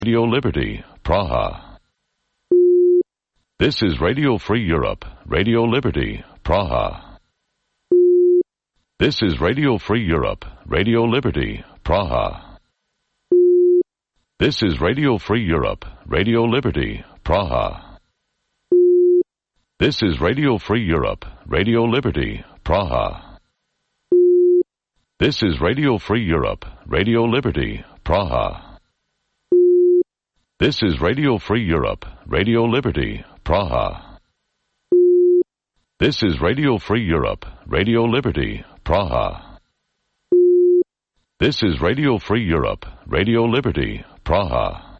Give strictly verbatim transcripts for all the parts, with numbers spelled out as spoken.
Radio Liberty, Praha. This is Radio Free Europe, Radio Liberty, Praha. This is Radio Free Europe, Radio Liberty, Praha. This is Radio Free Europe, Radio Liberty, Praha. This is Radio Free Europe, Radio Liberty, Praha. This is Radio Free Europe, Radio Liberty, Praha. This is Radio Free Europe, Radio Liberty, Praha. This is Radio Free Europe, Radio Liberty, Praha. This is Radio Free Europe, Radio Liberty, Praha.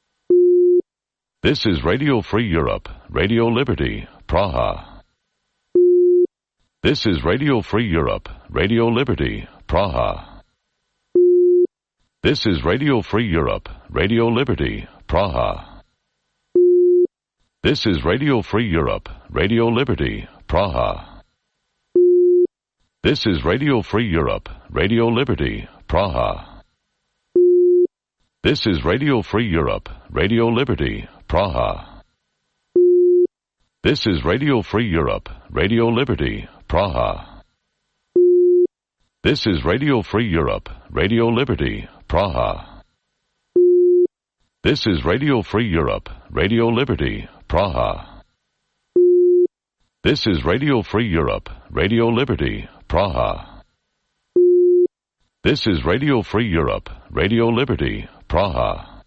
This is Radio Free Europe, Radio Liberty, Praha. This is Radio Free Europe, Radio Liberty, Praha. This is Radio Free Europe, Radio Liberty, Praha. This is Radio Free Europe, Radio Liberty, Praha. This is Radio Free Europe, Radio Liberty, Praha. This is Radio Free Europe, Radio Liberty, Praha. This is Radio Free Europe, Radio Liberty, Praha. This is Radio Free Europe, Radio Liberty, Praha. This is Radio Free Europe, Radio Liberty, Praha. This is Radio Free Europe, Radio Liberty, Praha. This is Radio Free Europe, Radio Liberty, Praha.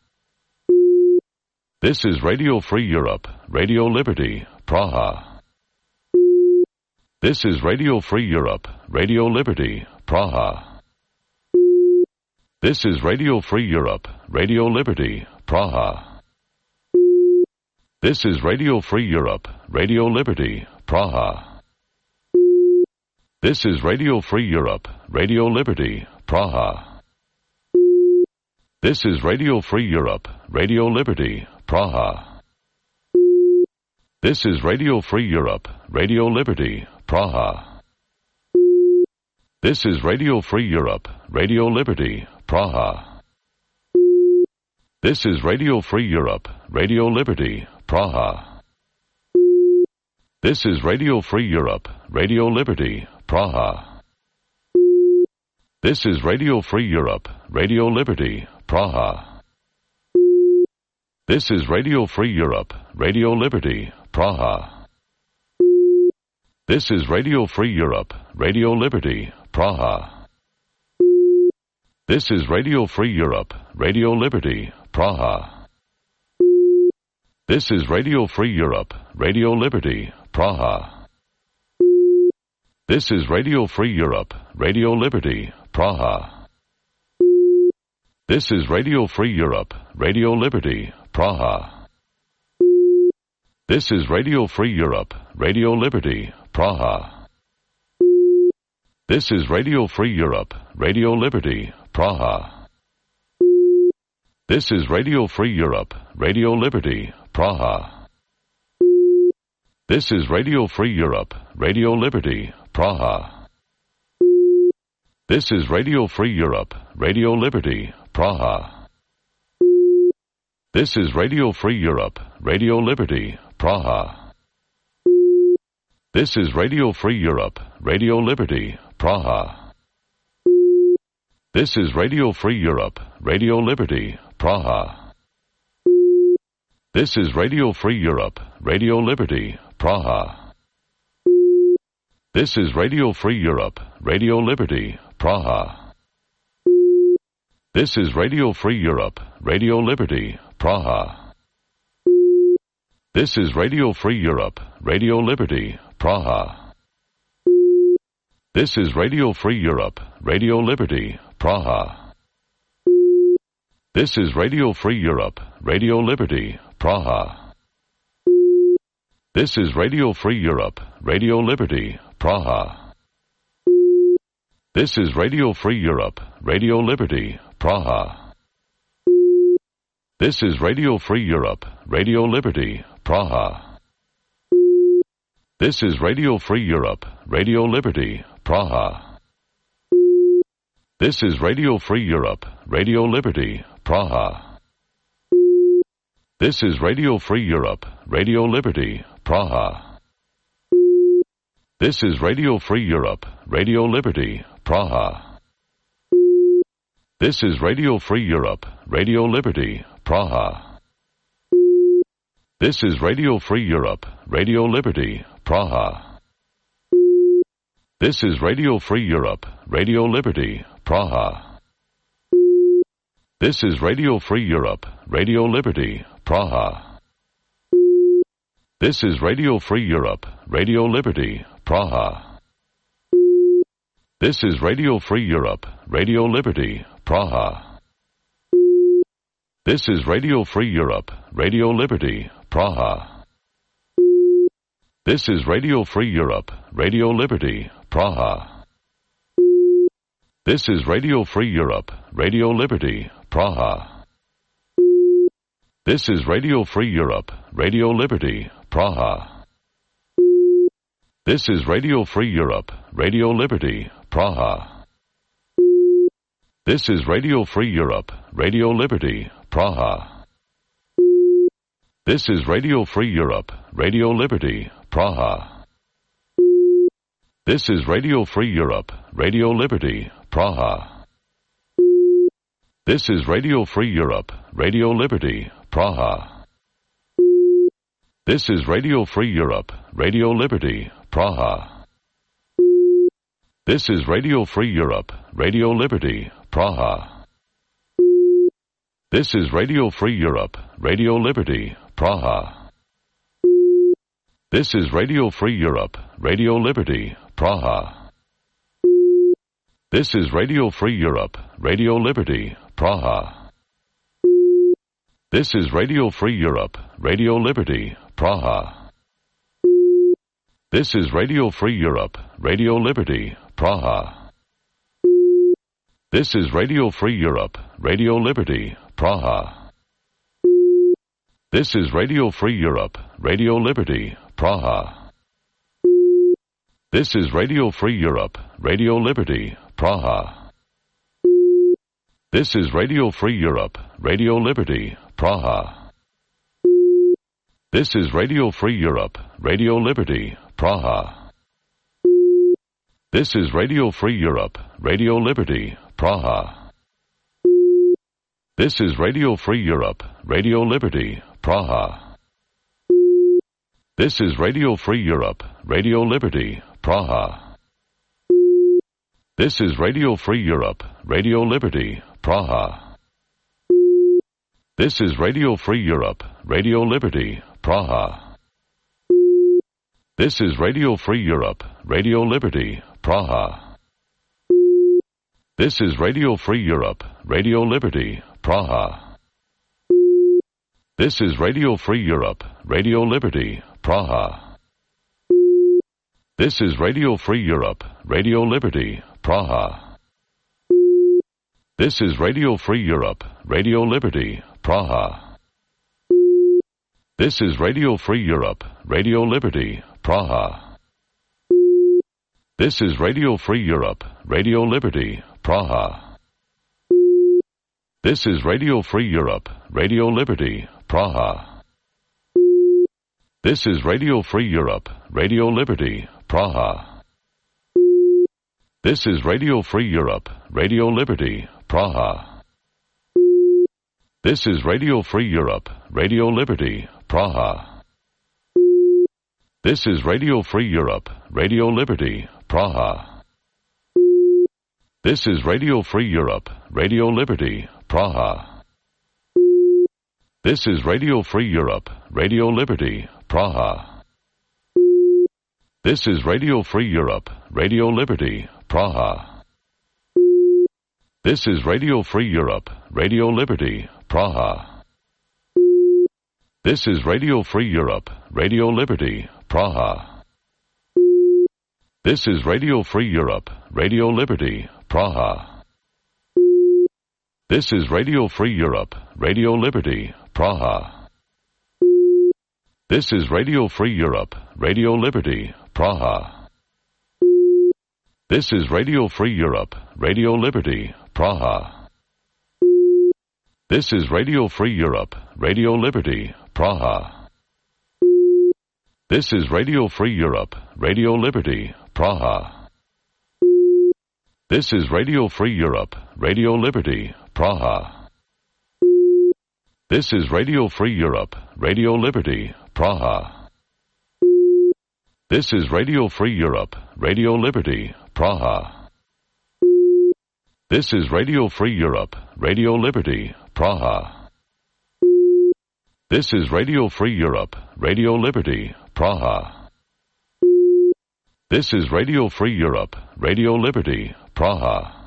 This is Radio Free Europe, Radio Liberty, Praha. This is Radio Free Europe, Radio Liberty, Praha. This is Radio Free Europe, Radio Liberty, Praha. This is Radio Free Europe, Radio Liberty, Praha. This is Radio Free Europe, Radio Liberty, Praha. This is Radio Free Europe, Radio Liberty, Praha. This is Radio Free Europe, Radio Liberty, Praha. This is Radio Free Europe, Radio Liberty, Praha. This is Radio Free Europe, Radio Liberty, Praha. This is Radio Free Europe, Radio Liberty, Praha. This is Radio Free Europe, Radio Liberty, Praha. This is Radio Free Europe, Radio Liberty, Praha. This is Radio Free Europe, Radio Liberty, Praha. This is Radio Free Europe, Radio Liberty, Praha. This is Radio Free Europe, Radio Liberty, Praha. This is Radio Free Europe, Radio Liberty, Praha. This is Radio Free Europe, Radio Liberty, Praha. This is Radio Free Europe, Radio Liberty, Praha. This is Radio Free Europe, Radio Liberty, Praha. This is Radio Free Europe, Radio Liberty, Praha. This is Radio Free Europe, Radio Liberty, Praha. This is Radio Free Europe, Radio Liberty, Praha. This is Radio Free Europe, Radio Liberty, Praha. This is Radio Free Europe, Radio Liberty, Praha. This is Radio Free Europe, Radio Liberty, Praha. This is Radio Free Europe, Radio Liberty, Praha. This is Radio Free Europe, Radio Liberty, Praha. This is Radio Free Europe, Radio Liberty, Praha. This is Radio Free Europe, Radio Liberty, Praha. This is Radio Free Europe, Radio Liberty, Praha. This is Radio Free Europe, Radio Liberty, Praha. This is Radio Free Europe, Radio Liberty, Praha. This is Radio Free Europe, Radio Liberty, Praha. This is Radio Free Europe, Radio Liberty, Praha. This is Radio Free Europe, Radio Liberty, Praha. This is Radio Free Europe, Radio Liberty, Praha. This is Radio Free Europe, Radio Liberty, Praha. This is Radio Free Europe, Radio Liberty, Praha. This is Radio Free Europe, Radio Liberty, Praha. This is Radio Free Europe, Radio Liberty, Praha. This is Radio Free Europe, Radio Liberty, Praha. This is Radio Free Europe, Radio Liberty, Praha. This is Radio Free Europe, Radio Liberty, Praha. This is Radio Free Europe, Radio Liberty, Praha. This is Radio Free Europe, Radio Liberty, Praha. This is Radio Free Europe, Radio Liberty, Praha. This is Radio Free Europe, Radio Liberty, Praha. This is Radio Free Europe, Radio Liberty, Praha. This is Radio Free Europe, Radio Liberty, Praha. This is Radio Free Europe, Radio Liberty, Praha. This is Radio Free Europe, Radio Liberty, Praha. This is Radio Free Europe, Radio Liberty, Praha. This is Radio Free Europe, Radio Liberty, Praha. This is Radio Free Europe, Radio Liberty, Praha. This is Radio Free Europe, Radio Liberty, Praha. This is Radio Free Europe, Radio Liberty, Praha. This is Radio Free Europe, Radio Liberty, Praha. This is Radio Free Europe, Radio Liberty, Praha. This is Radio Free Europe, Radio Liberty, Praha. This is Radio Free Europe, Radio Liberty, Praha. This is Radio Free Europe, Radio Liberty, Praha. This is Radio Free Europe, Radio Liberty, Praha. This is Radio Free Europe, Radio Liberty, Praha. This is Radio Free Europe, Radio Liberty, Praha. This is Radio Free Europe, Radio Liberty, Praha. This is Radio Free Europe, Radio Liberty, Praha. This is Radio Free Europe, Radio Liberty, Praha. This is Radio Free Europe, Radio Liberty, Praha. This is Radio Free Europe, Radio Liberty, Praha. This is Radio Free Europe, Radio Liberty, Praha. This is Radio Free Europe, Radio Liberty, Praha. This is Radio Free Europe, Radio Liberty, Praha. This is Radio Free Europe, Radio Liberty, Praha. This is Radio Free Europe, Radio Liberty, Praha. This is Radio Free Europe, Radio Liberty, Praha. This is Radio Free Europe, Radio Liberty, Praha. This is Radio Free Europe, Radio Liberty, Praha. This is Radio Free Europe, Radio Liberty, Praha. This is Radio Free Europe, Radio Liberty, Praha. This is Radio Free Europe, Radio Liberty, Praha. This is Radio Free Europe, Radio Liberty, Praha. This is Radio Free Europe, Radio Liberty, Praha. This is Radio Free Europe, Radio Liberty, Praha. This is Radio Free Europe, Radio Liberty, Praha. This is Radio Free Europe, Radio Liberty, Praha. This is Radio Free Europe, Radio Liberty, Praha. This is Radio Free Europe, Radio Liberty, Praha. This is Radio Free Europe, Radio Liberty, Praha. This is Radio Free Europe, Radio Liberty, Praha. This is Radio Free Europe, Radio Liberty, Praha. This is Radio Free Europe, Radio Liberty, Praha. This is Radio Free Europe, Radio Liberty, Praha. This is Radio Free Europe, Radio Liberty, Praha. This is Radio Free Europe, Radio Liberty, Praha. This is Radio Free Europe, Radio Liberty, Praha. This is Radio Free Europe, Radio Liberty, Praha. This is Radio Free Europe, Radio Liberty, Praha. This is Radio Free Europe, Radio Liberty, Praha. This is Radio Free Europe, Radio Liberty, Praha.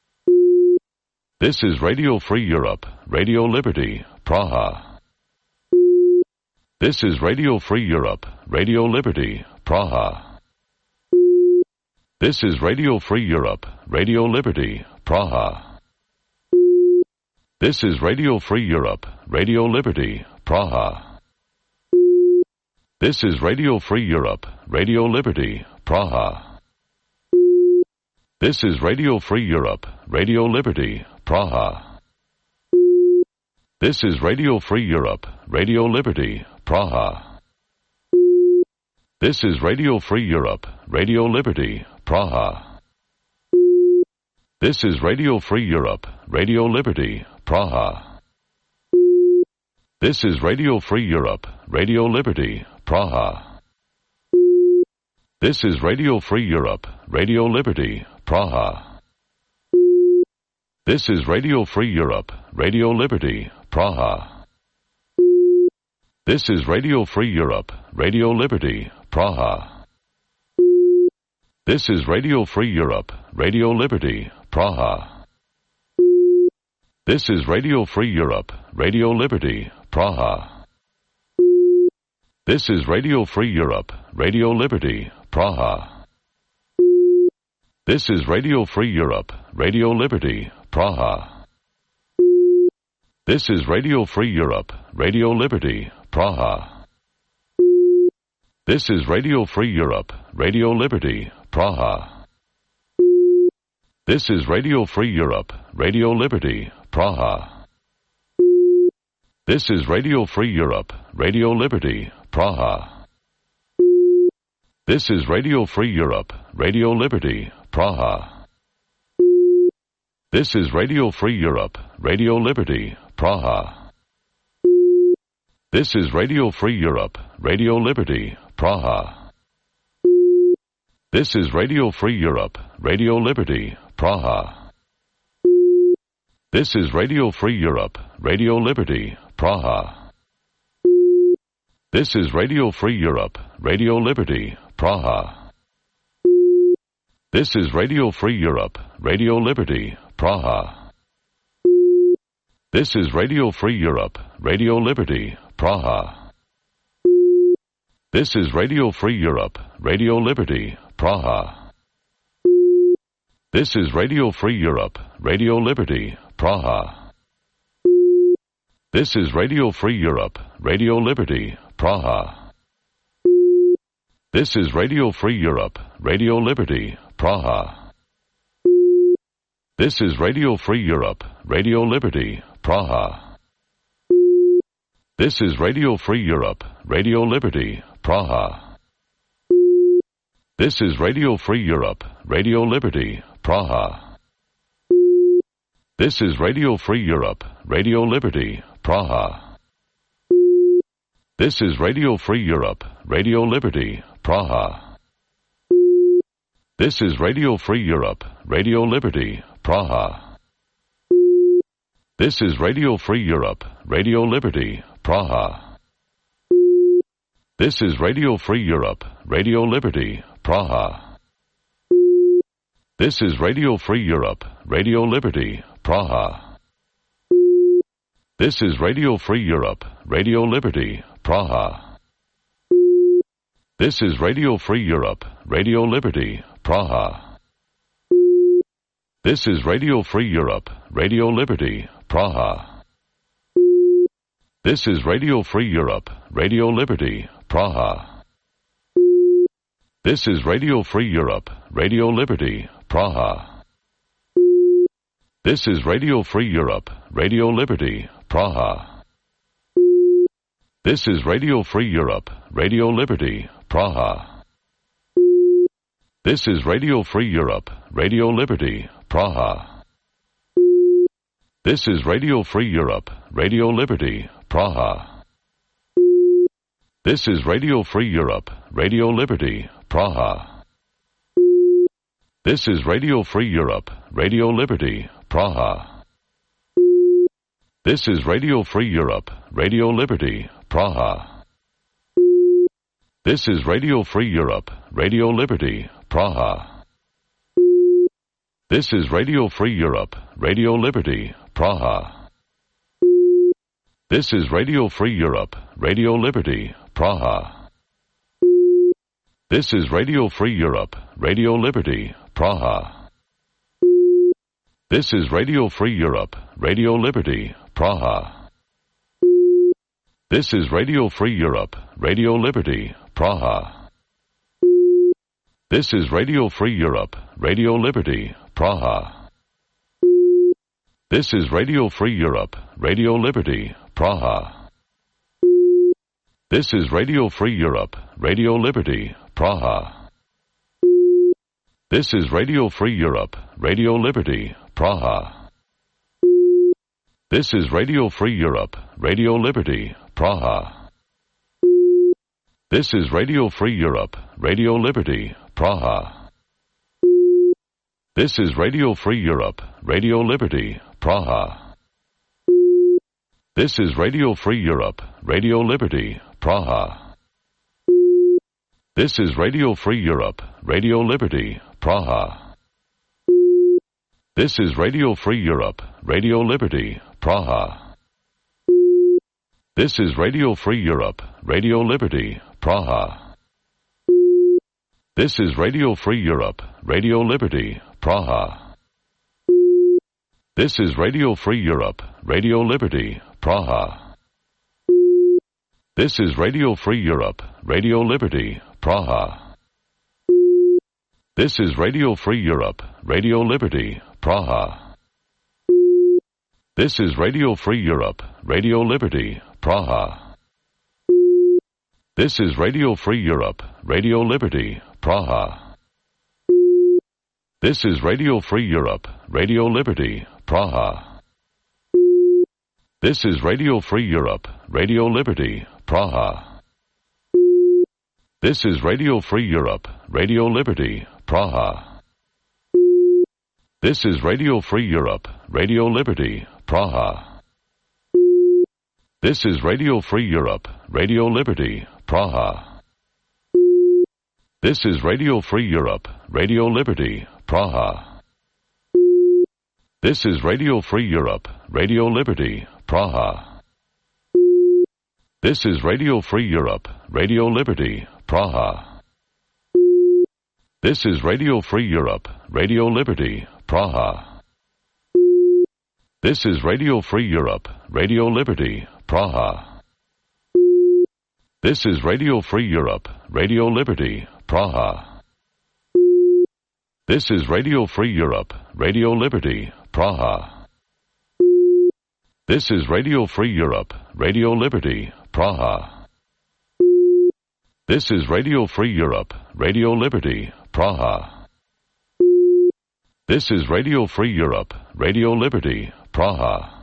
This is Radio Free Europe, Radio Liberty, Praha. This is Radio Free Europe, Radio Liberty, Praha. This is Radio Free Europe, Radio Liberty, Praha. This is Radio Free Europe, Radio Liberty, Praha. This is Radio Free Europe, Radio Liberty, Praha. This is Radio Free Europe, Radio Liberty, Praha. This is Radio Free Europe, Radio Liberty, Praha. This is Radio Free Europe, Radio Liberty, Praha. This is Radio Free Europe, Radio Liberty, Praha. This is Radio Free Europe, Radio Liberty, Praha. This is Radio Free Europe, Radio Liberty, Praha. This is Radio Free Europe, Radio Liberty, Praha. This is Radio Free Europe, Radio Liberty, Praha. This is Radio Free Europe, Radio Liberty, Praha. This is Radio Free Europe, Radio Liberty, Praha. This is Radio Free Europe, Radio Liberty, Praha. This is Radio Free Europe, Radio Liberty, Praha. This is Radio Free Europe, Radio Liberty, Praha. This is Radio Free Europe, Radio Liberty, Praha. This is Radio Free Europe, Radio Liberty, Praha. This is Radio Free Europe, Radio Liberty, Praha. This is Radio Free Europe, Radio Liberty, Praha. This is Radio Free Europe, Radio Liberty, Praha. This is Radio Free Europe, Radio Liberty, Praha. This is Radio Free Europe, Radio Liberty, Praha. This is Radio Free Europe, Radio Liberty, Praha. This is Radio Free Europe, Radio Liberty, Praha. This is Radio Free Europe, Radio Liberty, Praha. This is Radio Free Europe, Radio Liberty, Praha. This is Radio Free Europe, Radio Liberty, Praha. This is Radio Free Europe, Radio Liberty, Praha. This is Radio Free Europe, Radio Liberty, Praha. This is Radio Free Europe, Radio Liberty, Praha. This is Radio Free Europe, Radio Liberty, Praha. This is Radio Free Europe, Radio Liberty, Praha. This is Radio Free Europe, Radio Liberty, Praha. This is Radio Free Europe, Radio Liberty, Praha. This is Radio Free Europe, Radio Liberty, Praha. This is Radio Free Europe, Radio Liberty, Praha. This is Radio Free Europe, Radio Liberty, Praha. This is Radio Free Europe, Radio Liberty, Praha. This is Radio Free Europe, Radio Liberty, Praha. This is Radio Free Europe, Radio Liberty, Praha. This is Radio Free Europe, Radio Liberty, Praha. This is Radio Free Europe, Radio Liberty, Praha. This is Radio Free Europe, Radio Liberty, Praha. This is Radio Free Europe, Radio Liberty, Praha. This is Radio Free Europe, Radio Liberty, Praha. This is Radio Free Europe, Radio Liberty, Praha. This is Radio Free Europe, Radio Liberty, Praha. This is Radio Free Europe, Radio Liberty, Praha. This is Radio Free Europe, Radio Liberty, Praha. This is Radio Free Europe, Radio Liberty, Praha. This is Radio Free Europe, Radio Liberty, Praha. This is Radio Free Europe, Radio Liberty, Praha. This is Radio Free Europe, Radio Liberty, Praha. This is Radio Free Europe, Radio Liberty, Praha. This is Radio Free Europe, Radio Liberty, Praha. This is Radio Free Europe, Radio Liberty, Praha. This is Radio Free Europe, Radio Liberty, Praha. This is Radio Free Europe, Radio Liberty, Praha. This is Radio Free Europe, Radio Liberty, Praha. This is Radio Free Europe, Radio Liberty, Praha. This is Radio Free Europe, Radio Liberty, Praha. This is Radio Free Europe, Radio Liberty, Praha. This is Radio Free Europe, Radio Liberty, Praha. This is Radio Free Europe, Radio Liberty, Praha. This is Radio Free Europe, Radio Liberty, Praha. This is Radio Free Europe, Radio Liberty, Praha. This is Radio Free Europe, Radio Liberty, Praha. This is Radio Free Europe, Radio Liberty, Praha. This is Radio Free Europe, Radio Liberty, Praha. This is Radio Free Europe, Radio Liberty, Praha. This is Radio Free Europe, Radio Liberty, Praha. This is Radio Free Europe, Radio Liberty, Praha. This is Radio Free Europe, Radio Liberty, Praha. This is Radio Free Europe, Radio Liberty, Praha. This is Radio Free Europe, Radio Liberty, Praha. This is Radio Free Europe, Radio Liberty, Praha. This is Radio Free Europe, Radio Liberty, Praha. This is Radio Free Europe, Radio Liberty, Praha. This is Radio Free Europe, Radio Liberty, Praha. This is Radio Free Europe, Radio Liberty, Praha. This is Radio Free Europe, Radio Liberty, Praha. This is Radio Free Europe, Radio Liberty, Praha. This is Radio Free Europe, Radio Liberty, Praha. This is Radio Free Europe, Radio Liberty, Praha. This is Radio Free Europe, Radio Liberty, Praha. This is Radio Free Europe, Radio Liberty, Praha. This is Radio Free Europe, Radio Liberty, Praha. This is Radio Free Europe, Radio Liberty, Praha. This is Radio Free Europe, Radio Liberty, Praha.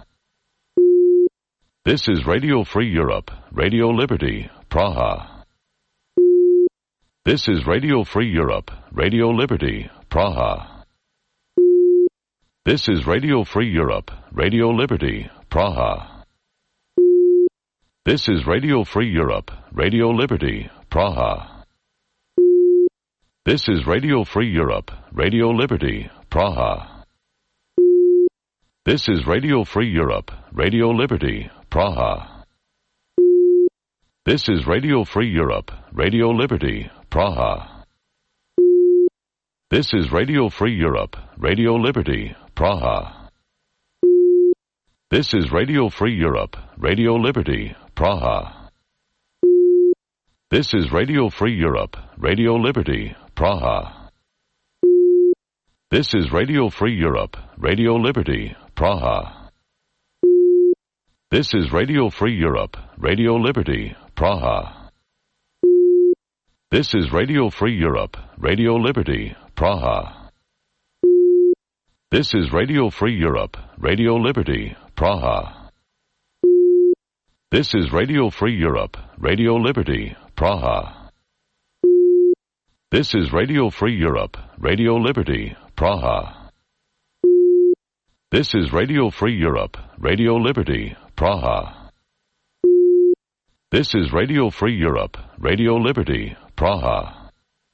This is Radio Free Europe, Radio Liberty, Praha. This is Radio Free Europe, Radio Liberty, Praha. This is Radio Free Europe, Radio Liberty, Praha. This is Radio Free Europe, Radio Liberty, Praha. This is Radio Free Europe, Radio Liberty, Praha. This is Radio Free Europe, Radio Liberty, Praha. This is Radio Free Europe, Radio Liberty, Praha. This is Radio Free Europe, Radio Liberty, Praha. This is Radio Free Europe, Radio Liberty, Praha. This is Radio Free Europe, Radio Liberty, Praha. This is Radio Free Europe, Radio Liberty, Praha. This is Radio Free Europe, Radio Liberty, Praha. This is Radio Free Europe, Radio Liberty, Praha. This is Radio Free Europe, Radio Liberty, Praha. This is Radio Free Europe, Radio Liberty, Praha. This is Radio Free Europe, Radio Liberty, Praha. This is Radio Free Europe, Radio Liberty, Praha. This is Radio Free Europe, Radio Liberty, Praha.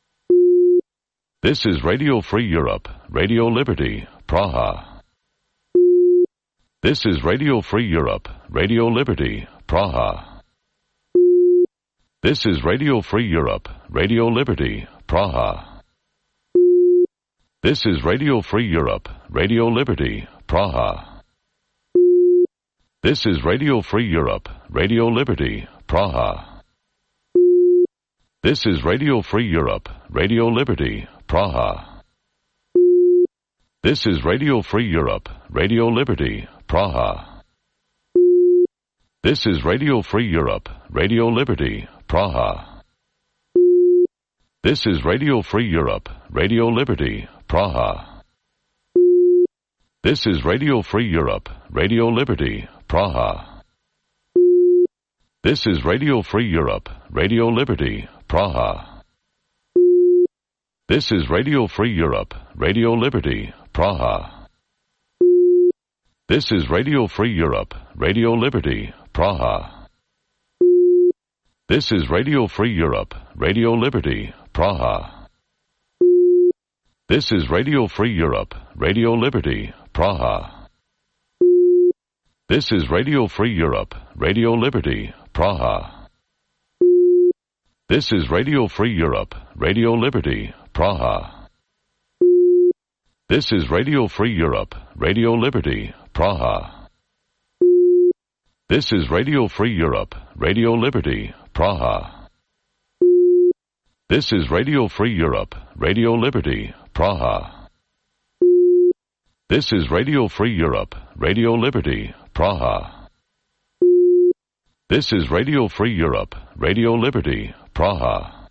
This is Radio Free Europe, Radio Liberty, Praha. This is Radio Free Europe, Radio Liberty, Praha. This is Radio Free Europe, Radio Liberty, Praha. This is Radio Free Europe, Radio Liberty, Praha. This is Radio Free Europe, Radio Liberty, Praha. This is Radio Free Europe, Radio Liberty, Praha. This is Radio Free Europe, Radio Liberty, Praha. This is Radio Free Europe, Radio Liberty, Praha. This is Radio Free Europe, Radio Liberty, Praha. This is Radio Free Europe, Radio Liberty, Praha. This is Radio Free Europe, Radio Liberty, Praha. This is Radio Free Europe, Radio Liberty, Praha. This is Radio Free Europe, Radio Liberty, Praha. This is Radio Free Europe, Radio Liberty, Praha. This is Radio Free Europe, Radio Liberty, Praha. This is Radio Free Europe, Radio Liberty, Praha. This is Radio Free Europe, Radio Liberty, Praha. This is Radio Free Europe, Radio Liberty, Praha. This is Radio Free Europe, Radio Liberty, Praha. This is Radio Free Europe, Radio Liberty, Praha. This is Radio Free Europe, Radio Liberty, Praha. This is Radio Free Europe, Radio Liberty, Praha.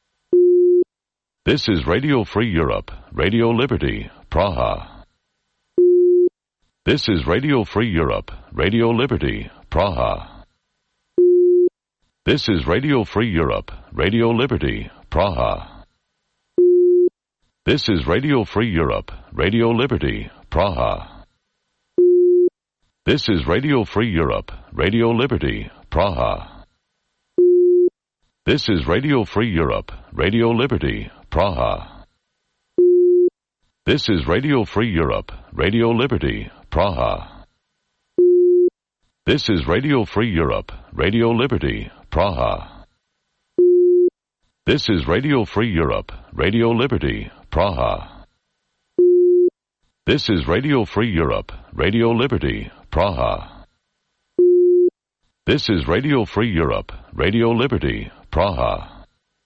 This is Radio Free Europe, Radio Liberty, Praha. This is Radio Free Europe, Radio Liberty, Praha. This is Radio Free Europe, Radio Liberty, Praha. This is Radio Free Europe, Radio Liberty, Praha. This is Radio Free Europe, Radio Liberty, Praha. This is Radio Free Europe, Radio Liberty, Praha. This is Radio Free Europe, Radio Liberty, Praha. This is Radio Free Europe, Radio Liberty, Praha. This is Radio Free Europe, Radio Liberty, Praha. This is Radio Free Europe, Radio Liberty, Praha. This is Radio Free Europe, Radio Liberty, Praha.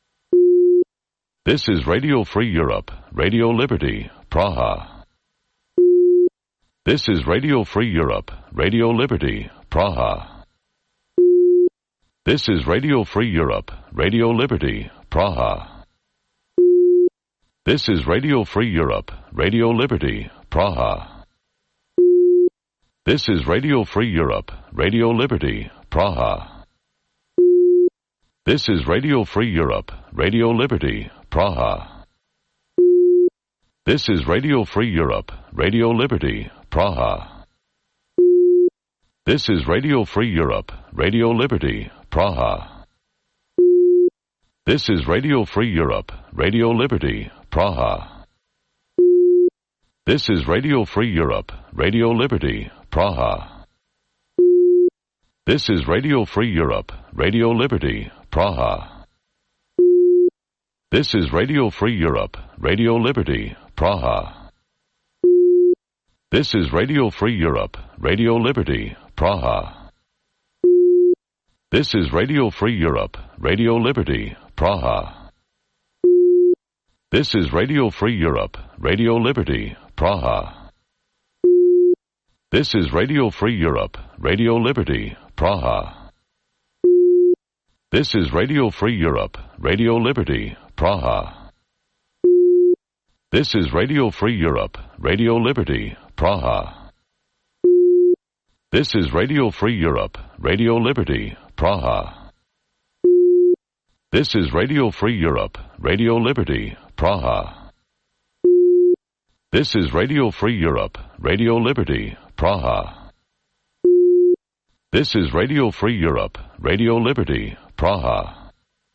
This is Radio Free Europe, Radio Liberty, Praha. This is Radio Free Europe, Radio Liberty, Praha. This is Radio Free Europe, Radio Liberty, Praha. This is Radio Free Europe, Radio Liberty, Praha. This is Radio Free Europe, Radio Liberty, Praha. This is Radio Free Europe, Radio Liberty, Praha. This is Radio Free Europe, Radio Liberty, Praha. This is Radio Free Europe, Radio Liberty, Praha. This is Radio Free Europe, Radio Liberty, Praha. This is Radio Free Europe, Radio Liberty, Praha. This is Radio Free Europe, Radio Liberty, Praha. This is Radio Free Europe, Radio Liberty, Praha. This is Radio Free Europe, Radio Liberty, Praha. This is Radio Free Europe, Radio Liberty, Praha. This is Radio Free Europe, Radio Liberty, Praha. This is Radio Free Europe, Radio Liberty, Praha. This is Radio Free Europe, Radio Liberty, Praha. This is Radio Free Europe, Radio Liberty, Praha. This is Radio Free Europe, Radio Liberty, Praha. This is Radio Free Europe, Radio Liberty, Praha. This is Radio Free Europe, Radio Liberty, Praha. This is Radio Free Europe, Radio Liberty, Praha.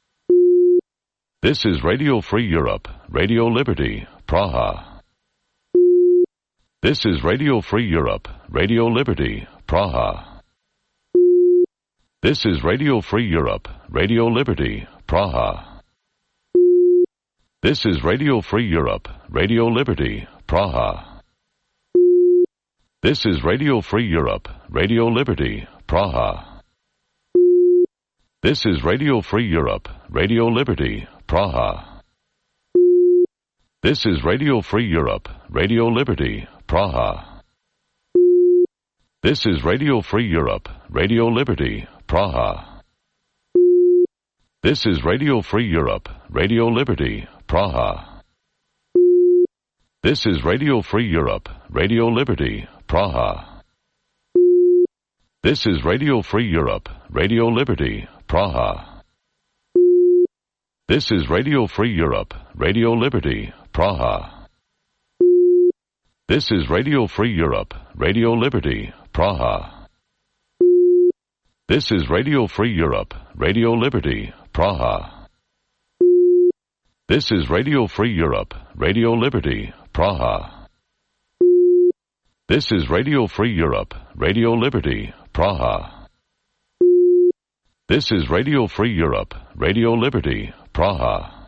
This is Radio Free Europe, Radio Liberty, Praha. This is Radio Free Europe, Radio Liberty, Praha. This is Radio Free Europe, Radio Liberty, Praha. This is Radio Free Europe, Radio Liberty, Praha. This is Radio Free Europe, Radio Liberty, Praha. This is Radio Free Europe, Radio Liberty, Praha. This is Radio Free Europe, Radio Liberty, Praha. This is Radio Free Europe, Radio Liberty, Praha. This is Radio Free Europe, Radio Liberty, Praha. This is Radio Free Europe, Radio Liberty, Praha. This is Radio Free Europe, Radio Liberty, Praha. This is Radio Free Europe, Radio Liberty, Praha. This is Radio Free Europe, Radio Liberty, Praha. This is Radio Free Europe, Radio Liberty, Praha. This is Radio Free Europe, Radio Liberty, Praha. This is Radio Free Europe, Radio Liberty, Praha. This is Radio Free Europe, Radio Liberty, Praha.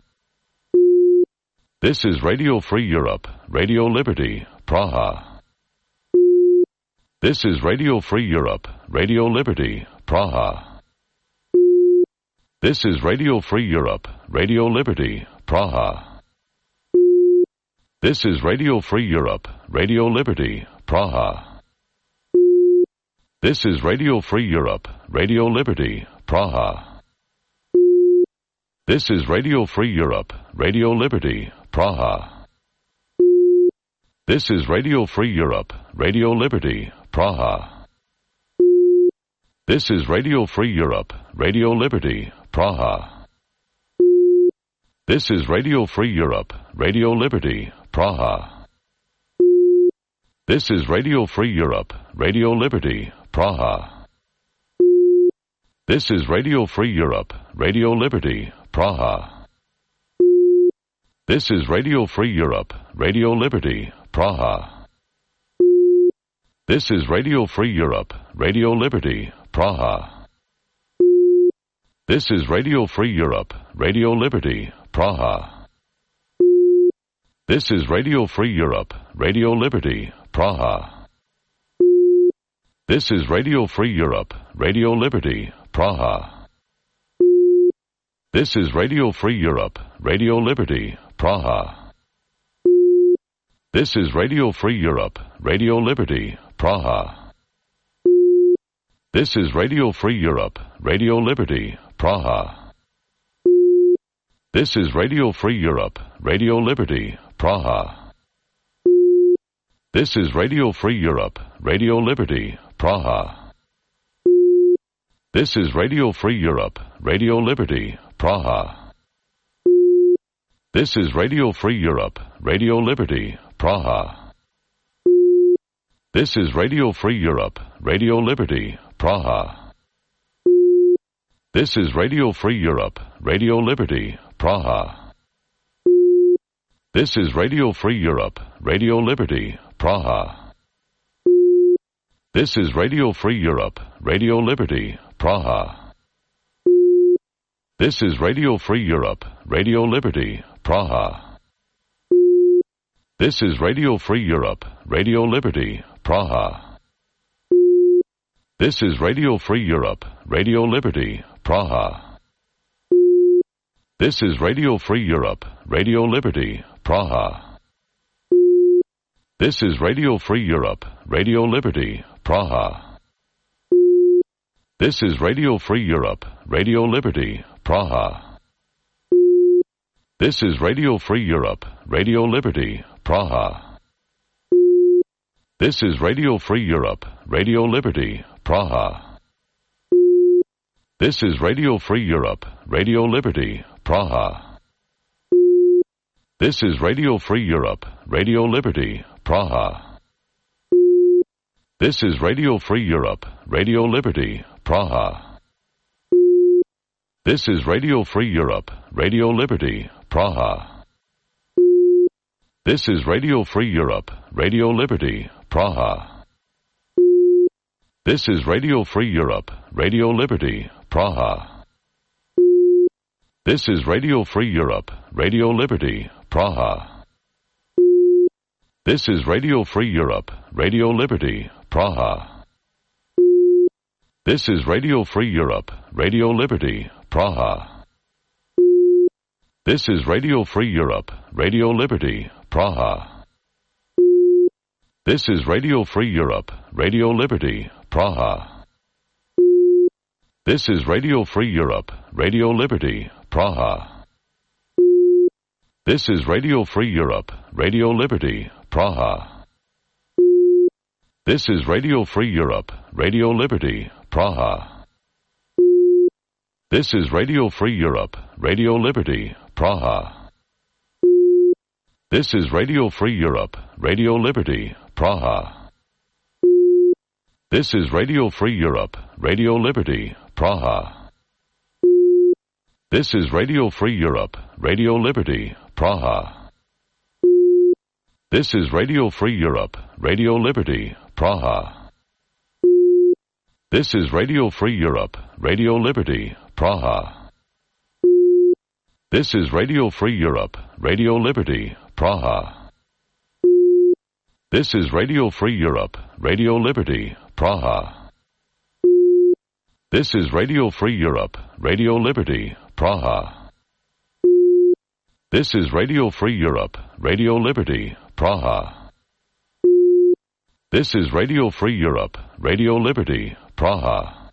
This is Radio Free Europe, Radio Liberty, Praha. This is Radio Free Europe, Radio Liberty, Praha. This is Radio Free Europe, Radio Liberty, Praha. This is Radio Free Europe, Radio Liberty, Praha. This is Radio Free Europe, Radio Liberty, Praha. This is Radio Free Europe, Radio Liberty, Praha. This is Radio Free Europe, Radio Liberty, Praha. This is Radio Free Europe, Radio Liberty, Praha. This is Radio Free Europe, Radio Liberty, Praha. This is Radio Free Europe, Radio Liberty, Praha. This is Radio Free Europe, Radio Liberty, Praha. This is Radio Free Europe, Radio Liberty, Praha. This is Radio Free Europe, Radio Liberty, Praha. This is Radio Free Europe, Radio Liberty, Praha. This is Radio Free Europe, Radio Liberty, Praha. This is Radio Free Europe, Radio Liberty, Praha. This is Radio Free Europe, Radio Liberty, Praha. This is Radio Free Europe, Radio Liberty, Praha. This is Radio Free Europe, Radio Liberty, Praha. This is Radio Free Europe, Radio Liberty, Praha. This is Radio Free Europe, Radio Liberty, Praha. This is Radio Free Europe, Radio Liberty, Praha. This is Radio Free Europe, Radio Liberty, Praha. This is Radio Free Europe, Radio Liberty, Praha. This is Radio Free Europe, Radio Liberty, Praha. This is Radio Free Europe, Radio Liberty, Praha. This is Radio Free Europe, Radio Liberty, Praha. This is Radio Free Europe, Radio Liberty, Praha. This is Radio Free Europe, Radio Liberty, Praha. This is Radio Free Europe, Radio Liberty, Praha. This is Radio Free Europe, Radio Liberty, Praha. This is Radio Free Europe, Radio Liberty, Praha. This is Radio Free Europe, Radio Liberty, Praha. This is Radio Free Europe, Radio Liberty, Praha. This is Radio Free Europe, Radio Liberty, Praha. This is Radio Free Europe, Radio Liberty, Praha. This is Radio Free Europe, Radio Liberty, Praha. This is Radio Free Europe, Radio Liberty, Praha. This is Radio Free Europe, Radio Liberty, Praha. This is Radio Free Europe, Radio Liberty, Praha. This is Radio Free Europe, Radio Liberty, Praha. This is Radio Free Europe, Radio Liberty, Praha. This is Radio Free Europe, Radio Liberty, Praha. This is Radio Free Europe, Radio Liberty, Praha. This is Radio Free Europe, Radio Liberty, Praha. This is Radio Free Europe, Radio Liberty, Praha. This is Radio Free Europe, Radio Liberty, Praha. This is Radio Free Europe, Radio Liberty, Praha. This is Radio Free Europe, Radio Liberty, Praha. This is Radio Free Europe, Radio Liberty, Praha. This is Radio Free Europe, Radio Liberty, Praha. This is Radio Free Europe, Radio Liberty, Praha. This is Radio Free Europe, Radio Liberty, Praha. This is Radio Free Europe, Radio Liberty, Praha. This is Radio Free Europe, Radio Liberty, Praha. This is Radio Free Europe, Radio Liberty, Praha. This is Radio Free Europe, Radio Liberty, Praha. This is Radio Free Europe, Radio Liberty, Praha. This is Radio Free Europe, Radio Liberty, Praha. This is Radio Free Europe, Radio Liberty, Praha.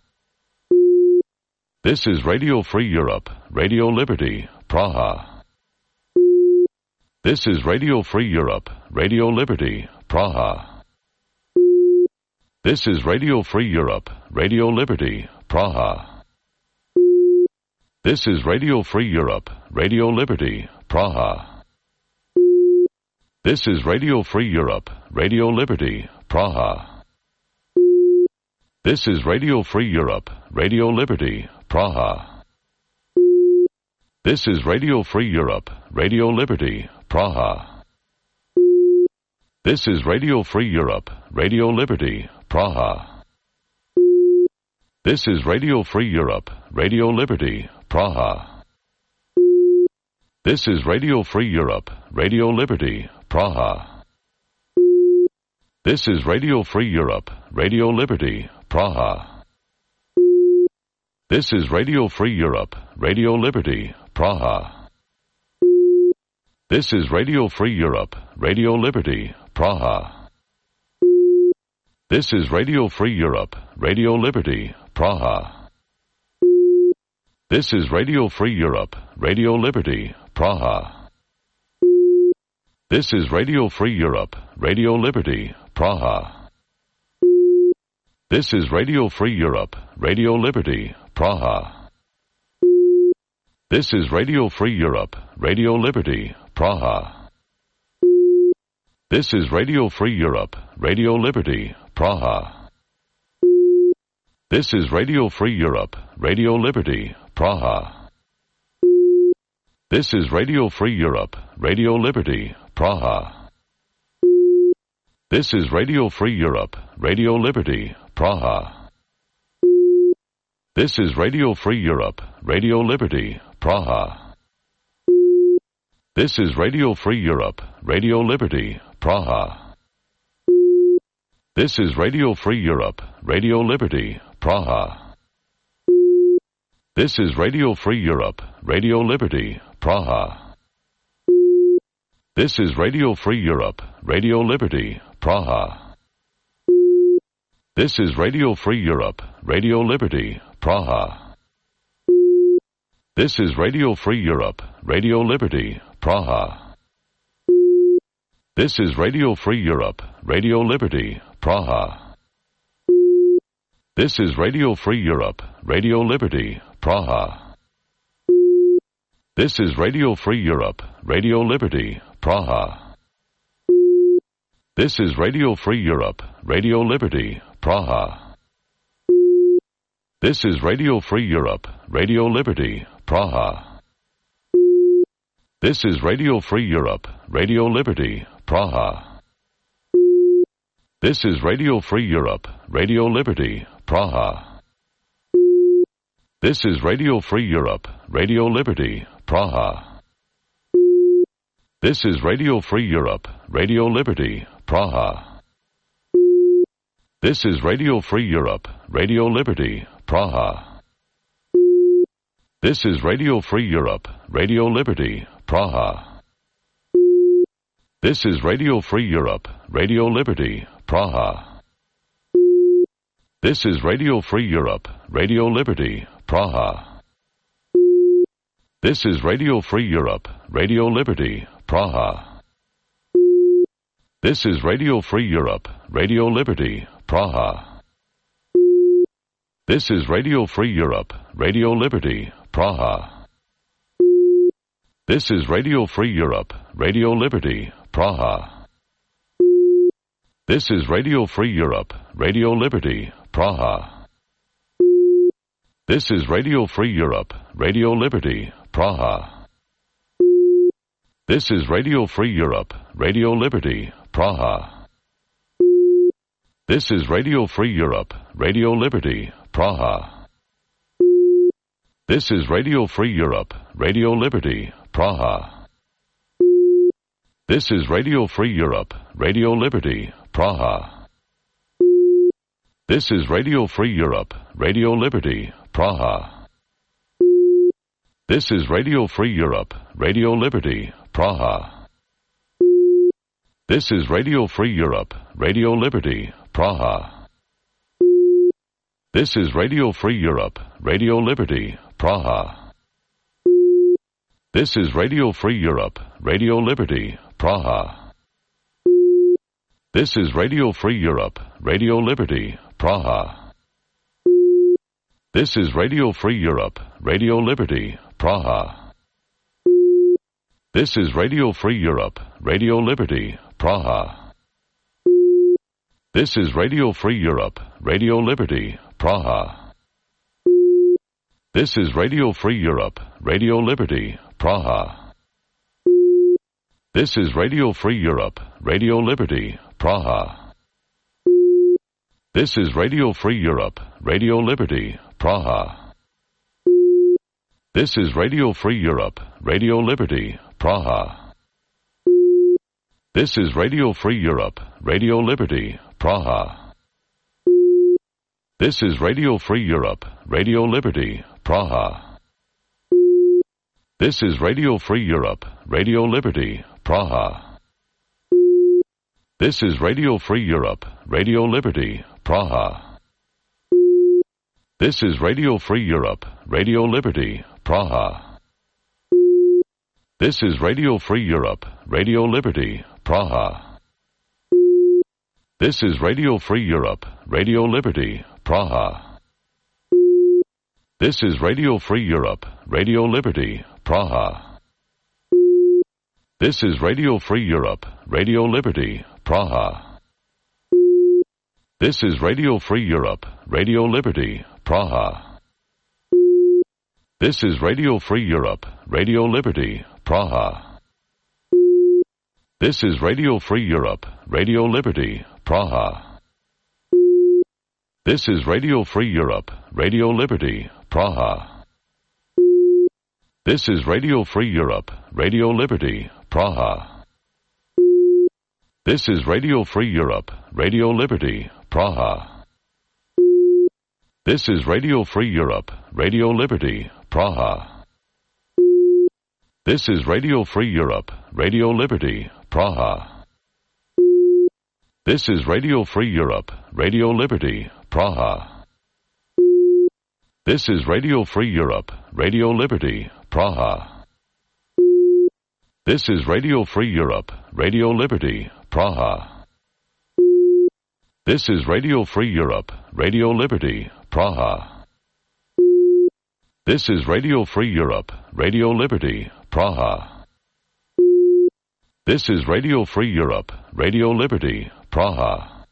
This is Radio Free Europe, Radio Liberty, Praha. This is Radio Free Europe, Radio Liberty, Praha. This is Radio Free Europe, Radio Liberty, Praha. This is Radio Free Europe, Radio Liberty, Praha. This is Radio Free Europe, Radio Liberty, Praha. This is Radio Free Europe, Radio Liberty, Praha. This is Radio Free Europe, Radio Liberty, Praha. This is Radio Free Europe, Radio Liberty, Praha. This is Radio Free Europe, Radio Liberty, Praha. This is Radio Free Europe, Radio Liberty, Praha. This is Radio Free Europe, Radio Liberty, Praha. This is Radio Free Europe, Radio Liberty, Praha. This is Radio Free Europe, Radio Liberty, Praha. This is Radio Free Europe, Radio Liberty, Praha. This is Radio Free Europe, Radio Liberty, Praha. This is Radio Free Europe, Radio Liberty, Praha. This is Radio Free Europe, Radio Liberty, Praha. This is Radio Free Europe, Radio Liberty, Praha. This is Radio Free Europe, Radio Liberty, Praha. This is Radio Free Europe, Radio Liberty, Praha. This is Radio Free Europe, Radio Liberty, Praha. This is Radio Free Europe, Radio Liberty, Praha. This is Radio Free Europe, Radio Liberty, Praha. This is Radio Free Europe, Radio Liberty, Praha. This is Radio Free Europe, Radio Liberty, Praha. This is Radio Free Europe, Radio Liberty, Praha. This is Radio Free Europe, Radio Liberty, Praha. This is Radio Free Europe, Radio Liberty, Praha. This is Radio Free Europe, Radio Liberty, Praha. This is Radio Free Europe, Radio Liberty, Praha. This is Radio Free Europe, Radio Liberty, Praha. This is Radio Free Europe, Radio Liberty, Praha. This is Radio Free Europe, Radio Liberty, Praha. This is Radio Free Europe, Radio Liberty, Praha. This is Radio Free Europe, Radio Liberty, Praha. This is Radio Free Europe, Radio Liberty, Praha. This is Radio Free Europe, Radio Liberty, Praha. This is Radio Free Europe, Radio Liberty, Praha. This is Radio Free Europe, Radio Liberty, Praha. This is Radio Free Europe, Radio Liberty, Praha. This is Radio Free Europe, Radio Liberty, Praha. This is Radio Free Europe, Radio Liberty, Praha. This is Radio Free Europe, Radio Liberty, Praha. This is Radio Free Europe, Radio Liberty, Praha. This is Radio Free Europe, Radio Liberty, Praha. This is Radio Free Europe, Radio Liberty, Praha. This is Radio Free Europe, Radio Liberty, Praha. This is Radio Free Europe, Radio Liberty, Praha. This is Radio Free Europe, Radio Liberty, Praha. This is Radio Free Europe, Radio Liberty, Praha. This is Radio Free Europe, Radio Liberty, Praha. This is Radio Free Europe, Radio Liberty, Praha. This is Radio Free Europe, Radio Liberty, Praha. This is Radio Free Europe, Radio Liberty, Praha. This is Radio Free Europe, Radio Liberty, Praha. This is Radio Free Europe, Radio Liberty, Praha. This is Radio Free Europe, Radio Liberty, Praha. This is Radio Free Europe, Radio Liberty, Praha. This is Radio Free Europe, Radio Liberty, Praha. This is Radio Free Europe, Radio Liberty, Praha. This is Radio Free Europe, Radio Liberty, Praha. This is Radio Free Europe, Radio Liberty, Praha. This is Radio Free Europe, Radio Liberty, Praha. This is Radio Free Europe, Radio Liberty, Praha. This is Radio Free Europe, Radio Liberty, Praha. This is Radio Free Europe, Radio Liberty, Praha. This is Radio Free Europe, Radio Liberty, Praha. This is Radio Free Europe, Radio Liberty, Praha. This is Radio Free Europe, Radio Liberty, Praha. This is Radio Free Europe, Radio Liberty, Praha. This is Radio Free Europe, Radio Liberty, Praha. This is Radio Free Europe, Radio Liberty, Praha. This is Radio Free Europe, Radio Liberty, Praha. This is Radio Free Europe, Radio Liberty, Praha. This is Radio Free Europe, Radio Liberty, Praha. This is Radio Free Europe, Radio Liberty, Praha. This is Radio Free Europe, Radio Liberty, Praha. This is Radio Free Europe, Radio Liberty, Praha. This is Radio Free Europe, Radio Liberty, Praha. This is Radio Free Europe, Radio Liberty, Praha. This is Radio Free Europe, Radio Liberty, Praha. This is Radio Free Europe, Radio Liberty, Praha. This is Radio Free Europe, Radio Liberty, Praha. This is Radio Free Europe, Radio Liberty, Praha. This is Radio Free Europe, Radio Liberty, Praha. This is Radio Free Europe, Radio Liberty, Praha. This is Radio Free Europe, Radio Liberty, Praha. This is Radio Free Europe, Radio Liberty, Praha.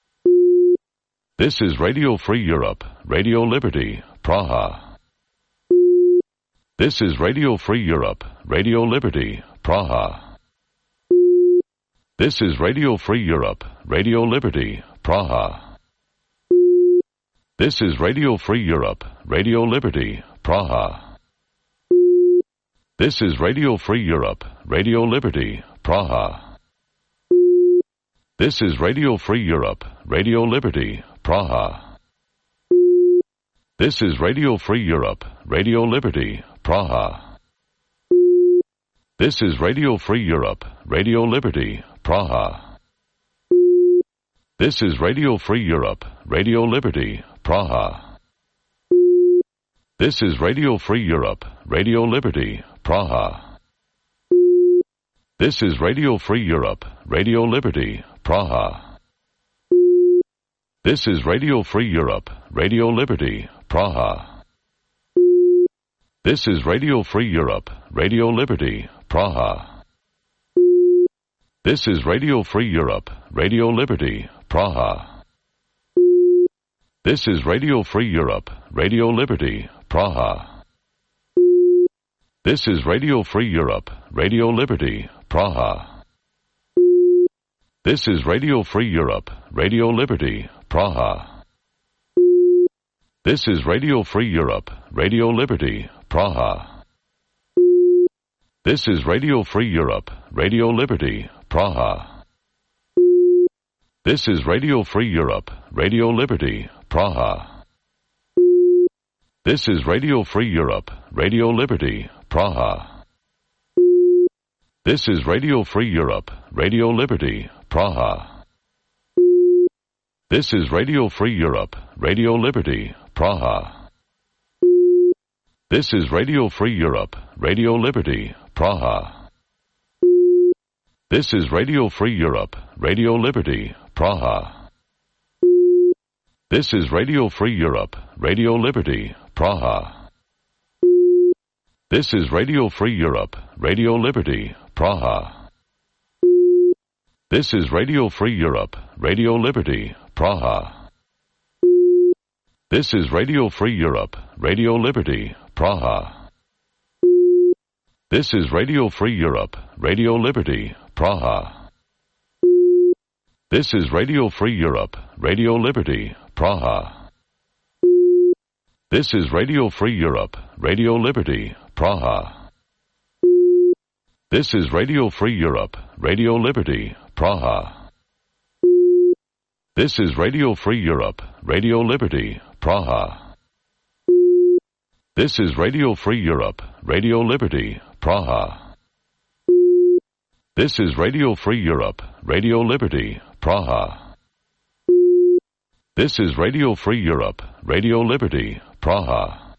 This is Radio Free Europe, Radio Liberty, Praha. This is Radio Free Europe, Radio Liberty, Praha. This is Radio Free Europe, Radio Liberty, Praha. This is Radio Free Europe, Radio Liberty, Praha. This is Radio Free Europe, Radio Liberty, Praha. This is Radio Free Europe, Radio Liberty, Praha. This is Radio Free Europe, Radio Liberty, Praha. This is Radio Free Europe, Radio Liberty, Praha. This is Radio Free Europe, Radio Liberty, Praha. This is Radio Free Europe, Radio Liberty, Praha. This is Radio Free Europe, Radio Liberty, Praha. This is Radio Free Europe, Radio Liberty, Praha. This is Radio Free Europe, Radio Liberty, Praha. This is Radio Free Europe, Radio Liberty, Praha. This is Radio Free Europe, Radio Liberty, Praha. This is Radio Free Europe, Radio Liberty, Praha. This is Radio Free Europe, Radio Liberty, Praha. This is Radio Free Europe, Radio Liberty, Praha. This is Radio Free Europe, Radio Liberty, Praha. This is Radio Free Europe, Radio Liberty, Praha. This is Radio Free Europe, Radio Liberty, Praha. This is Radio Free Europe, Radio Liberty, Praha. This is Radio Free Europe, Radio Liberty, Praha. This is Radio Free Europe, Radio Liberty, Praha. This is Radio Free Europe, Radio Liberty, Praha. This is Radio Free Europe, Radio Liberty, Praha. This is Radio Free Europe, Radio Liberty, Praha. This is Radio Free Europe, Radio Liberty, Praha. This is Radio Free Europe, Radio Liberty, Praha. This is Radio Free Europe, Radio Liberty, Praha. This is Radio Free Europe, Radio Liberty, Praha. This is Radio Free Europe, Radio Liberty, Praha. This is Radio Free Europe, Radio Liberty, Praha. This is Radio Free Europe, Radio Liberty, Praha. This is Radio Free Europe, Radio Liberty, Praha. This is Radio Free Europe, Radio Liberty, Praha. This is Radio Free Europe, Radio Liberty, Praha.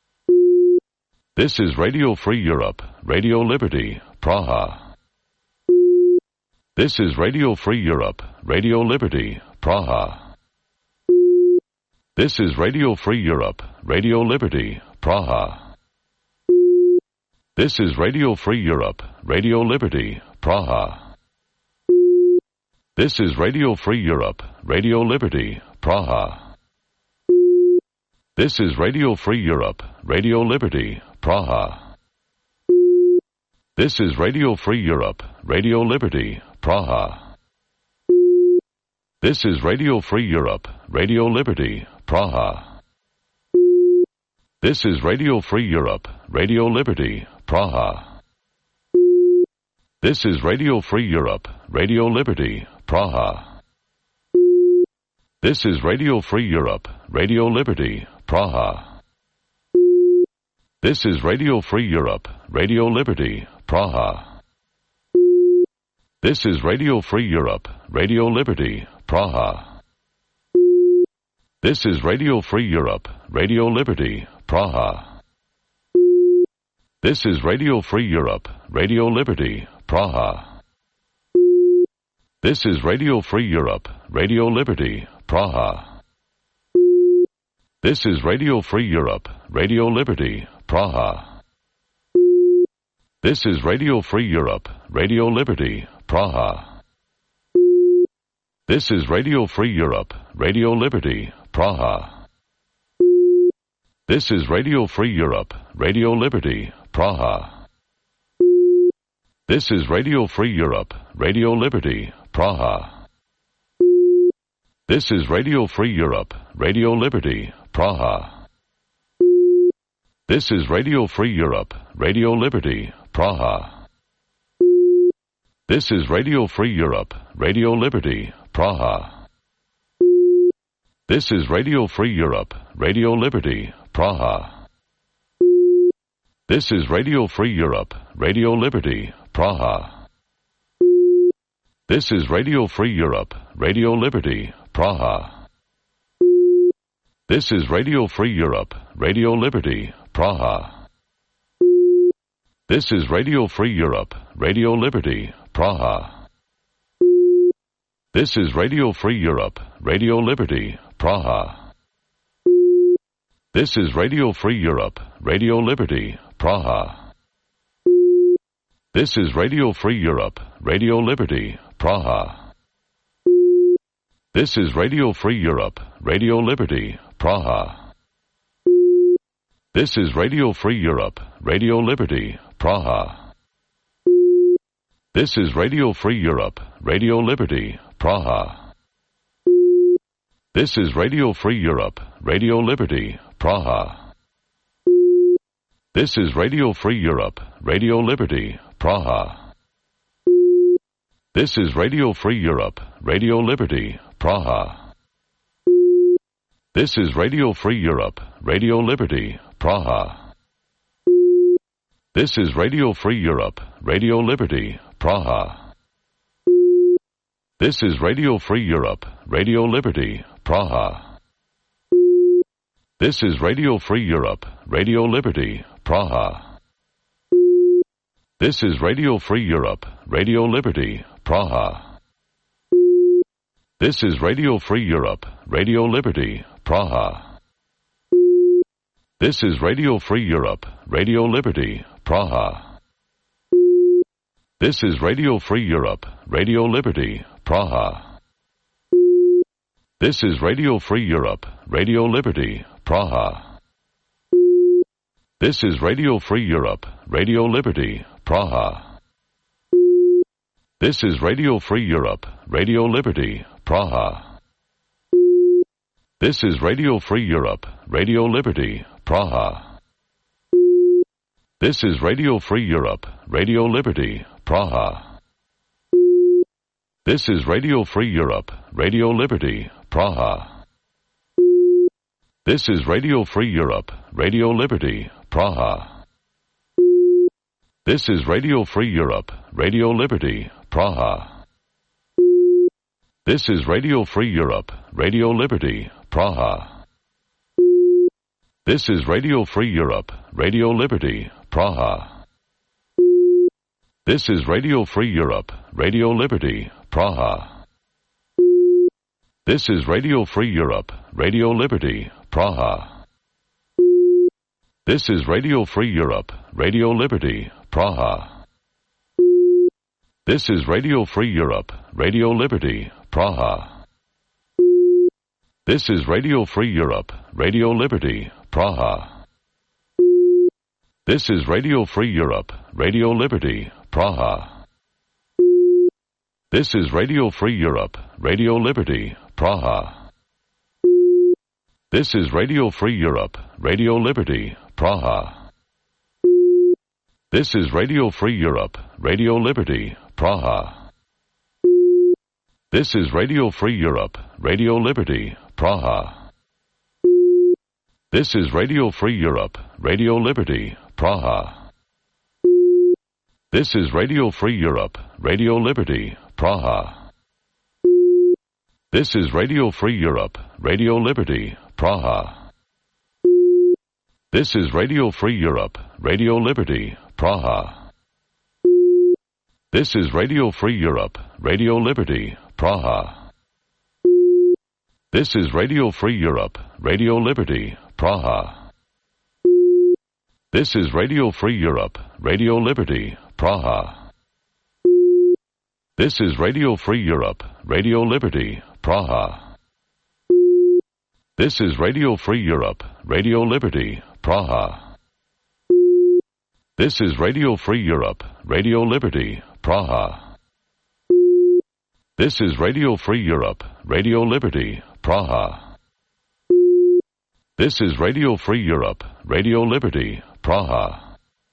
This is Radio Free Europe, Radio Liberty, Praha. This is Radio Free Europe, Radio Liberty, Praha. This is Radio Free Europe, Radio Liberty, Praha. This is Radio Free Europe, Radio Liberty, Praha. This is Radio Free Europe, Radio Liberty, Praha. This is Radio Free Europe, Radio Liberty, Praha. This is Radio Free Europe, Radio Liberty, Praha. This is Radio Free Europe, Radio Liberty, Praha. This is Radio Free Europe, Radio Liberty, Praha. This is Radio Free Europe, Radio Liberty, Praha. This is Radio Free Europe, Radio Liberty, Praha. This is Radio Free Europe, Radio Liberty, Praha. This is Radio Free Europe, Radio Liberty, Praha. This is Radio Free Europe, Radio Liberty, Praha. This is Radio Free Europe, Radio Liberty, Praha. This is Radio Free Europe, Radio Liberty, Praha. This is Radio Free Europe, Radio Liberty, Praha. This is Radio Free Europe, Radio Liberty, Praha. This is Radio Free Europe, Radio Liberty, Praha. This is Radio Free Europe, Radio Liberty, Praha. This is Radio Free Europe, Radio Liberty, Praha. This is Radio Free Europe, Radio Liberty, Praha. This is Radio Free Europe, Radio Liberty, Praha. This is Radio Free Europe, Radio Liberty, Praha. This is Radio Free Europe, Radio Liberty, Praha. This is Radio Free Europe, Radio Liberty, Praha. This is Radio Free Europe, Radio Liberty, Praha. This is Radio Free Europe, Radio Liberty, Praha. This is Radio Free Europe, Radio Liberty, Praha. This is Radio Free Europe, Radio Liberty, Praha. This is Radio Free Europe, Radio Liberty, Praha. This is Radio Free Europe, Radio Liberty, Praha. This is Radio Free Europe, Radio Liberty, Praha. This is Radio Free Europe, Radio Liberty, Praha. This is Radio Free Europe, Radio Liberty, Praha. This is Radio Free Europe, Radio Liberty, Praha. This is Radio Free Europe, Radio Liberty, Praha. This is Radio Free Europe, Radio Liberty, Praha. This is Radio Free Europe, Radio Liberty, Praha. This is Radio Free Europe, Radio Liberty, Praha. This is Radio Free Europe, Radio Liberty, Praha. This is Radio Free Europe, Radio Liberty, Praha. This is Radio Free Europe, Radio Liberty, Praha. This is Radio Free Europe, Radio Liberty, Praha. This is Radio Free Europe, Radio Liberty, Praha. This is Radio Free Europe, Radio Liberty, Praha. This is Radio Free Europe, Radio Liberty, Praha. This is Radio Free Europe, Radio Liberty, Praha. This is Radio Free Europe, Radio Liberty, Praha. This is Radio Free Europe, Radio Liberty, Praha. This is Radio Free Europe, Radio Liberty, Praha. This is Radio Free Europe, Radio Liberty, Praha. This is Radio Free Europe, Radio Liberty, Praha. This is Radio Free Europe, Radio Liberty, Praha. This is Radio Free Europe, Radio Liberty, Praha. This is Radio Free Europe, Radio Liberty, Praha. This is Radio Free Europe, Radio Liberty, Praha. This is Radio Free Europe, Radio Liberty, Praha. This is Radio Free Europe, Radio Liberty, Praha. This is Radio Free Europe, Radio Liberty, Praha. This is Radio Free Europe, Radio Liberty, Praha. This is Radio Free Europe, Radio Liberty, Praha. This is Radio Free Europe, Radio Liberty, Praha. This is Radio Free Europe, Radio Liberty, Praha. This is Radio Free Europe, Radio Liberty, Praha. This is Radio Free Europe, Radio Liberty, Praha. This is Radio Free Europe, Radio Liberty, Praha. This is Radio Free Europe, Radio Liberty, Praha. This is Radio Free Europe, Radio Liberty, Praha. This is Radio Free Europe, Radio Liberty, Praha. This is Radio Free Europe, Radio Liberty, Praha. This is Radio Free Europe, Radio Liberty, Praha. This is Radio Free Europe, Radio Liberty, Praha. This is Radio Free Europe, Radio Liberty, Praha. This is Radio Free Europe, Radio Liberty, Praha. This is Radio Free Europe, Radio Liberty, Praha. This is Radio Free Europe, Radio Liberty, Praha. This is Radio Free Europe, Radio Liberty, Praha.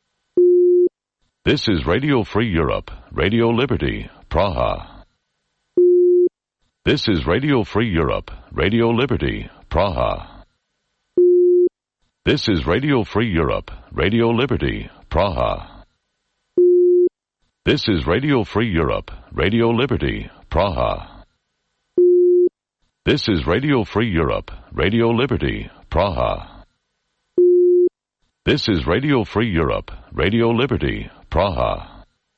This is Radio Free Europe, Radio Liberty, Praha. This is Radio Free Europe, Radio Liberty, Praha. This is Radio Free Europe, Radio Liberty, Praha. This is Radio Free Europe, Radio Liberty, Praha. This is Radio Free Europe, Radio Liberty, Praha. This is Radio Free Europe, Radio Liberty, Praha.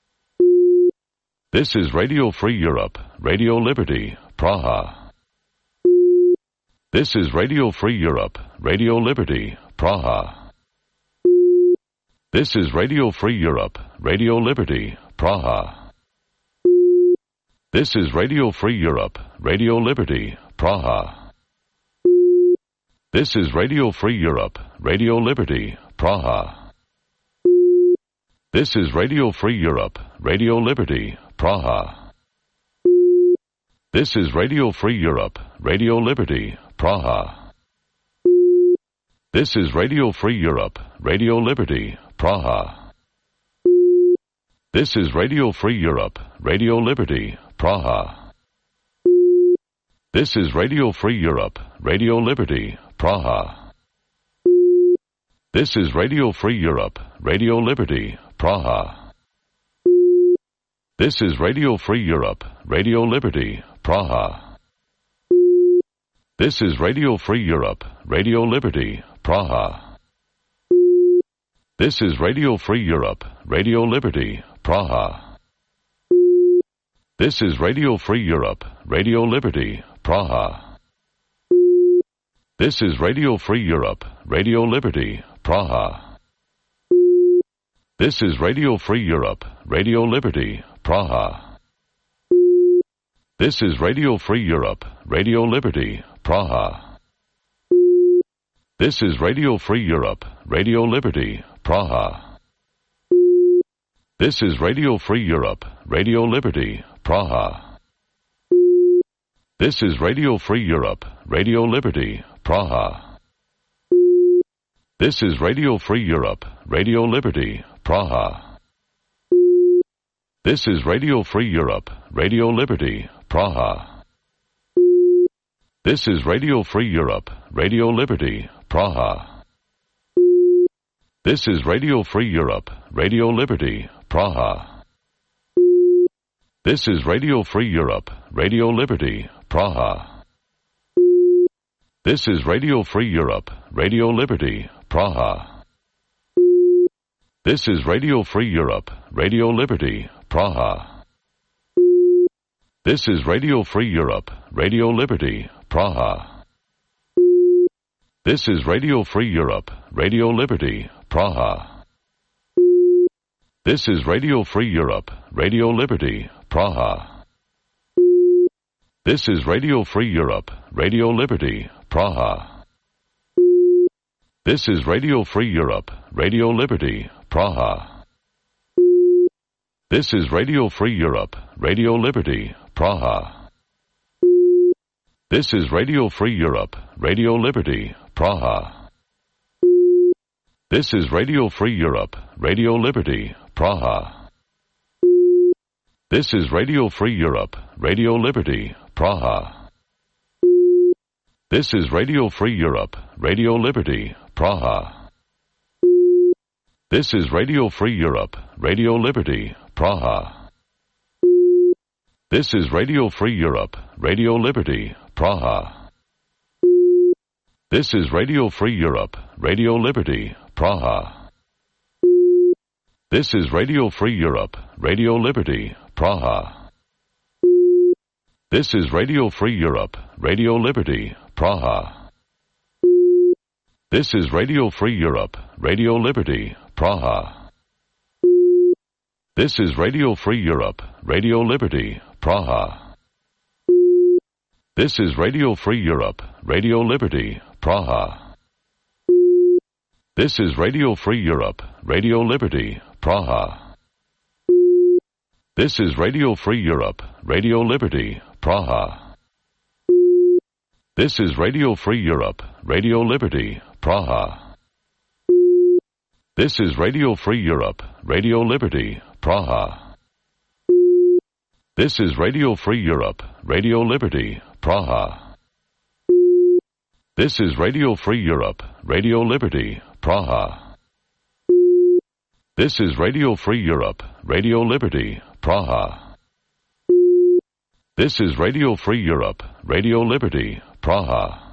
This is Radio Free Europe, Radio Liberty, Praha. This is Radio Free Europe, Radio Liberty, Praha. This is Radio Free Europe, Radio Liberty, Praha. This is Radio Free Europe, Radio Liberty, Praha. This is Radio Free Europe, Radio Liberty, Praha. This is Radio Free Europe, Radio Liberty, Praha. This is Radio Free Europe, Radio Liberty, Praha. This is Radio Free Europe, Radio Liberty, Praha. This is Radio Free Europe, Radio Liberty, Praha. This is Radio Free Europe, Radio Liberty, Praha. This is Radio Free Europe, Radio Liberty, Praha. This is Radio Free Europe, Radio Liberty, Praha. This is Radio Free Europe, Radio Liberty, Praha. This is Radio Free Europe, Radio Liberty, Praha. This is Radio Free Europe, Radio Liberty, Praha. This is Radio Free Europe, Radio Liberty, Praha. This is Radio Free Europe, Radio Liberty, Praha. This is Radio Free Europe, Radio Liberty, Praha. This is Radio Free Europe, Radio Liberty, Praha. This is Radio Free Europe, Radio Liberty, Praha. This is Radio Free Europe, Radio Liberty, Praha. This is Radio Free Europe, Radio Liberty, Praha. This is Radio Free Europe, Radio Liberty, Praha. This is Radio Free Europe, Radio Liberty, Praha. This is Radio Free Europe, Radio Liberty, Praha. This is Radio Free Europe, Radio Liberty, Praha. This is Radio Free Europe, Radio Liberty, Praha. This is Radio Free Europe, Radio Liberty, Praha. This is Radio Free Europe, Radio Liberty, Praha. This is Radio Free Europe, Radio Liberty, Praha. This is Radio Free Europe, Radio Liberty, Praha. This is Radio Free Europe, Radio Liberty, Praha. This is Radio Free Europe, Radio Liberty, Praha. This is Radio Free Europe, Radio Liberty, Praha. This is Radio Free Europe, Radio Liberty, Praha. This is Radio Free Europe, Radio Liberty, Praha. This is Radio Free Europe, Radio Liberty, Praha. This is Radio Free Europe, Radio Liberty, Praha. This is Radio Free Europe, Radio Liberty, Praha. This is Radio Free Europe, Radio Liberty, Praha. This is Radio Free Europe, Radio Liberty, Praha. This is Radio Free Europe, Radio Liberty, Praha. This is Radio Free Europe, Radio Liberty, Praha. This is Radio Free Europe, Radio Liberty, Praha. This is Radio Free Europe, Radio Liberty, Praha. This is Radio Free Europe, Radio Liberty, Praha. This is Radio Free Europe, Radio Liberty, Praha. This is Radio Free Europe, Radio Liberty, Praha. This is Radio Free Europe, Radio Liberty, Praha. This is Radio Free Europe, Radio Liberty, Praha. This is Radio Free Europe, Radio Liberty, Praha. This is Radio Free Europe, Radio Liberty, Praha. This is Radio Free Europe, Radio Liberty, Praha. This is Radio Free Europe, Radio Liberty, Praha.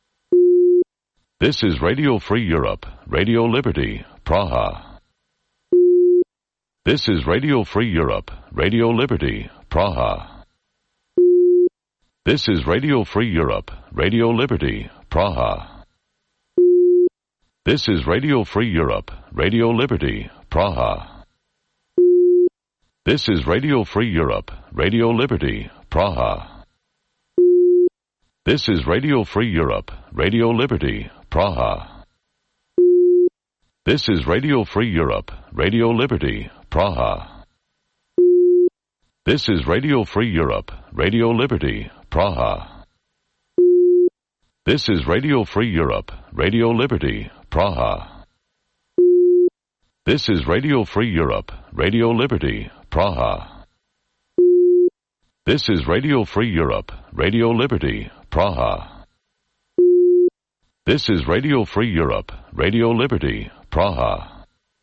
This is Radio Free Europe, Radio Liberty, Praha. This is Radio Free Europe, Radio Liberty, Praha. This is Radio Free Europe, Radio Liberty, Praha. This is Radio Free Europe, Radio Liberty, Praha. This is Radio Free Europe, Radio Liberty, Praha. This is Radio Free Europe, Radio Liberty, Praha. This is Radio Free Europe, Radio Liberty, Praha. This is Radio Free Europe, Radio Liberty, Praha. This is Radio Free Europe, Radio Liberty, Praha. This is Radio Free Europe, Radio Liberty, Praha. This is Radio Free Europe, Radio Liberty, Praha. This is Radio Free Europe, Radio Liberty, Praha.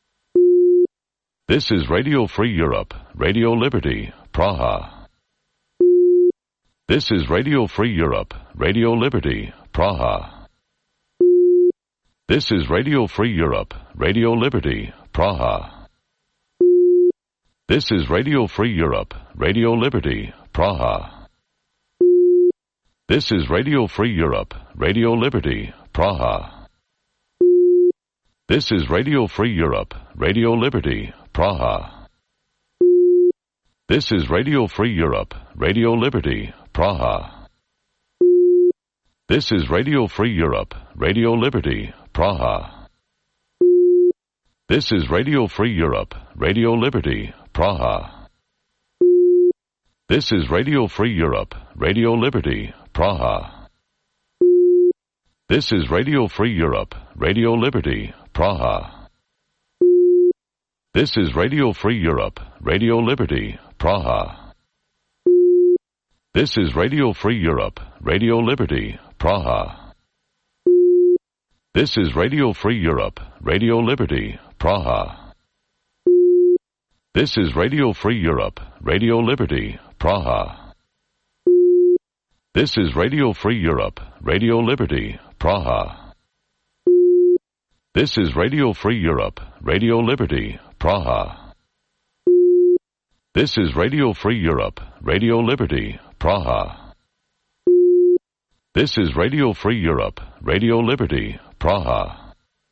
This is Radio Free Europe, Radio Liberty, Praha. This is Radio Free Europe, Radio Liberty, Praha. This is Radio Free Europe, Radio Liberty, Praha. This is Radio Free Europe, Radio Liberty, Praha. This is Radio Free Europe, Radio Liberty, Praha. This is Radio Free Europe, Radio Liberty, Praha. This is Radio Free Europe, Radio Liberty, Praha. This is Radio Free Europe, Radio Liberty, Praha. This is Radio Free Europe, Radio Liberty, Praha. This is Radio Free Europe, Radio Liberty, Praha. This is Radio Free Europe, Radio Liberty, Praha. This is Radio Free Europe, Radio Liberty, Praha. This is Radio Free Europe, Radio Liberty, Praha. This is Radio Free Europe, Radio Liberty, Praha. This is Radio Free Europe, Radio Liberty, Praha. This is Radio Free Europe, Radio Liberty, Praha. This is Radio Free Europe, Radio Liberty, Praha. This is Radio Free Europe, Radio Liberty, Praha. This is Radio Free Europe, Radio Liberty, Praha.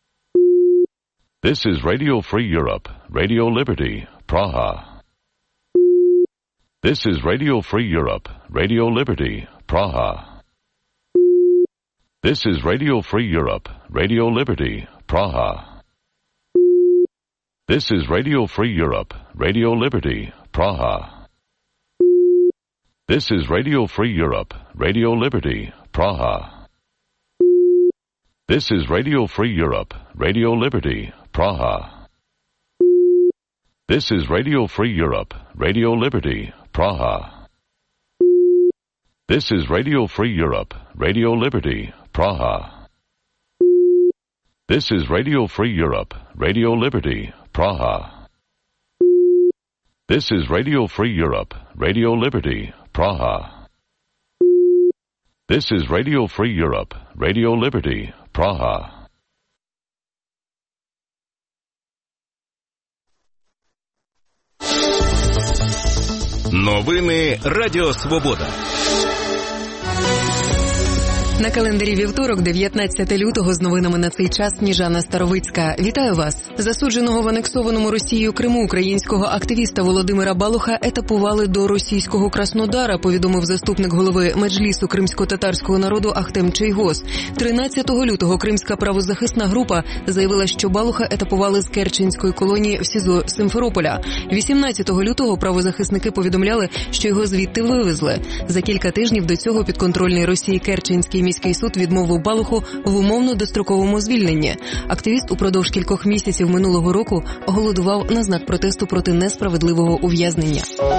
This is Radio Free Europe, Radio Liberty, Praha. This is Radio Free Europe, Radio Liberty, Praha. This is Radio Free Europe, Radio Liberty, Praha. This is Radio Free Europe, Radio Liberty, Praha. This is Radio Free Europe, Radio Liberty, Praha. This is Radio Free Europe, Radio Liberty, Praha. This is Radio Free Europe, Radio Liberty, Praha. This is Radio Free Europe, Radio Liberty, Praha. This is Radio Free Europe, Radio Liberty, Praha. This is Radio Free Europe, Radio Liberty, Praha. This is Radio Free Europe, Radio Liberty, Praha. Новини Радіо Свобода. На календарі вівторок, дев'ятнадцяте лютого, з новинами на цей час Сніжана Старовицька. Вітаю вас. Засудженого в анексованому Росією Криму українського активіста Володимира Балуха етапували до російського Краснодара, повідомив заступник голови Меджлісу кримсько-татарського народу Ахтем Чийгоз. тринадцятого лютого кримська правозахисна група заявила, що Балуха етапували з Керченської колонії в СІЗО Симферополя. вісімнадцятого лютого правозахисники повідомляли, що його звідти вивезли. За кілька тижнів до цього підконтрольний Росії Керченський міський суд відмовив Балуху в умовно-достроковому звільненні. Активіст упродовж кількох місяців минулого року голодував на знак протесту проти несправедливого ув'язнення.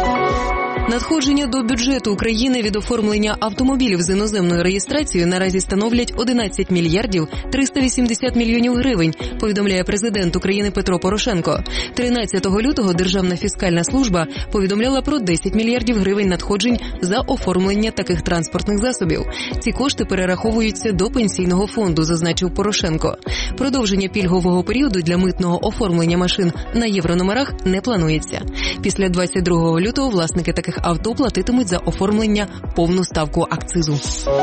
Надходження до бюджету України від оформлення автомобілів з іноземною реєстрацією наразі становлять одинадцять мільярдів триста вісімдесят мільйонів гривень, повідомляє президент України Петро Порошенко. тринадцятого лютого Державна фіскальна служба повідомляла про десять мільярдів гривень надходжень за оформлення таких транспортних засобів. Ці кошти перераховуються до пенсійного фонду, зазначив Порошенко. Продовження пільгового періоду для митного оформлення машин на єврономерах не планується. Після двадцять другого лютого власники таких авто платитимуть за оформлення повну ставку акцизу.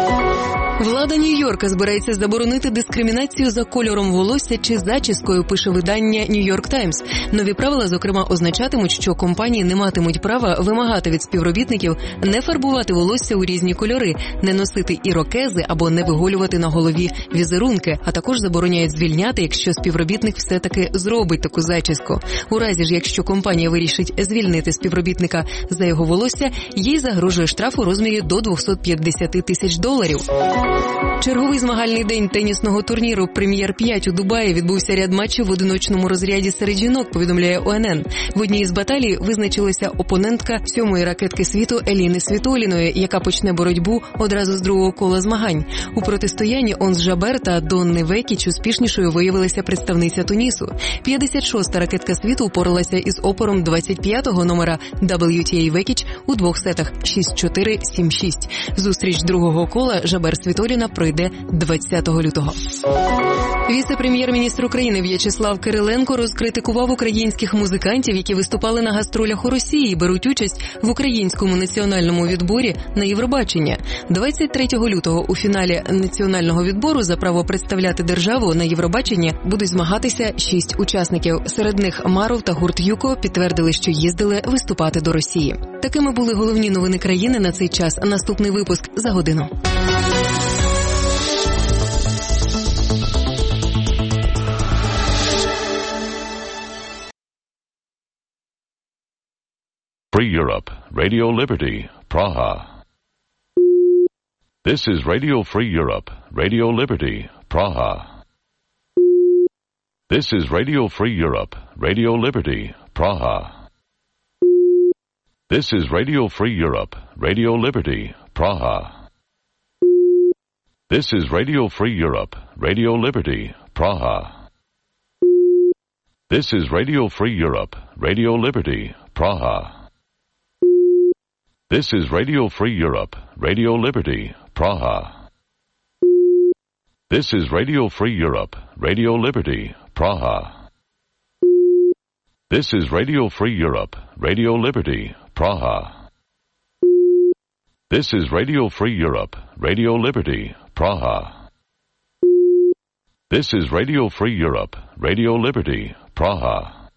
Влада Нью-Йорка збирається заборонити дискримінацію за кольором волосся чи зачіскою, пише видання New York Times. Нові правила, зокрема, означатимуть, що компанії не матимуть права вимагати від співробітників не фарбувати волосся у різні кольори, не носити ірокези або не виголювати на голові візерунки, а також забороняють звільняти, якщо співробітник все-таки зробить таку зачіску. У разі ж, якщо компанія вирішить звільнити співробітника за його волосся, їй загрожує штраф у розмірі до двісті п'ятдесят тисяч доларів. Черговий змагальний день тенісного турніру «Прем'єр п'ять» у Дубаї відбувся ряд матчів в одиночному розряді серед жінок, повідомляє О Ен Ен. В одній із баталій визначилася опонентка сьомої ракетки світу Еліни Світоліної, яка почне боротьбу одразу з другого кола змагань. У протистоянні Онс Жабер та Донни Векіч успішнішою виявилася представниця Тунісу. п'ятдесят шоста ракетка світу упоралася із опором двадцять п'ятого номера дабл ю ті ей Векіч у двох сетах шість чотири - сім шість. Зустріч другого кола Жабер Світоліна пройде двадцятого лютого. Віце-прем'єр-міністр України В'ячеслав Кириленко розкритикував українських музикантів, які виступали на гастролях у Росії і беруть участь в українському національному відборі на Євробачення. двадцять третього лютого у фіналі національного відбору за право представляти державу на Євробаченні будуть змагатися шість учасників. Серед них Маров та гурт Юко підтвердили, що їздили виступати до Росії. Такими були головні новини країни на цей час. Наступний випуск за годину. Free Europe, Radio Liberty, Praha. This is Radio Free Europe, Radio Liberty, Praha. This is Radio Free Europe, Radio Liberty, Praha. This is Radio Free Europe, Radio Liberty, Praha. This is Radio Free Europe, Radio Liberty, Praha. This is Radio Free Europe, Radio Liberty, Praha. This is Radio Free Europe, Radio Liberty, Praha. This is Radio Free Europe, Radio Liberty, Praha. This is Radio Free Europe, Radio Liberty, Praha. This is Radio Free Europe, Radio Liberty, Praha. This is Radio Free Europe, Radio Liberty, Praha.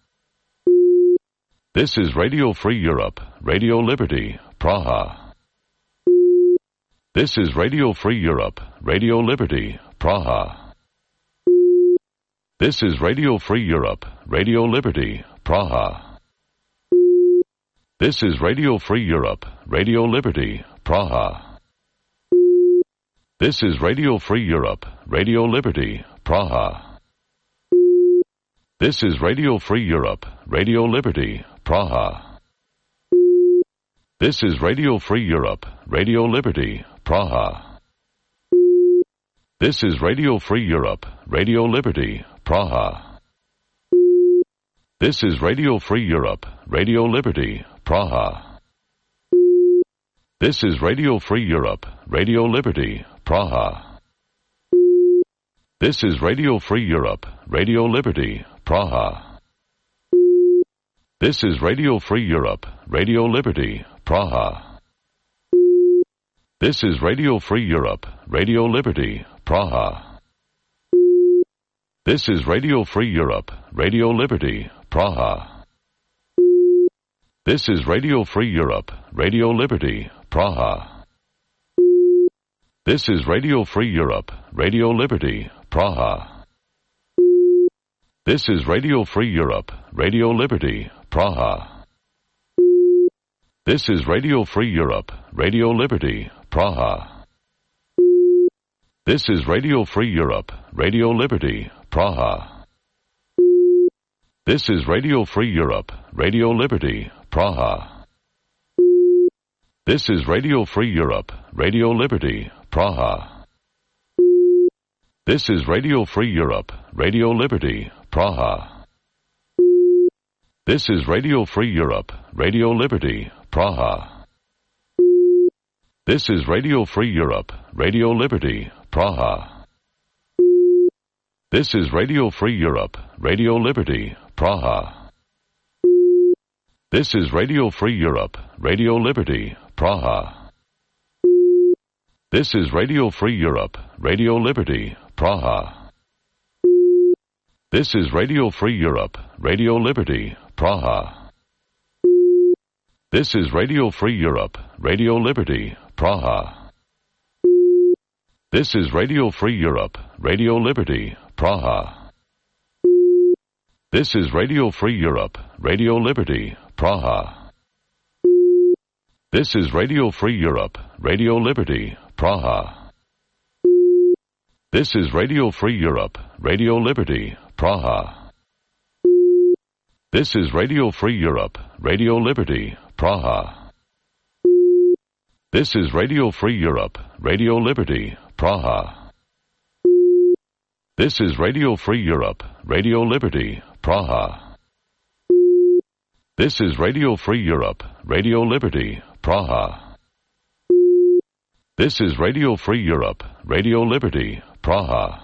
This is Radio Free Europe, Radio Liberty, Praha. This is Radio Free Europe, Radio Liberty, Praha. This is Radio Free Europe, Radio Liberty, Praha. This is Radio Free Europe, Radio Liberty, Praha. This is Radio Free Europe, Radio Liberty, Praha. This is Radio Free Europe, Radio Liberty, Praha. This is Radio Free Europe, Radio Liberty, Praha. This is Radio Free Europe, Radio Liberty, Praha. This is Radio Free Europe, Radio Liberty, Praha. This is Radio Free Europe, Radio Liberty, Praha. This is Radio Free Europe, Radio Liberty, Praha. This is Radio Free Europe, Radio Liberty, Praha. This is Radio Free Europe, Radio Liberty, Praha. This is Radio Free Europe, Radio Liberty, Praha. This is Radio Free Europe, Radio Liberty, Praha. This is Radio Free Europe, Radio Liberty, Praha. This is Radio Free Europe, Radio Liberty, Praha. This is Radio Free Europe, Radio Liberty, Praha. This is Radio Free Europe, Radio Liberty, Praha. This is Radio Free Europe, Radio Liberty, Praha. This is Radio Free Europe, Radio Liberty, Praha. This is Radio Free Europe, Radio Liberty, Praha. This is Radio Free Europe, Radio Liberty, Praha. This is Radio Free Europe, Radio Liberty, Praha. This is Radio Free Europe, Radio Liberty, Praha. This is Radio Free Europe, Radio Liberty, Praha. This is Radio Free Europe, Radio Liberty, Praha. This is Radio Free Europe, Radio Liberty, Praha. This is Radio Free Europe, Radio Liberty, Praha. This is Radio Free Europe, Radio Liberty, Praha. This is Radio Free Europe, Radio Liberty, Praha. This is Radio Free Europe, Radio Liberty, Praha. This is Radio Free Europe, Radio Liberty, Praha. This is Radio Free Europe, Radio Liberty, Praha. This is Radio Free Europe, Radio Liberty, Praha. This is Radio Free Europe, Radio Liberty, Praha. This is Radio Free Europe, Radio Liberty, Praha. This is Radio Free Europe, Radio Liberty, Praha.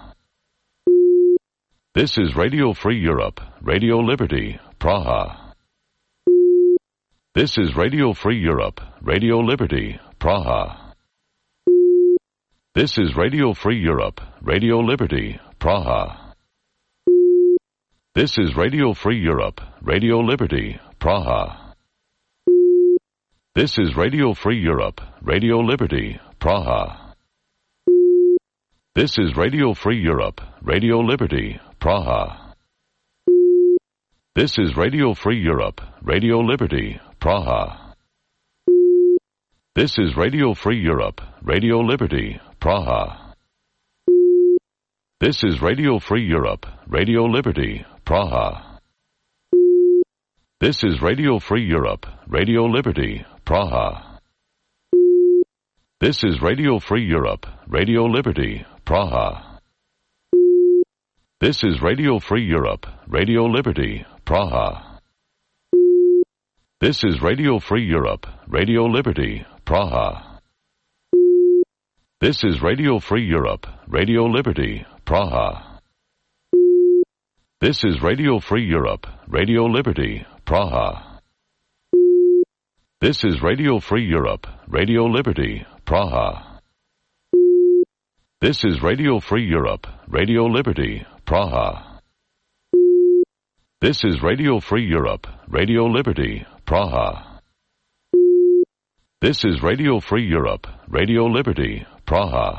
This is Radio Free Europe, Radio Liberty, Praha. This is Radio Free Europe, Radio Liberty, Praha. This is Radio Free Europe, Radio Liberty, Praha. This is Radio Free Europe, Radio Liberty, Praha. This is Radio Free Europe, Radio Liberty, Praha. This is Radio Free Europe, Radio Liberty, Praha. This is Radio Free Europe, Radio Liberty, Praha. This is Radio Free Europe, Radio Liberty, Praha. This is Radio Free Europe, Radio Liberty, Praha. This is Radio Free Europe, Radio Liberty, Praha. This is Radio Free Europe, Radio Liberty, Praha. This is Radio Free Europe, Radio Liberty, Praha. This is Radio Free Europe, Radio Liberty, Praha. This is Radio Free Europe, Radio Liberty, Praha. This is Radio Free Europe, Radio Liberty, Praha. This is Radio Free Europe, Radio Liberty, Praha. This is Radio Free Europe, Radio Liberty, Praha. This is Radio Free Europe, Radio Liberty, Praha. This is Radio Free Europe, Radio Liberty, Praha.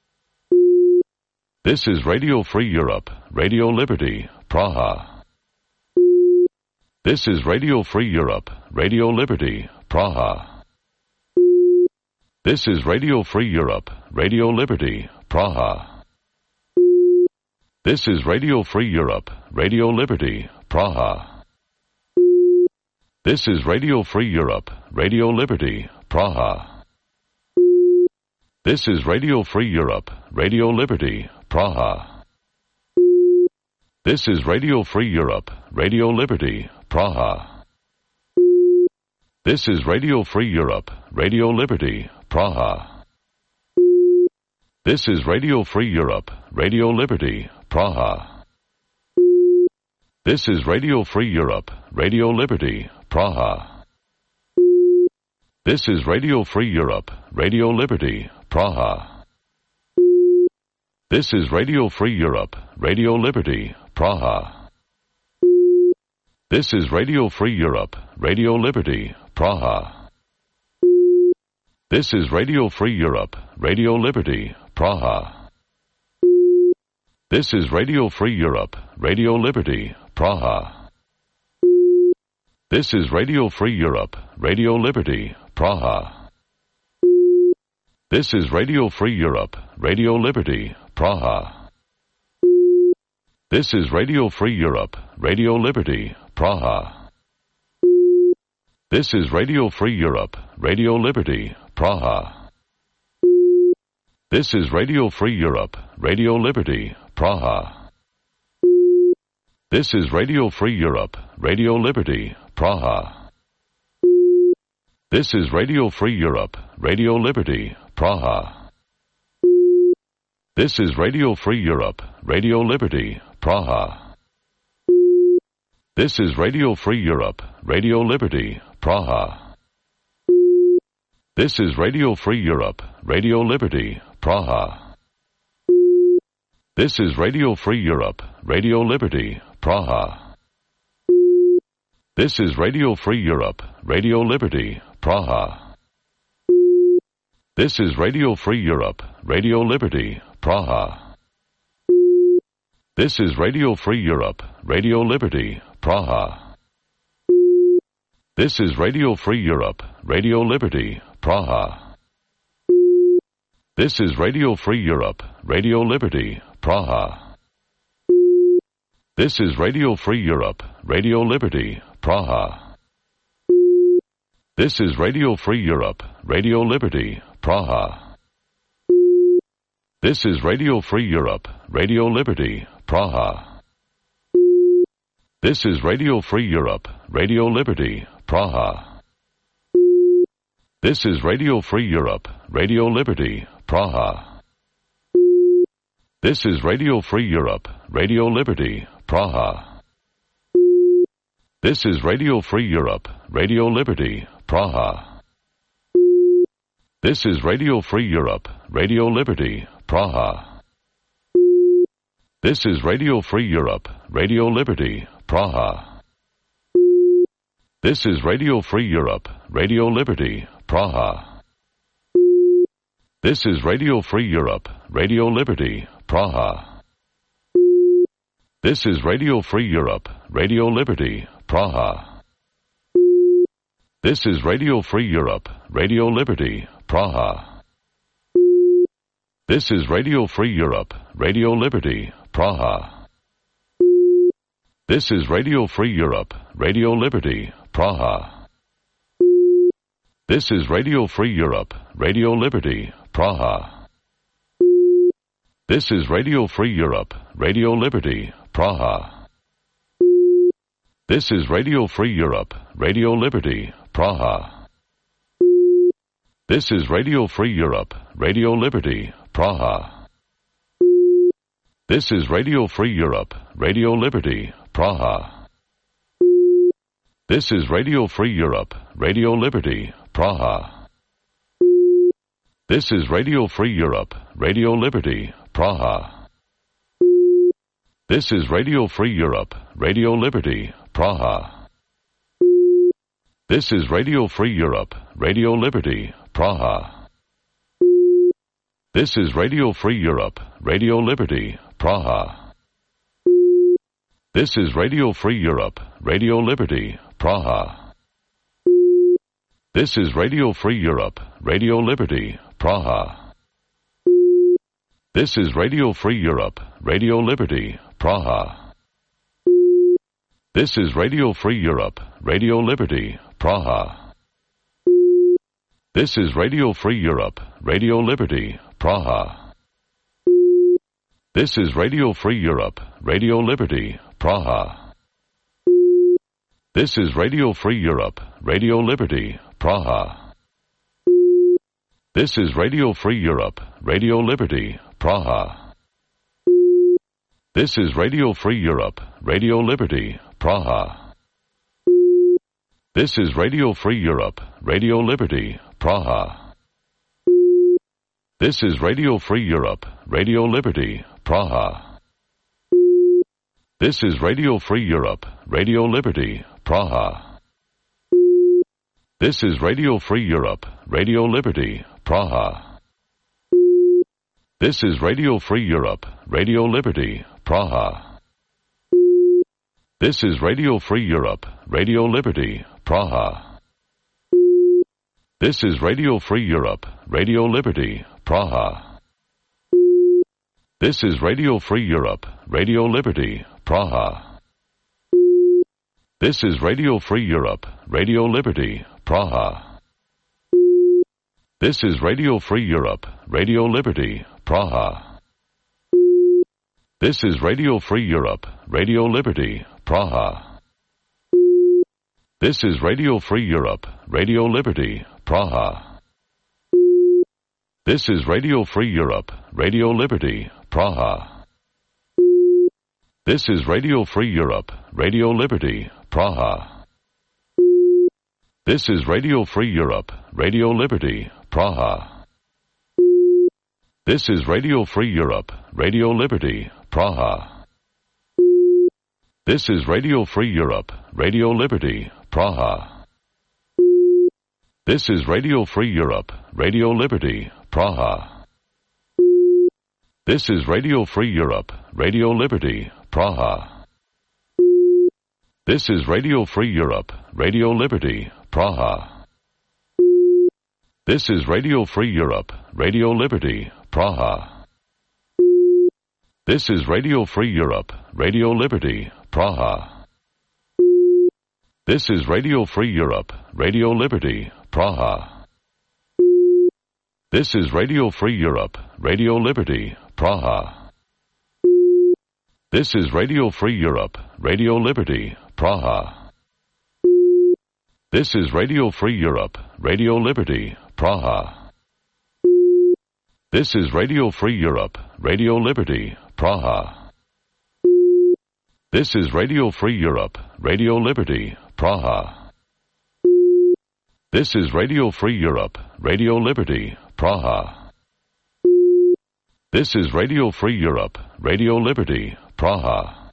This is Radio Free Europe, Radio Liberty, Praha. This is Radio Free Europe, Radio Liberty, Praha. This is Radio Free Europe, Radio Liberty, Praha. This is Radio Free Europe, Radio Liberty, Praha. This is Radio Free Europe, Radio Liberty, Praha. This is Radio Free Europe, Radio Liberty, Praha. This is Radio Free Europe, Radio Liberty, Praha. This is Radio Free Europe, Radio Liberty, Praha. This is Radio Free Europe, Radio Liberty, Praha. This is Radio Free Europe, Radio Liberty, Praha. This is Radio Free Europe, Radio Liberty, Praha. This is Radio Free Europe, Radio Liberty, Praha. This is Radio Free Europe, Radio Liberty, Praha. This is Radio Free Europe, Radio Liberty, Praha. This is Radio Free Europe, Radio Liberty, Praha. This is Radio Free Europe, Radio Liberty, Praha. This is Radio Free Europe, Radio Liberty, Praha. This is Radio Free Europe, Radio Liberty, Praha. This is Radio Free Europe, Radio Liberty, Praha. This is Radio Free Europe, Radio Liberty, Praha. This is Radio Free Europe, Radio Liberty, Praha. This is Radio Free Europe, Radio Liberty, Praha. This is Radio Free Europe, Radio Liberty, Praha. This is Radio Free Europe, Radio Liberty, Praha. This is Radio Free Europe, Radio Liberty, Praha. This is Radio Free Europe, Radio Liberty, Praha. This is Radio Free Europe, Radio Liberty, Praha. This is Radio Free Europe, Radio Liberty, Praha. This is Radio Free Europe, Radio Liberty, Praha. This is Radio Free Europe, Radio Liberty, Praha. This is Radio Free Europe, Radio Liberty, Praha. This is Radio Free Europe, Radio Liberty, Praha. This is Radio Free Europe, Radio Liberty, Praha. This is Radio Free Europe, Radio Liberty, Praha. This is Radio Free Europe, Radio Liberty, Praha. This is Radio Free Europe, Radio Liberty, Praha. This is Radio Free Europe, Radio Liberty, Praha. This is Radio Free Europe, Radio Liberty, Praha. This is Radio Free Europe, Radio Liberty, Praha. This is Radio Free Europe, Radio Liberty, Praha. This is Radio Free Europe, Radio Liberty, Praha. This is Radio Free Europe, Radio Liberty, Praha. This is Radio Free Europe, Radio Liberty, Praha. This is Radio Free Europe, Radio Liberty, Praha. This is Radio Free Europe, Radio Liberty, Praha. This is Radio Free Europe, Radio Liberty, Praha. This is Radio Free Europe, Radio Liberty, Praha. This is Radio Free Europe, Radio Liberty, Praha. This is Radio Free Europe, Radio Liberty, Praha. This is Radio Free Europe, Radio Liberty, Praha. This is Radio Free Europe, Radio Liberty, Praha. This is Radio Free Europe, Radio Liberty, Praha. This is Radio Free Europe, Radio Liberty, Praha. This is Radio Free Europe, Radio Liberty, Praha. This is Radio Free Europe, Radio Liberty, Praha. This is Radio Free Europe, Radio Liberty, Praha. This is Radio Free Europe, Radio Liberty, Praha. This is Radio Free Europe, Radio Liberty, Praha. This is Radio Free Europe, Radio Liberty, Praha. This is Radio Free Europe, Radio Liberty, Praha. This is Radio Free Europe, Radio Liberty, Praha. This is Radio Free Europe, Radio Liberty, Praha. This is Radio Free Europe, Radio Liberty, Praha. This is Radio Free Europe, Radio Liberty, Praha. This is Radio Free Europe, Radio Liberty, Praha. This is Radio Free Europe, Radio Liberty, Praha. This is Radio Free Europe, Radio Liberty, Praha. This is Radio Free Europe, Radio Liberty, Praha. This is Radio Free Europe, Radio Liberty, Praha. This is Radio Free Europe, Radio Liberty, Praha. This is Radio Free Europe, Radio Liberty, Praha. This is Radio Free Europe, Radio Liberty, Praha. This is Radio Free Europe, Radio Liberty, Praha. This is Radio Free Europe, Radio Liberty, Praha. This is Radio Free Europe, Radio Liberty, Praha. This is Radio Free Europe, Radio Liberty, Praha. This is Radio Free Europe, Radio Liberty, Praha. This is Radio Free Europe, Radio Liberty, Praha. This is Radio Free Europe, Radio Liberty, Praha. This is Radio Free Europe, Radio Liberty, Praha. This is Radio Free Europe, Radio Liberty, Praha. This is Radio Free Europe, Radio Liberty, Praha. This is Radio Free Europe, Radio Liberty, Praha. This is Radio Free Europe, Radio Liberty, Praha. This is Radio Free Europe, Radio Liberty, Praha. This is Radio Free Europe, Radio Liberty, Praha. This is Radio Free Europe, Radio Liberty, Praha. This is Radio Free Europe, Radio Liberty, Praha. This is Radio Free Europe, Radio Liberty, Praha. This is Radio Free Europe, Radio Liberty, Praha. This is Radio Free Europe, Radio Liberty, Praha. This is Radio Free Europe, Radio Liberty, Praha. This is Radio Free Europe, Radio Liberty, Praha. This is Radio Free Europe, Radio Liberty, Praha. This is Radio Free Europe, Radio Liberty, Praha.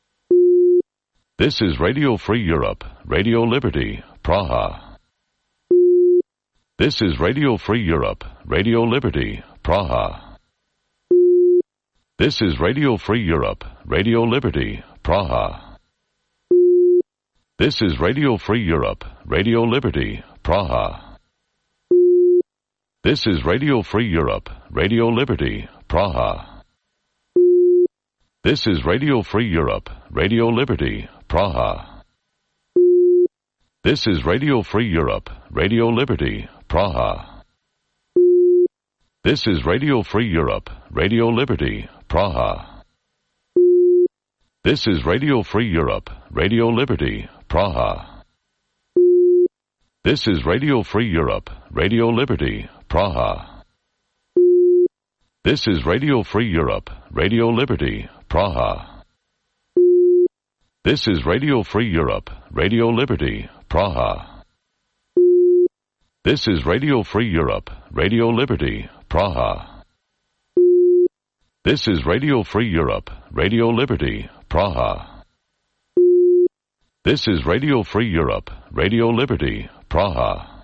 This is Radio Free Europe, Radio Liberty, Praha. This is Radio Free Europe, Radio Liberty, Praha. This is Radio Free Europe, Radio Liberty, Praha. This is Radio Free Europe, Radio Liberty, Praha. This is Radio Free Europe, Radio Liberty, Praha. This is Radio Free Europe, Radio Liberty, Praha. This is Radio Free Europe, Radio Liberty, Praha. This is Radio Free Europe, Radio Liberty, Praha. This is Radio Free Europe, Radio Liberty, Praha. This is Radio Free Europe, Radio Liberty, Praha. This is Radio Free Europe, Radio Liberty, Praha. This is Radio Free Europe, Radio Liberty, Praha. This is Radio Free Europe, Radio Liberty, Praha. This is Radio Free Europe, Radio Liberty, Praha. This is Radio Free Europe, Radio Liberty, Praha.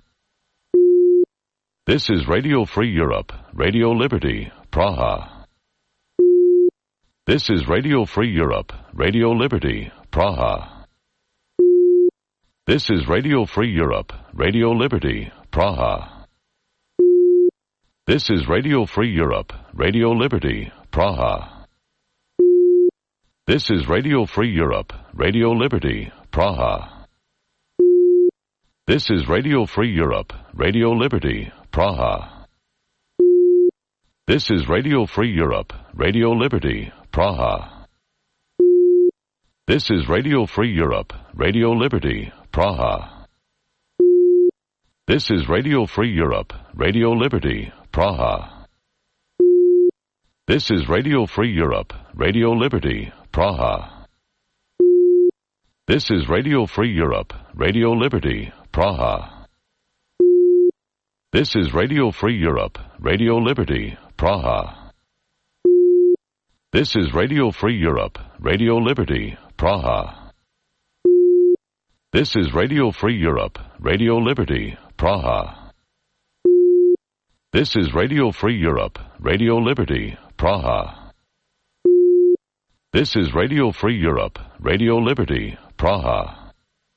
This is Radio Free Europe, Radio Liberty, Praha. This is Radio Free Europe, Radio Liberty, Praha. This is Radio Free Europe, Radio Liberty, Praha. This is Radio Free Europe, Radio Liberty, Praha. This is Radio Free Europe, Radio Liberty, Praha. This is Radio Free Europe, Radio Liberty, Praha. This is Radio Free Europe, Radio Liberty, Praha. This is Radio Free Europe, Radio Liberty, Praha. This is Radio Free Europe, Radio Liberty, Praha. This is Radio Free Europe, Radio Liberty, Praha. This is Radio Free Europe, Radio Liberty, Praha. This is Radio Free Europe, Radio Liberty, Praha. This is Radio Free Europe, Radio Liberty, Praha. This is Radio Free Europe, Radio Liberty, Praha. This is Radio Free Europe, Radio Liberty, Praha. This is Radio Free Europe, Radio Liberty, Praha.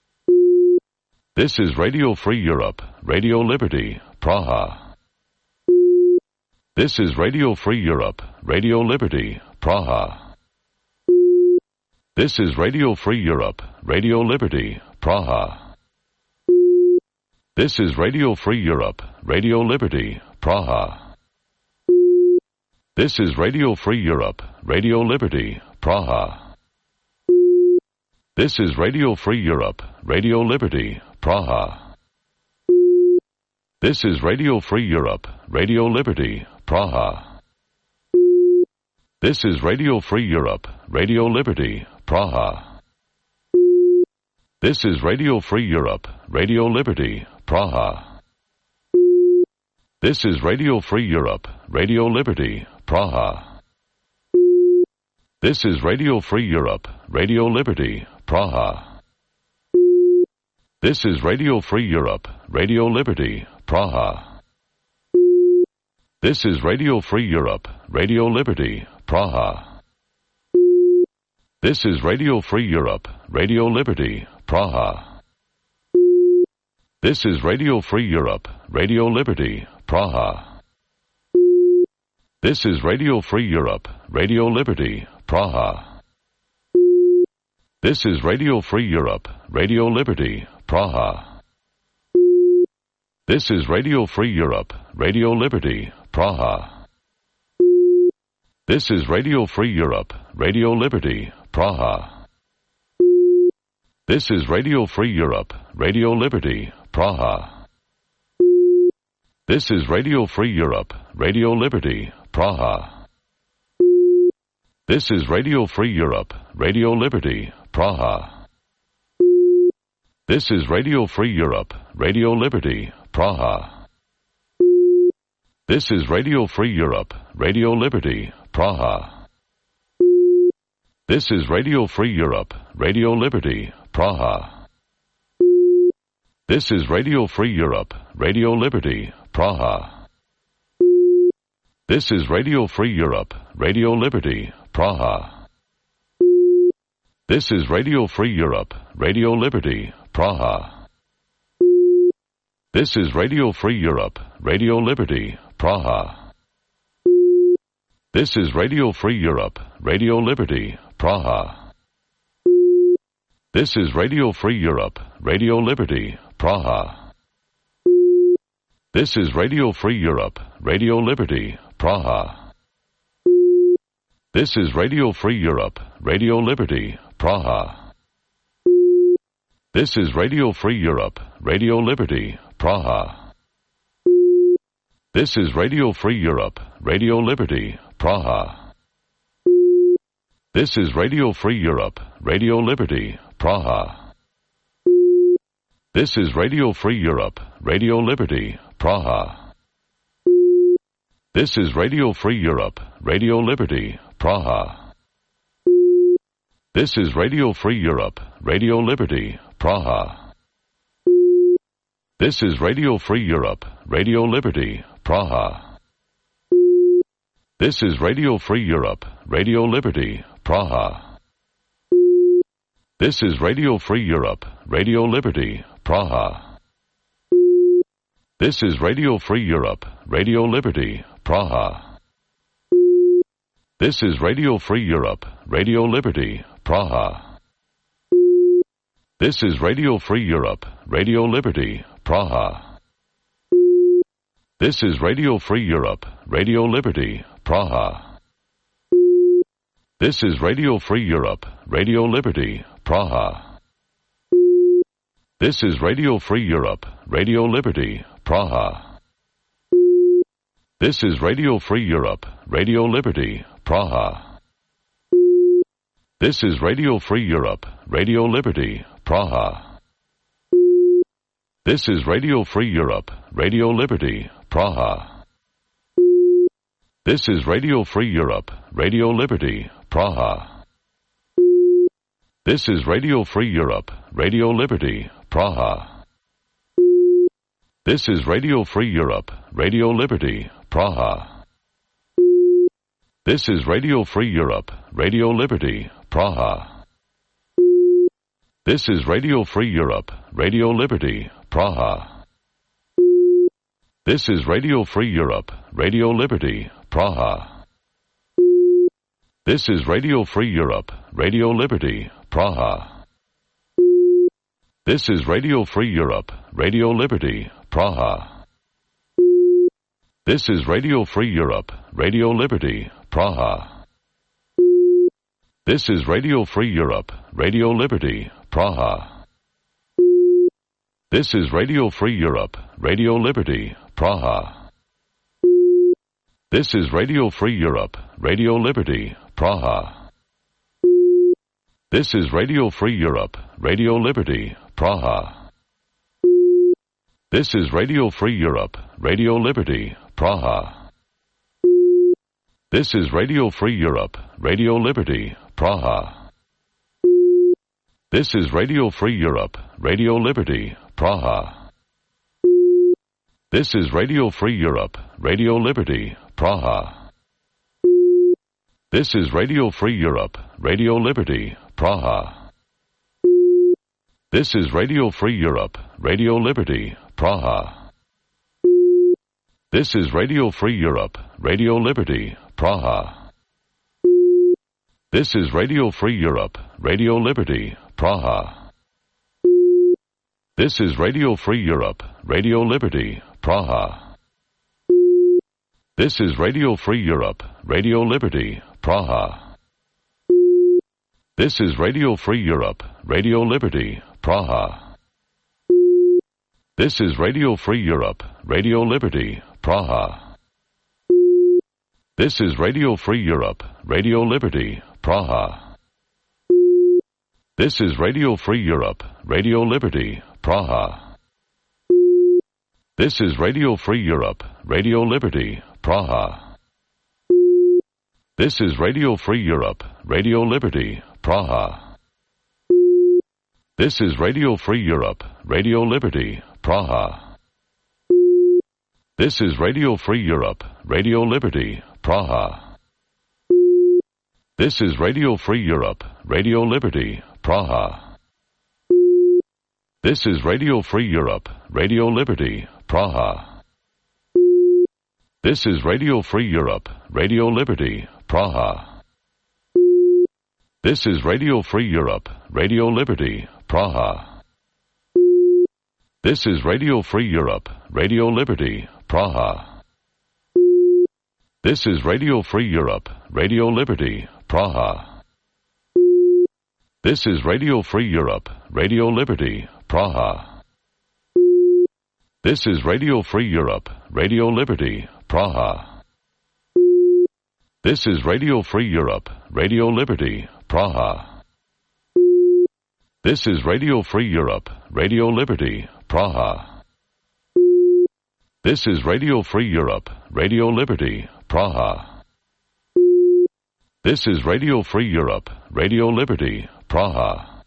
This is Radio Free Europe, Radio Liberty, Praha. This is Radio Free Europe, Radio Liberty, Praha. This is Radio Free Europe, Radio Liberty, Praha. This is Radio Free Europe, Radio Liberty, Praha. This is Radio Free Europe, Radio Liberty, Praha. This is Radio Free Europe, Radio Liberty, Praha. This is Radio Free Europe, Radio Liberty, Praha. This is Radio Free Europe, Radio Liberty, Praha. This is Radio Free Europe, Radio Liberty, Praha. This is Radio Free Europe, Radio Liberty, Praha. This is Radio Free Europe, Radio Liberty, Praha. This is Radio Free Europe, Radio Liberty, Praha. This is Radio Free Europe, Radio Liberty, Praha. This is Radio Free Europe, Radio Liberty, Praha. This is Radio Free Europe, Radio Liberty, Praha. This is Radio Free Europe, Radio Liberty, Praha. This is Radio Free Europe, Radio Liberty, Praha. This is Radio Free Europe, Radio Liberty, Praha. This is Radio Free Europe, Radio Liberty, Praha. This is Radio Free Europe, Radio Liberty, Praha. This is Radio Free Europe, Radio Liberty, Praha. This is Radio Free Europe, Radio Liberty, Praha. This is Radio Free Europe, Radio Liberty, Praha. This is Radio Free Europe, Radio Liberty, Praha. This is Radio Free Europe, Radio Liberty, Praha. This is Radio Free Europe, Radio Liberty, Praha. This is Radio Free Europe, Radio Liberty, Praha. This is Radio Free Europe, Radio Liberty, Praha. This is Radio Free Europe, Radio Liberty, Praha. This is Radio Free Europe, Radio Liberty, Praha. This is Radio Free Europe, Radio Liberty, Praha. This is Radio Free Europe, Radio Liberty, Praha. This is Radio Free Europe, Radio Liberty, Praha. This is Radio Free Europe, Radio Liberty, Praha. This is Radio Free Europe, Radio Liberty, Praha. This is Radio Free Europe, Radio Liberty, Praha. This is Radio Free Europe, Radio Liberty, Praha. This is Radio Free Europe, Radio Liberty, Praha. This is Radio Free Europe, Radio Liberty, Praha. This is Radio Free Europe, Radio Liberty, Praha. This is Radio Free Europe, Radio Liberty, Praha. This is Radio Free Europe, Radio Liberty, Praha. This is Radio Free Europe, Radio Liberty, Praha. This is Radio Free Europe, Radio Liberty, Praha. This is Radio Free Europe, Radio Liberty, Praha. This is Radio Free Europe, Radio Liberty, Praha. This is Radio Free Europe, Radio Liberty, Praha. This is Radio Free Europe, Radio Liberty, Praha. This is Radio Free Europe, Radio Liberty, Praha. This is Radio Free Europe, Radio Liberty, Praha. This is Radio Free Europe, Radio Liberty, Praha. This is Radio Free Europe, Radio Liberty, Praha. This is Radio Free Europe, Radio Liberty, Praha. This is Radio Free Europe, Radio Liberty, Praha. This is Radio Free Europe, Radio Liberty, Praha. This is Radio Free Europe, Radio Liberty, Praha. This is Radio Free Europe, Radio Liberty, Praha. This is Radio Free Europe, Radio Liberty, Praha. This is Radio Free Europe, Radio Liberty, Praha. This is Radio Free Europe, Radio Liberty, Praha. This is Radio Free Europe, Radio Liberty, Praha. This is Radio Free Europe, Radio Liberty, Praha. This is Radio Free Europe, Radio Liberty, Praha. This is Radio Free Europe, Radio Liberty, Praha. This is Radio Free Europe, Radio Liberty, Praha. This is Radio Free Europe, Radio Liberty, Praha. This is Radio Free Europe, Radio Liberty, Praha. This is Radio Free Europe, Radio Liberty, Praha. This is Radio Free Europe, Radio Liberty, Praha. This is Radio Free Europe, Radio Liberty, Praha. This is Radio Free Europe, Radio Liberty, Praha. This is Radio Free Europe, Radio Liberty, Praha. This is Radio Free Europe, Radio Liberty, Praha. This is Radio Free Europe, Radio Liberty, Praha. This is Radio Free Europe, Radio Liberty, Praha. This is Radio Free Europe, Radio Liberty, Praha. This is Radio Free Europe, Radio Liberty, Praha. This is Radio Free Europe, Radio Liberty, Praha. This is Radio Free Europe, Radio Liberty, Praha. This is Radio Free Europe, Radio Liberty, Praha. This is Radio Free Europe, Radio Liberty, Praha. This is Radio Free Europe, Radio Liberty, Praha. This is Radio Free Europe, Radio Liberty, Praha. This is Radio Free Europe, Radio Liberty, Praha. This is Radio Free Europe, Radio Liberty, Praha. This is Radio Free Europe, Radio Liberty, Praha. This is Radio Free Europe, Radio Liberty, Praha. This is Radio Free Europe, Radio Liberty, Praha. This is Radio Free Europe, Radio Liberty, Praha. This is Radio Free Europe, Radio Liberty, Praha. This is Radio Free Europe, Radio Liberty, Praha. This is Radio Free Europe, Radio Liberty, Praha. This is Radio Free Europe, Radio Liberty, Praha. This is Radio Free Europe, Radio Liberty, Praha.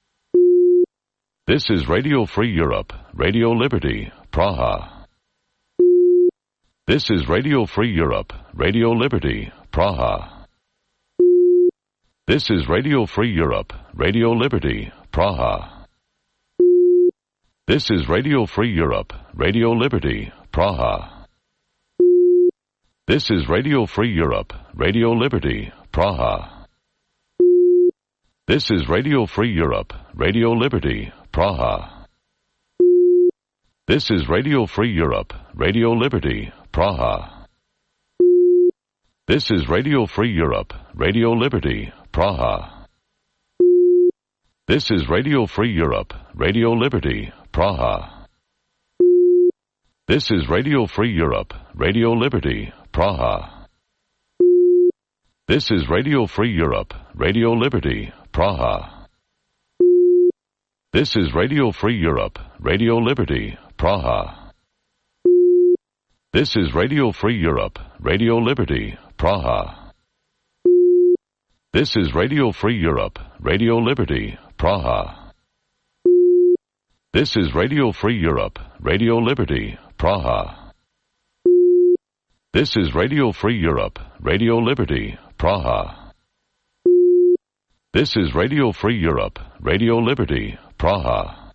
This is Radio Free Europe, Radio Liberty, Praha. This is Radio Free Europe, Radio Liberty, Praha. This is Radio Free Europe, Radio Liberty, Praha. This is Radio Free Europe, Radio Liberty, Praha. This is Radio Free Europe, Radio Liberty, Praha. This is Radio Free Europe, Radio Liberty, Praha. This is Radio Free Europe, Radio Liberty, Praha. This is Radio Free Europe, Radio Liberty, Praha. This is Radio Free Europe, Radio Liberty, Praha. This is Radio Free Europe, Radio Liberty, Praha. This is Radio Free Europe, Radio Liberty, Praha. This is Radio Free Europe, Radio Liberty, Praha. This is Radio Free Europe, Radio Liberty, Praha. This is Radio Free Europe, Radio Liberty, Praha. This is Radio Free Europe, Radio Liberty, Praha. This is Radio Free Europe, Radio Liberty, Praha. This is Radio Free Europe, Radio Liberty, Praha.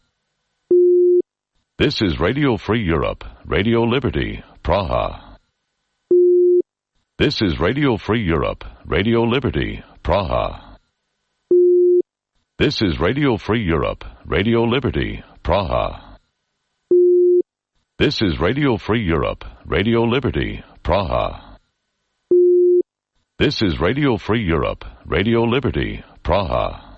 This is Radio Free Europe, Radio Liberty, Praha. This is Radio Free Europe, Radio Liberty, Praha. This is Radio Free Europe, Radio Liberty, Praha. This is Radio Free Europe, Radio Liberty, Praha. This is Radio Free Europe, Radio Liberty, Praha.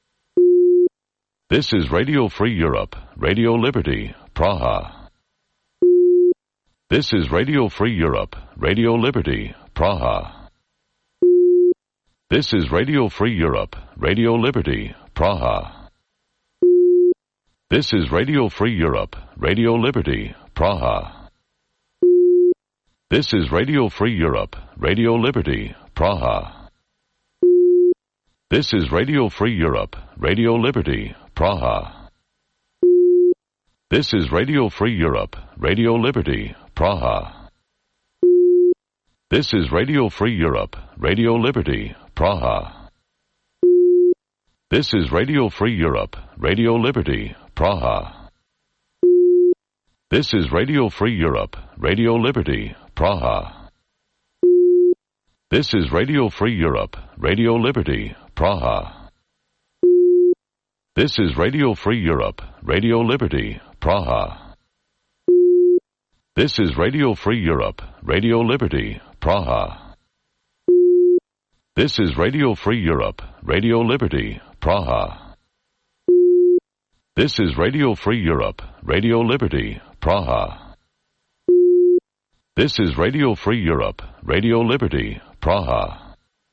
This is Radio Free Europe, Radio Liberty, Praha. This is Radio Free Europe, Radio Liberty, Praha. This is Radio Free Europe, Radio Liberty, Praha. This is Radio Free Europe, Radio Liberty, Praha. This is Radio Free Europe, Radio Liberty, Praha. This is Radio Free Europe, Radio Liberty, Praha. This is Radio Free Europe, Radio Liberty, Praha. This is Radio Free Europe, Radio Liberty, Praha. This is Radio Free Europe, Radio Liberty, Praha. This is Radio Free Europe, Radio Liberty, Praha. This is Radio Free Europe, Radio Liberty, Praha. This is Radio Free Europe, Radio Liberty, Praha. This is Radio Free Europe, Radio Liberty, Praha. This is Radio Free Europe, Radio Liberty, Praha. This is Radio Free Europe, Radio Liberty, Praha. This is Radio Free Europe, Radio Liberty, Praha.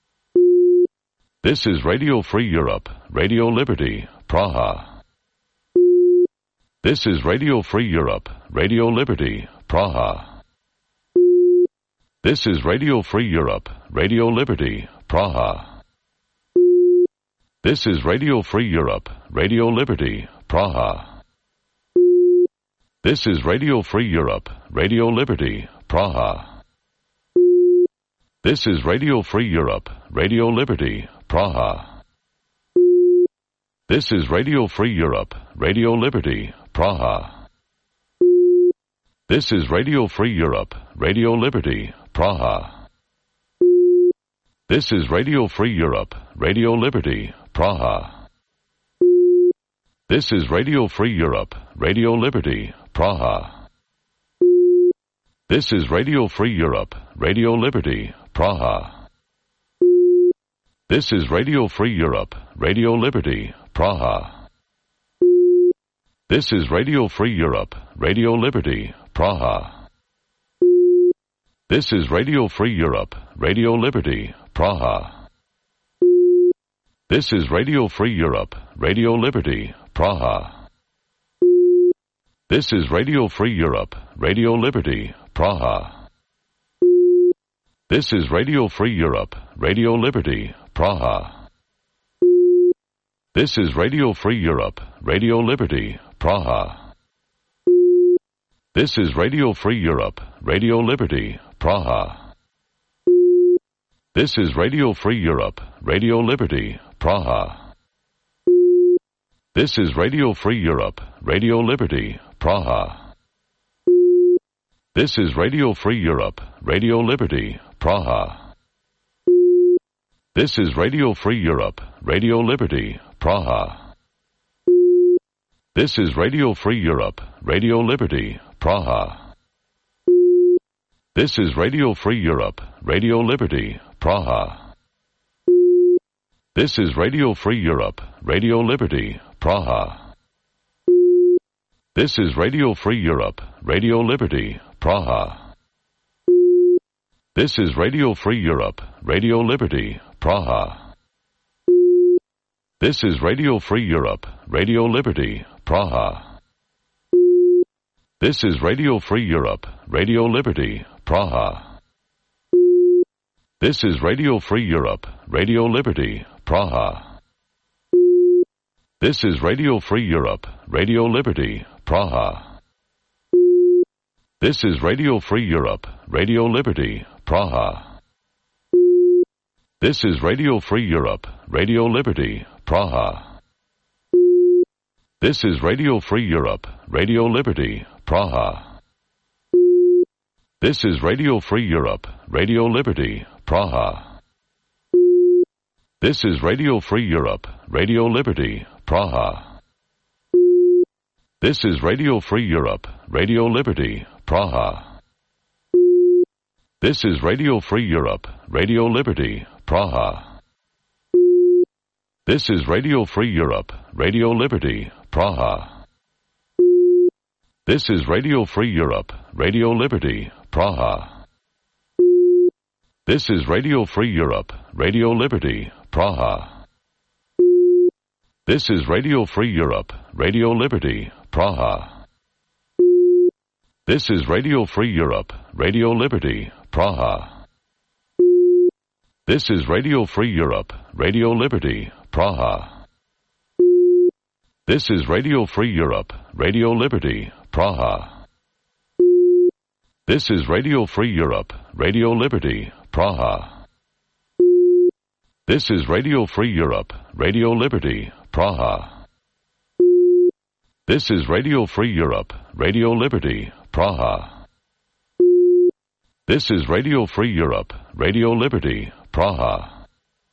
This is Radio Free Europe, Radio Liberty, Praha. This is Radio Free Europe, Radio Liberty, Praha. This is Radio Free Europe, Radio Liberty, Praha. This is Radio Free Europe, Radio Liberty, Praha. This is Radio Free Europe, Radio Liberty, Praha. This is Radio Free Europe, Radio Liberty, Praha. This is Radio Free Europe, Radio Liberty, Praha. This is Radio Free Europe, Radio Liberty, Praha. This is Radio Free Europe, Radio Liberty, Praha. This is Radio Free Europe, Radio Liberty, Praha. This is Radio Free Europe, Radio Liberty, Praha. This is Radio Free Europe, Radio Liberty, Praha. This is Radio Free Europe, Radio Liberty, Praha. This is Radio Free Europe, Radio Liberty, Praha. This is Radio Free Europe, Radio Liberty, Praha. This is Radio Free Europe, Radio Liberty, Praha. This is Radio Free Europe, Radio Liberty, Praha. This is Radio Free Europe, Radio Liberty, Praha. This is Radio Free Europe, Radio Liberty, Praha. This is Radio Free Europe, Radio Liberty, Praha. This is Radio Free Europe, Radio Liberty, Praha. This is Radio Free Europe, Radio Liberty, Praha. This is Radio Free Europe, Radio Liberty, Praha. This is Radio Free Europe, Radio Liberty, Praha. This is Radio Free Europe, Radio Liberty, Praha. This is Radio Free Europe, Radio Liberty, Praha. This is Radio Free Europe, Radio Liberty, Praha. This is Radio Free Europe, Radio Liberty, Praha. This is Radio Free Europe, Radio Liberty, Praha. This is Radio Free Europe, Radio Liberty, Praha. This is Radio Free Europe, Radio Liberty, Praha. This is Radio Free Europe, Radio Liberty, Praha. This is Radio Free Europe, Radio Liberty, Praha. This is Radio Free Europe, Radio Liberty, Praha. This is Radio Free Europe, Radio Liberty, Praha. This is Radio Free Europe, Radio Liberty, Praha. This is Radio Free Europe, Radio Liberty, Praha. This is Radio Free Europe, Radio Liberty, Praha. This is Radio Free Europe, Radio Liberty, Praha. This is Radio Free Europe, Radio Liberty, Praha. This is Radio Free Europe, Radio Liberty, Praha. This is Radio Free Europe, Radio Liberty, Praha. This is Radio Free Europe, Radio Liberty, Praha. This is Radio Free Europe, Radio Liberty, Praha. This is Radio Free Europe, Radio Liberty, Praha. This is Radio Free Europe, Radio Liberty, Praha. This is Radio Free Europe, Radio Liberty, Praha. This is Radio Free Europe, Radio Liberty, Praha. This is Radio Free Europe, Radio Liberty, Praha. This is Radio Free Europe, Radio Liberty, Praha.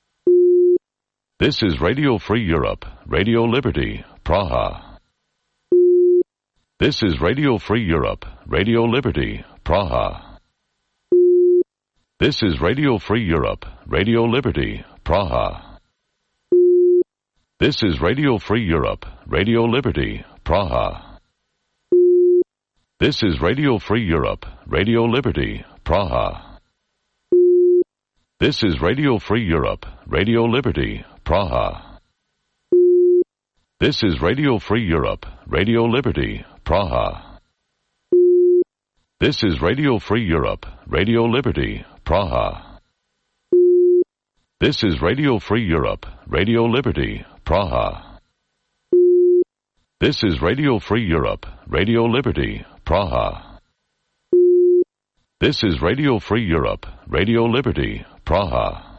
This is Radio Free Europe, Radio Liberty, Praha. This is Radio Free Europe, Radio Liberty, Praha. This is Radio Free Europe, Radio Liberty, Praha. This is Radio Free Europe, Radio Liberty, Praha. This is Radio Free Europe, Radio Liberty, Praha. This is Radio Free Europe, Radio Liberty, Praha. This is Radio Free Europe, Radio Liberty, Praha. This is Radio Free Europe, Radio Liberty, Praha. This is Radio Free Europe, Radio Liberty, Praha. This is Radio Free Europe, Radio Liberty, Praha. This is Radio Free Europe, Radio Liberty, Praha.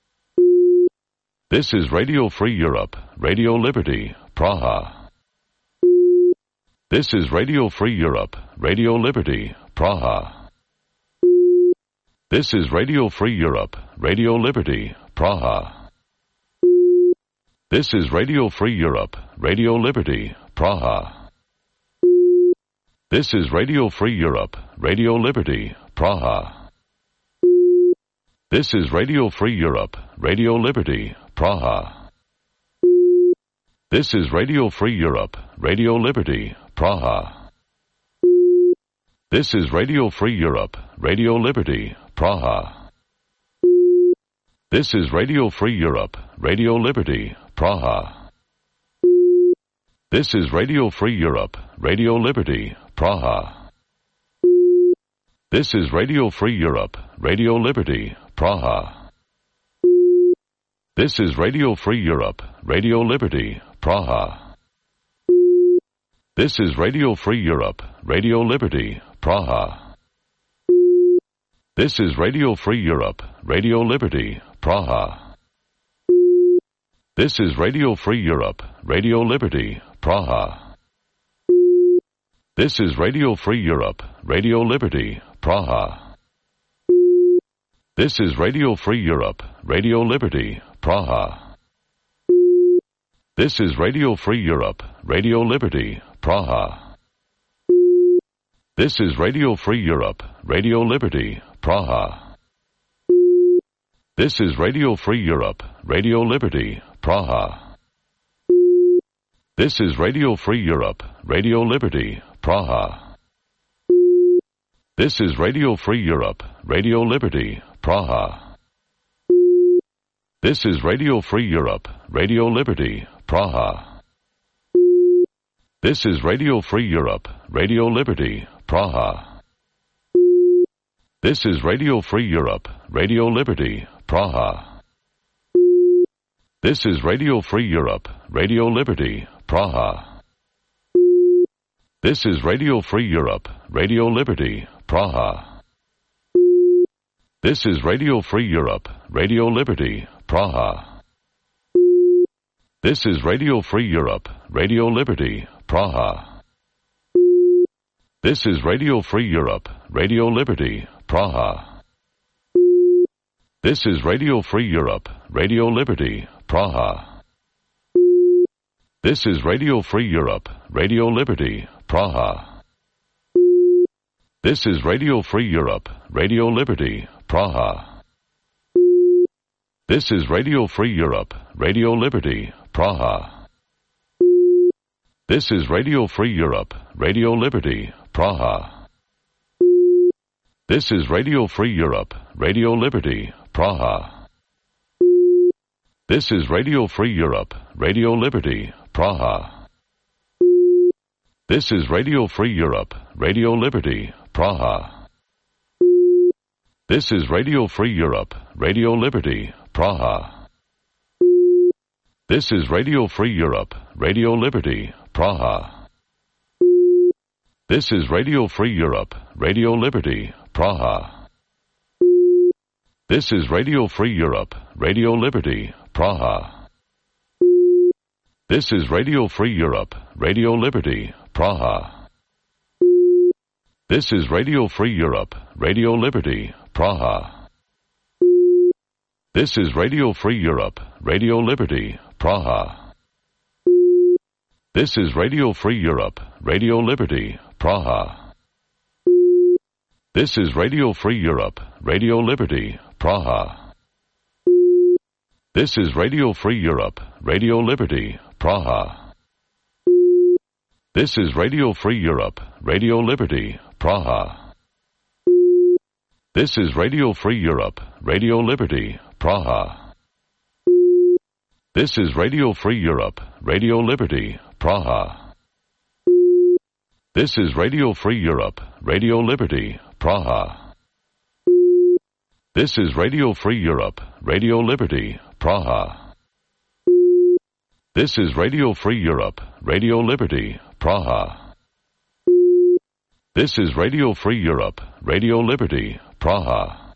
This is Radio Free Europe, Radio Liberty, Praha. This is Radio Free Europe, Radio Liberty, Praha. This is Radio Free Europe, Radio Liberty, Praha. This is Radio Free Europe, Radio Liberty, Praha. This is Radio Free Europe, Radio Liberty, Praha. This is Radio Free Europe, Radio Liberty, Praha. This is Radio Free Europe, Radio Liberty, Praha. This is Radio Free Europe, Radio Liberty, Praha. This is Radio Free Europe, Radio Liberty, Praha. This is Radio Free Europe, Radio Liberty, Praha. This is Radio Free Europe, Radio Liberty, Praha. This is Radio Free Europe, Radio Liberty, Praha. This is Radio Free Europe, Radio Liberty, Praha. This is Radio Free Europe, Radio Liberty, Praha. This is Radio Free Europe, Radio Liberty, Praha. This is Radio Free Europe, Radio Liberty, Praha. This is Radio Free Europe, Radio Liberty, Praha. This is Radio Free Europe, Radio Liberty, Praha. This is Radio Free Europe, Radio Liberty, Praha. This is Radio Free Europe, Radio Liberty, Praha. This is Radio Free Europe, Radio Liberty, Praha. This is Radio Free Europe, Radio Liberty, Praha. This is Radio Free Europe, Radio Liberty, Praha. This is Radio Free Europe, Radio Liberty, Praha. This is Radio Free Europe, Radio Liberty, Praha. This is Radio Free Europe, Radio Liberty, Praha. This is Radio Free Europe, Radio Liberty, Praha. This is Radio Free Europe, Radio Liberty, Praha. This is Radio Free Europe, Radio Liberty, Praha. This is Radio Free Europe, Radio Liberty, Praha. This is Radio Free Europe, Radio Liberty, Praha. This is Radio Free Europe, Radio Liberty, Praha. This is Radio Free Europe, Radio Liberty, Praha. This is Radio Free Europe, Radio Liberty, Praha. This is Radio Free Europe, Radio Liberty, Praha. This is Radio Free Europe, Radio Liberty, Praha. This is Radio Free Europe, Radio Liberty, Praha. This is Radio Free Europe, Radio Liberty, Praha. This is Radio Free Europe, Radio Liberty, Praha. This is Radio Free Europe, Radio Liberty, Praha. This is Radio Free Europe, Radio Liberty, Praha. This is Radio Free Europe, Radio Liberty, Praha. This is Radio Free Europe, Radio Liberty, Praha. This is Radio Free Europe, Radio Liberty, Praha. This is Radio Free Europe, Radio Liberty, Praha. This is Radio Free Europe, Radio Liberty, Praha. This is Radio Free Europe, Radio Liberty, Praha. This is Radio Free Europe, Radio Liberty, Praha. This is Radio Free Europe, Radio Liberty, Praha. This is Radio Free Europe, Radio Liberty, Praha. This is Radio Free Europe, Radio Liberty, Praha. This is Radio Free Europe, Radio Liberty, Praha. This is Radio Free Europe, Radio Liberty, Praha. This is Radio Free Europe, Radio Liberty, Praha. This is Radio Free Europe, Radio Liberty, Praha.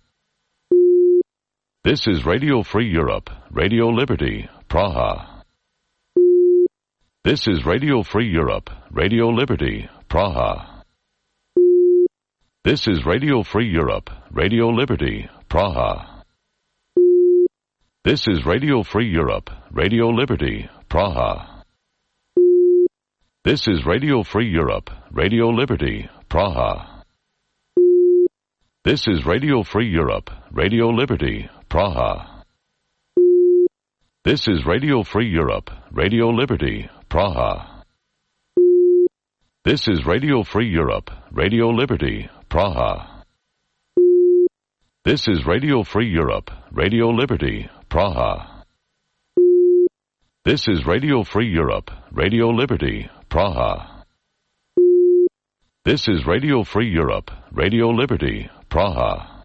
This is Radio Free Europe, Radio Liberty, Praha. This is Radio Free Europe, Radio Liberty, Praha. This is Radio Free Europe, Radio Liberty, Praha. This is Radio Free Europe, Radio Liberty, Praha. This is Radio Free Europe, Radio Liberty, Praha. This is Radio Free Europe, Radio Liberty, Praha. This is Radio Free Europe, Radio Liberty, Praha. This is Radio Free Europe, Radio Liberty, Praha. This is Radio Free Europe, Radio Liberty, Praha. This is Radio Free Europe, Radio Liberty, Praha. This is Radio Free Europe, Radio Liberty, Praha.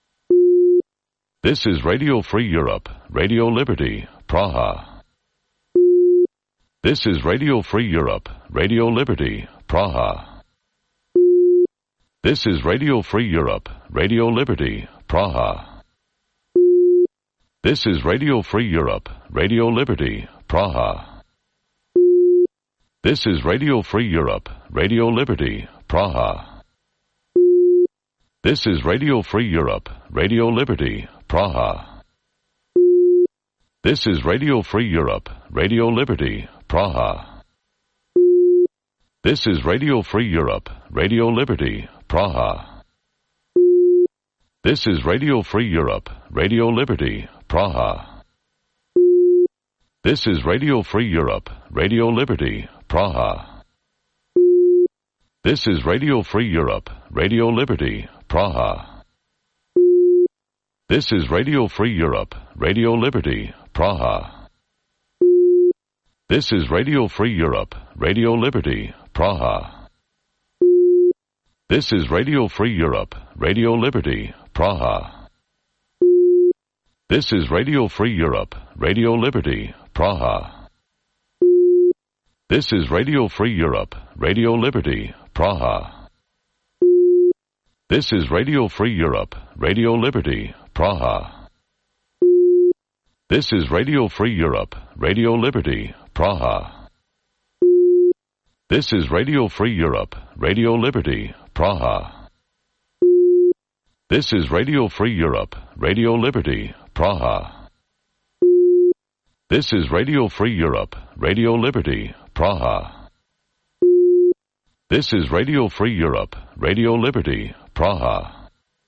This is Radio Free Europe, Radio Liberty, Praha. This is Radio Free Europe, Radio Liberty, Praha. This is Radio Free Europe, Radio Liberty, Praha. This is Radio Free Europe, Radio Liberty, Praha. This is Radio Free Europe, Radio Liberty, Praha. This is Radio Free Europe, Radio Liberty, Praha. This is Radio Free Europe, Radio Liberty, Praha. This is Radio Free Europe, Radio Liberty, Praha. This is Radio Free Europe, Radio Liberty, Praha. This is Radio Free Europe, Radio Liberty, Praha. This is Radio Free Europe, Radio Liberty, Praha. This is Radio Free Europe, Radio Liberty, Praha. This is Radio Free Europe, Radio Liberty, Praha. This is Radio Free Europe, Radio Liberty, Praha. This is Radio Free Europe, Radio Liberty, Praha. This is Radio Free Europe, Radio Liberty, Praha. This is Radio Free Europe, Radio Liberty, Praha. This is Radio Free Europe, Radio Liberty, Praha. This is Radio Free Europe, Radio Liberty, Praha. This is Radio Free Europe, Radio Liberty, Praha. This is Radio Free Europe, Radio Liberty, Praha. This is Radio Free Europe, Radio Liberty, Praha.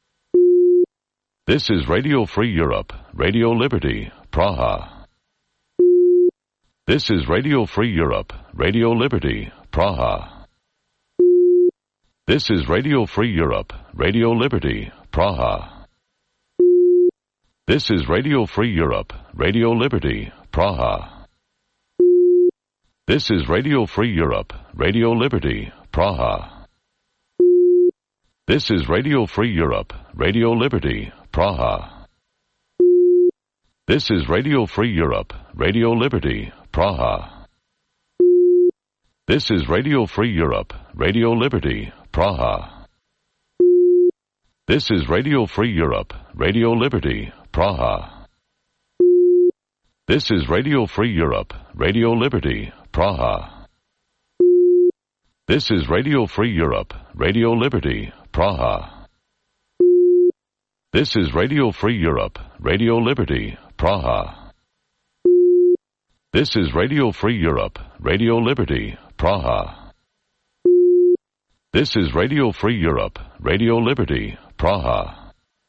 This is Radio Free Europe, Radio Liberty, Praha. This is Radio Free Europe, Radio Liberty, Praha. This is Radio Free Europe, Radio Liberty, Praha. This is Radio Free Europe, Radio Liberty, Praha. This is Radio Free Europe, Radio Liberty, Praha. This is Radio Free Europe, Radio Liberty, Praha. This is Radio Free Europe, Radio Liberty, Praha. This is Radio Free Europe, Radio Liberty, Praha. This is Radio Free Europe, Radio Liberty, Praha. This is Radio Free Europe, Radio Liberty, Praha. This is Radio Free Europe, Radio Liberty, Praha. This is Radio Free Europe, Radio Liberty, Praha. This is Radio Free Europe, Radio Liberty, Praha. This is Radio Free Europe, Radio Liberty, Praha.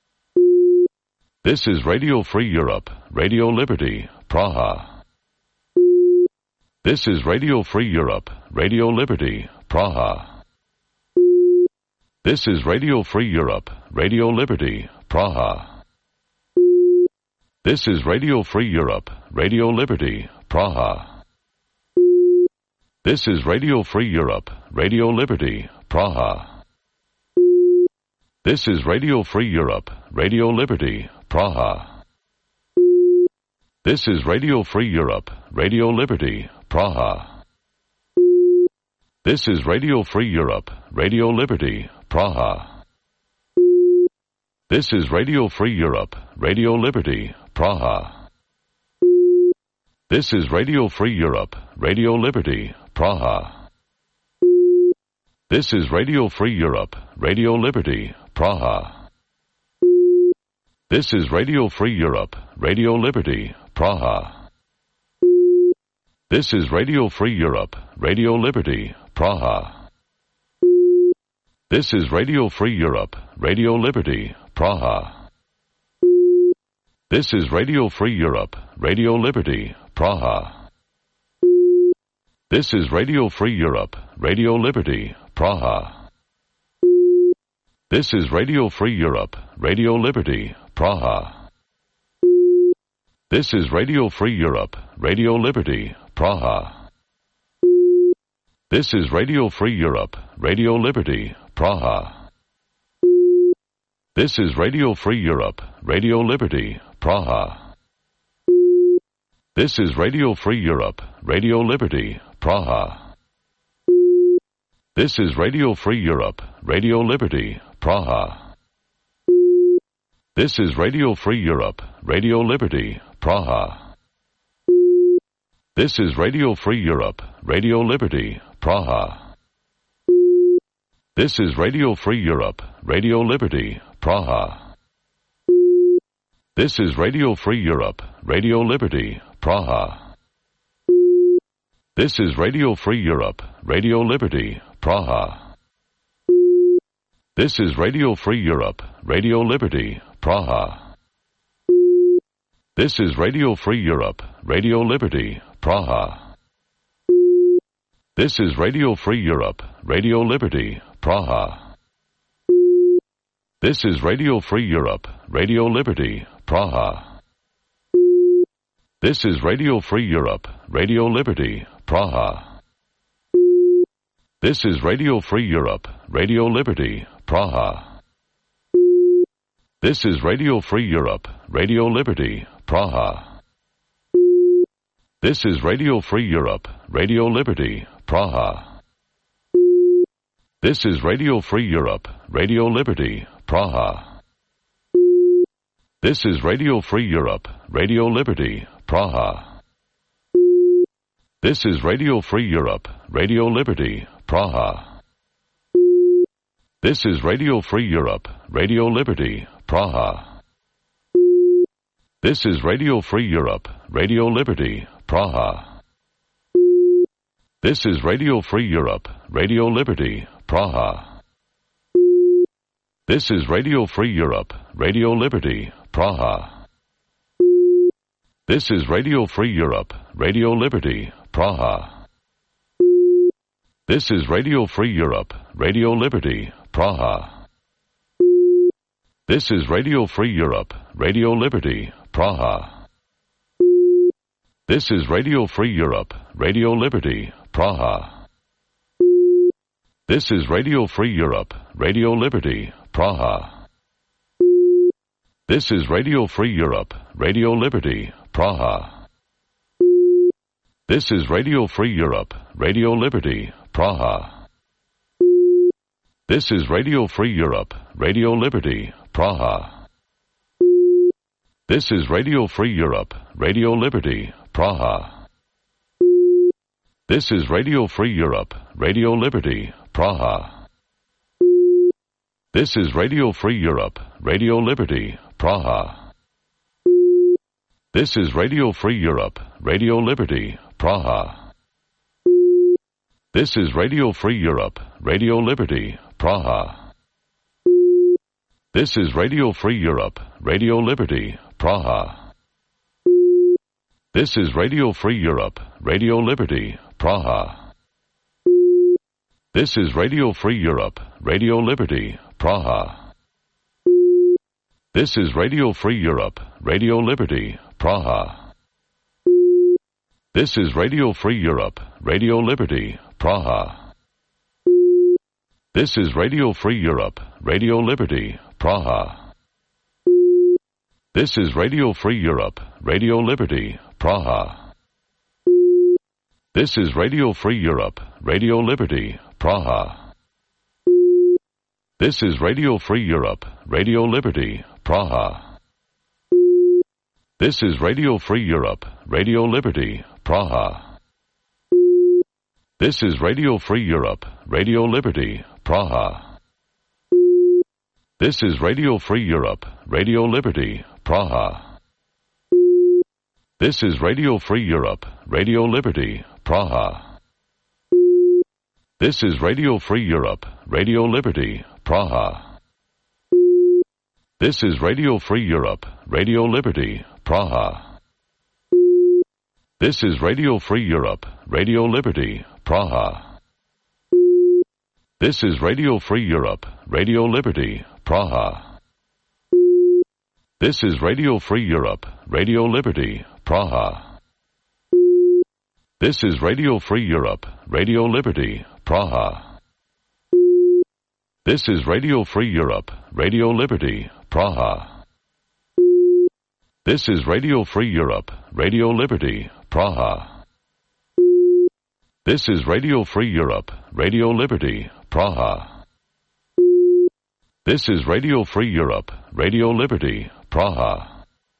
This is Radio Free Europe, Radio Liberty, Praha. This is Radio Free Europe, Radio Liberty, Praha. This is Radio Free Europe, Radio Liberty, Praha. This is Radio Free Europe, Radio Liberty, Praha. This is Radio Free Europe, Radio Liberty, Praha. This is Radio Free Europe, Radio Liberty, Praha. This is Radio Free Europe, Radio Liberty, Praha. This is Radio Free Europe, Radio Liberty, Praha. This is Radio Free Europe, Radio Liberty, Praha. This is Radio Free Europe, Radio Liberty, Praha. This is Radio Free Europe, Radio Liberty, Praha. This is Radio Free Europe, Radio Liberty, Praha. This is Radio Free Europe, Radio Liberty, Praha. This is Radio Free Europe, Radio Liberty, Praha. This is Radio Free Europe, Radio Liberty, Praha. This is Radio Free Europe, Radio Liberty, Praha. This is Radio Free Europe, Radio Liberty, Praha. This is Radio Free Europe, Radio Liberty, Praha. This is Radio Free Europe, Radio Liberty, Praha. This is Radio Free Europe, Radio Liberty, Praha. This is Radio Free Europe, Radio Liberty, Praha. This is Radio Free Europe, Radio Liberty, Praha. This is Radio Free Europe, Radio Liberty, Praha. This is Radio Free Europe, Radio Liberty, Praha. This is Radio Free Europe, Radio Liberty, Praha. This is Radio Free Europe, Radio Liberty, Praha. This is Radio Free Europe, Radio Liberty, Praha. This is Radio Free Europe, Radio Liberty, Praha. This is Radio Free Europe, Radio Liberty, Praha. This is Radio Free Europe, Radio Liberty, Praha. This is Radio Free Europe, Radio Liberty, Praha. This is Radio Free Europe, Radio Liberty, Praha. This is Radio Free Europe, Radio Liberty, Praha. This is Radio Free Europe, Radio Liberty, Praha. This is Radio Free Europe, Radio Liberty, Praha. This is Radio Free Europe, Radio Liberty, Praha. This is Radio Free Europe, Radio Liberty, Praha. This is Radio Free Europe, Radio Liberty, Praha. This is Radio Free Europe, Radio Liberty, Praha. This is Radio Free Europe, Radio Liberty, Praha. This is Radio Free Europe, Radio Liberty, Praha. This is Radio Free Europe, Radio Liberty, Praha. This is Radio Free Europe, Radio Liberty, Praha. This is Radio Free Europe, Radio Liberty, Praha. This is Radio Free Europe, Radio Liberty, Praha. This is Radio Free Europe, Radio Liberty, Praha. This is Radio Free Europe, Radio Liberty, Praha. This is Radio Free Europe, Radio Liberty, Praha. This is Radio Free Europe, Radio Liberty, Praha. This is Radio Free Europe, Radio Liberty, Praha. This is Radio Free Europe, Radio Liberty, Praha. This is Radio Free Europe, Radio Liberty, Praha. This is Radio Free Europe, Radio Liberty, Praha. This is Radio Free Europe, Radio Liberty, Praha. This is Radio Free Europe, Radio Liberty, Praha. This is Radio Free Europe, Radio Liberty, Praha. This is Radio Free Europe, Radio Liberty, Praha. This is Radio Free Europe, Radio Liberty, Praha. This is Radio Free Europe, Radio Liberty, Praha. This is Radio Free Europe, Radio Liberty, Praha. This is Radio Free Europe, Radio Liberty, Praha. This is Radio Free Europe, Radio Liberty, Praha. This is Radio Free Europe, Radio Liberty, Praha. This is Radio Free Europe, Radio Liberty, Praha. This is Radio Free Europe, Radio Liberty, Praha. This is Radio Free Europe, Radio Liberty, Praha. This is Radio Free Europe, Radio Liberty, Praha. This is Radio Free Europe, Radio Liberty, Praha. This is Radio Free Europe, Radio Liberty, Praha. This is Radio Free Europe, Radio Liberty, Praha. This is Radio Free Europe, Radio Liberty, Praha. This is Radio Free Europe, Radio Liberty, Praha. This is Radio Free Europe, Radio Liberty, Praha. This is Radio Free Europe, Radio Liberty, Praha. This is Radio Free Europe, Radio Liberty, Praha. This is Radio Free Europe, Radio Liberty, Praha. This is Radio Free Europe, Radio Liberty, Praha. This is Radio Free Europe, Radio Liberty, Praha.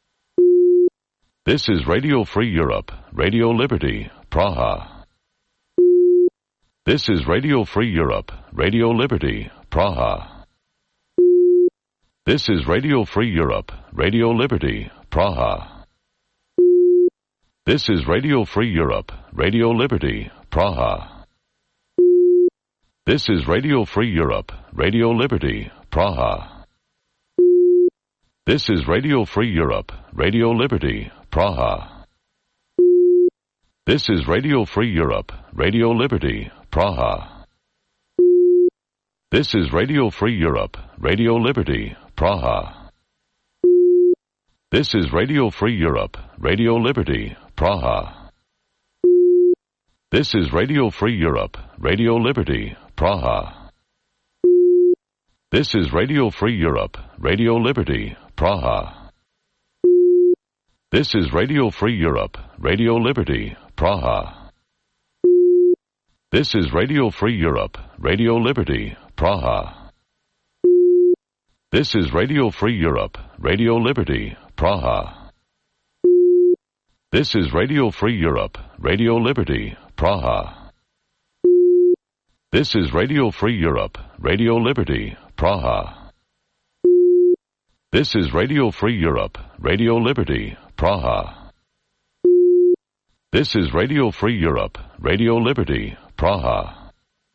This is Radio Free Europe, Radio Liberty, Praha. This is Radio Free Europe, Radio Liberty, Praha. This is Radio Free Europe, Radio Liberty, Praha. This is Radio Free Europe, Radio Liberty, Praha. This is Radio Free Europe, Radio Liberty, Praha. This is Radio Free Europe, Radio Liberty, Praha. This is Radio Free Europe, Radio Liberty, Praha. This is Radio Free Europe, Radio Liberty, Praha. This is Radio Free Europe, Radio Liberty, Praha. This is Radio Free Europe, Radio Liberty, Praha. This is Radio Free Europe, Radio Liberty, Praha. This is Radio Free Europe, Radio Liberty, Praha. This is Radio Free Europe, Radio Liberty, Praha. This is Radio Free Europe, Radio Liberty, Praha. This is Radio Free Europe, Radio Liberty, Praha. This is Radio Free Europe, Radio Liberty, Praha. This is Radio Free Europe, Radio Liberty, Praha. This is Radio Free Europe, Radio Liberty, Praha.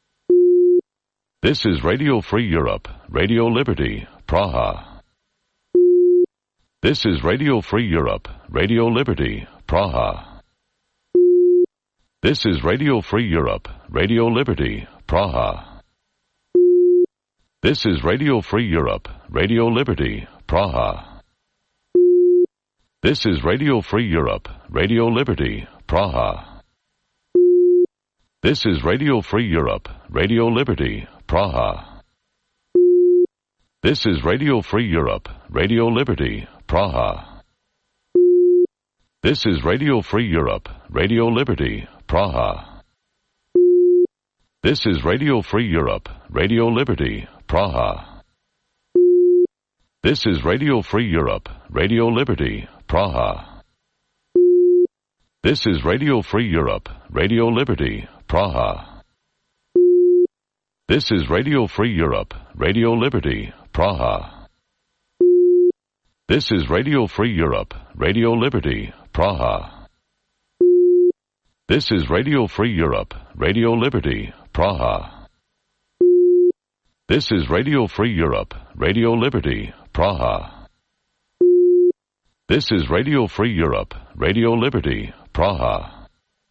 This is Radio Free Europe, Radio Liberty, Praha. This is Radio Free Europe, Radio Liberty, Praha. This is Radio Free Europe, Radio Liberty, Praha. This is Radio Free Europe, Radio Liberty, Praha. This is Radio Free Europe, Radio Liberty, Praha. This is Radio Free Europe, Radio Liberty, Praha. This is Radio Free Europe, Radio Liberty, Praha. This is Radio Free Europe, Radio Liberty, Praha. This is Radio Free Europe, Radio Liberty, Praha. This is Radio Free Europe, Radio Liberty, Praha. This is Radio Free Europe, Radio Liberty, Praha. This is Radio Free Europe, Radio Liberty, Praha. This is Radio Free Europe, Radio Liberty, Praha. This is Radio Free Europe, Radio Liberty, Praha. This is Radio Free Europe, Radio Liberty, Praha. This is Radio Free Europe, Radio Liberty, Praha.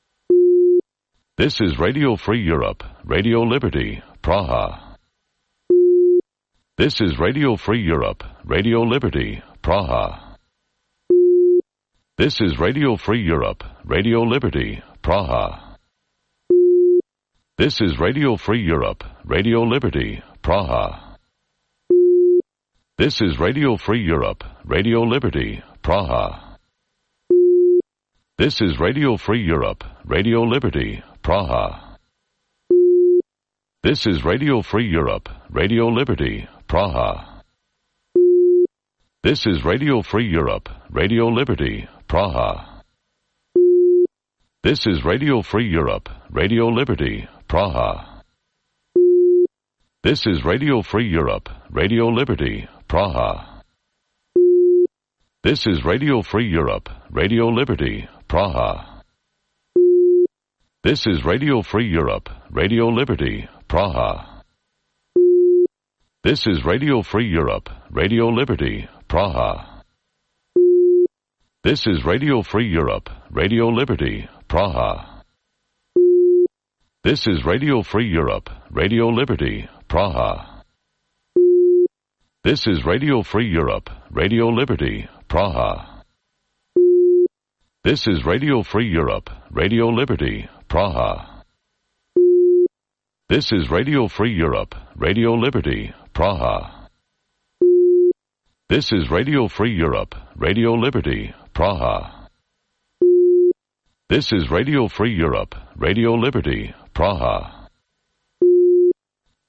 This is Radio Free Europe, Radio Liberty, Praha. This is Radio Free Europe, Radio Liberty, Praha. This is Radio Free Europe, Radio Liberty, Praha. This is Radio Free Europe, Radio Liberty, Praha. This is Radio Free Europe, Radio Liberty, Praha. This is Radio Free Europe, Radio Liberty, Praha. This is Radio Free Europe, Radio Liberty, Praha. This is Radio Free Europe, Radio Liberty, Praha. This is Radio Free Europe, Radio Liberty, Praha. This is Radio Free Europe, Radio Liberty, Praha. This is Radio Free Europe, Radio Liberty, Praha. This is Radio Free Europe, Radio Liberty, Praha. This is Radio Free Europe, Radio Liberty, Praha. This is Radio Free Europe, Radio Liberty, Praha. This is Radio Free Europe, Radio Liberty, Praha. This is Radio Free Europe, Radio Liberty, Praha. This is Radio Free Europe, Radio Liberty, Praha. This is Radio Free Europe, Radio Liberty, Praha. This is Radio Free Europe, Radio Liberty, Praha. This is Radio Free Europe, Radio Liberty, Praha.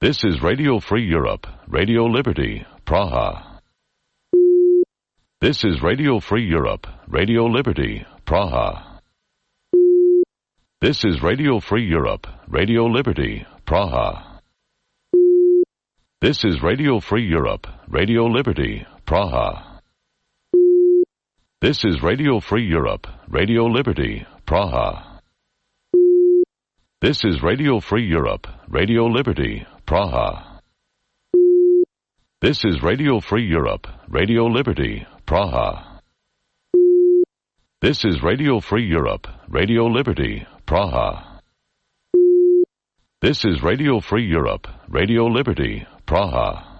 This is Radio Free Europe, Radio Liberty, Praha. This is Radio Free Europe, Radio Liberty, Praha. This is Radio Free Europe, Radio Liberty, Praha. This is Radio Free Europe, Radio Liberty, Praha. This is Radio Free Europe, Radio Liberty, Praha. This is Radio Free Europe, Radio Liberty, Praha. This is Radio Free Europe, Radio Liberty, Praha. This is Radio Free Europe, Radio Liberty, Praha. This is Radio Free Europe, Radio Liberty, Praha.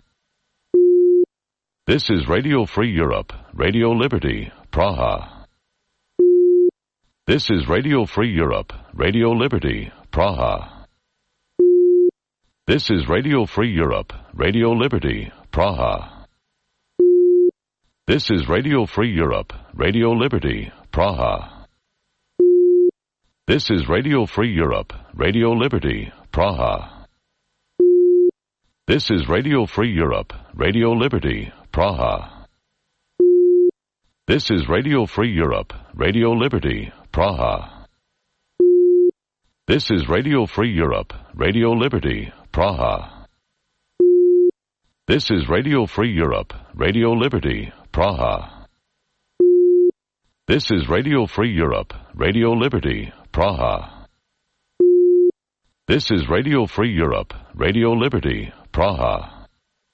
This is Radio Free Europe, Radio Liberty, Praha. This is Radio Free Europe, Radio Liberty, Praha. This is Radio Free Europe, Radio Liberty, Praha. This is Radio Free Europe, Radio Liberty, Praha. This is Radio Free Europe, Radio Liberty, Praha. This is Radio Free Europe, Radio Liberty, Praha. This is Radio Free Europe, Radio Liberty, Praha. This is Radio Free Europe, Radio Liberty, Praha. This is Radio Free Europe, Radio Liberty, Praha. This is Radio Free Europe, Radio Liberty, Praha. This is Radio Free Europe, Radio Liberty, Praha.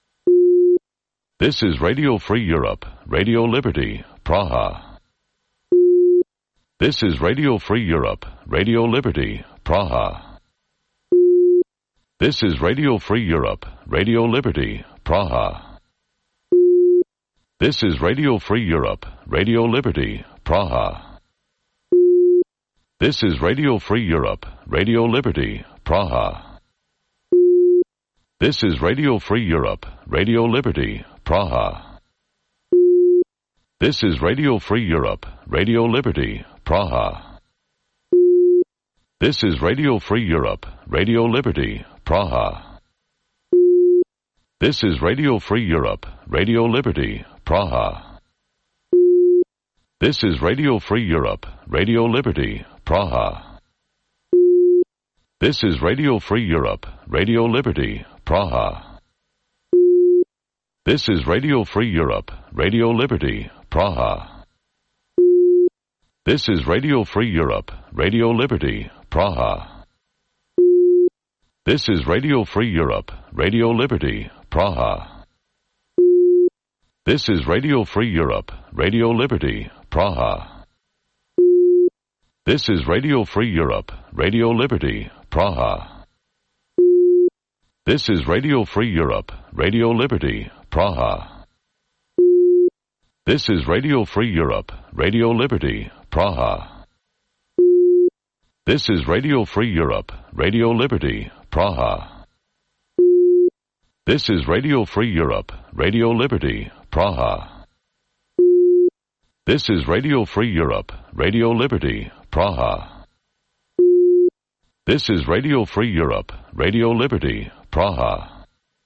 This is Radio Free Europe, Radio Liberty, Praha. This is Radio Free Europe, Radio Liberty, Praha. This is Radio Free Europe, Radio Liberty, Praha. This is Radio Free Europe, Radio Liberty, Praha. This is Radio Free Europe, Radio Liberty, Praha. This is Radio Free Europe, Radio Liberty, Praha. This is Radio Free Europe, Radio Liberty, Praha. This is Radio Free Europe, Radio Liberty, Praha. This is Radio Free Europe, Radio Liberty, Praha. This is Radio Free Europe, Radio Liberty, Praha. This is Radio Free Europe, Radio Liberty, Praha. This is Radio Free Europe, Radio Liberty, Praha. This is Radio Free Europe, Radio Liberty, Praha. This is Radio Free Europe, Radio Liberty, Praha. This is Radio Free Europe, Radio Liberty, Praha. This is Radio Free Europe, Radio Liberty, Praha. This is Radio Free Europe, Radio Liberty, Praha. This is Radio Free Europe, Radio Liberty, Praha. This is Radio Free Europe, Radio Liberty, Praha. This is Radio Free Europe, Radio Liberty, Praha. This is Radio Free Europe, Radio Liberty, Praha. This is Radio Free Europe, Radio Liberty, Praha.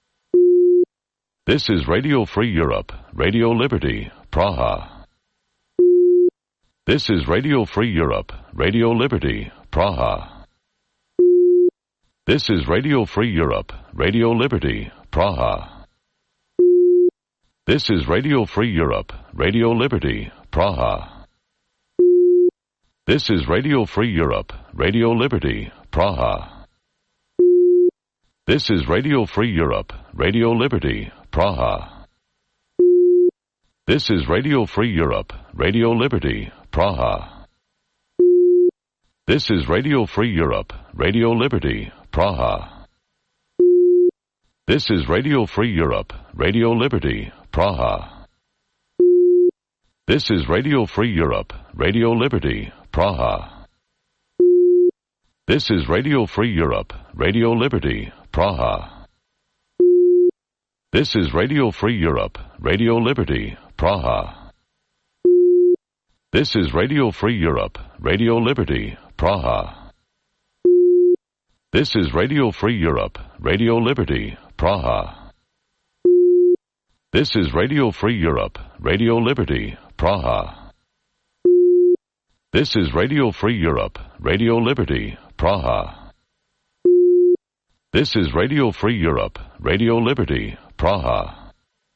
This is Radio Free Europe, Radio Liberty, Praha. This is Radio Free Europe, Radio Liberty, Praha. This is Radio Free Europe, Radio Liberty, Praha. This is Radio Free Europe, Radio Liberty, Praha. This is Radio Free Europe, Radio Liberty, Praha. This is Radio Free Europe, Radio Liberty, Praha. This is Radio Free Europe, Radio Liberty, Praha. This is Radio Free Europe, Radio Liberty, Praha. This is Radio Free Europe, Radio Liberty, Praha. This is Radio Free Europe, Radio Liberty, Praha. This is Radio Free Europe, Radio Liberty, Praha. This is Radio Free Europe, Radio Liberty, Praha. This is Radio Free Europe, Radio Liberty, Praha. This is Radio Free Europe, Radio Liberty, Praha. This is Radio Free Europe, Radio Liberty, Praha. This is Radio Free Europe, Radio Liberty, Praha. This is Radio Free Europe, Radio Liberty, Praha.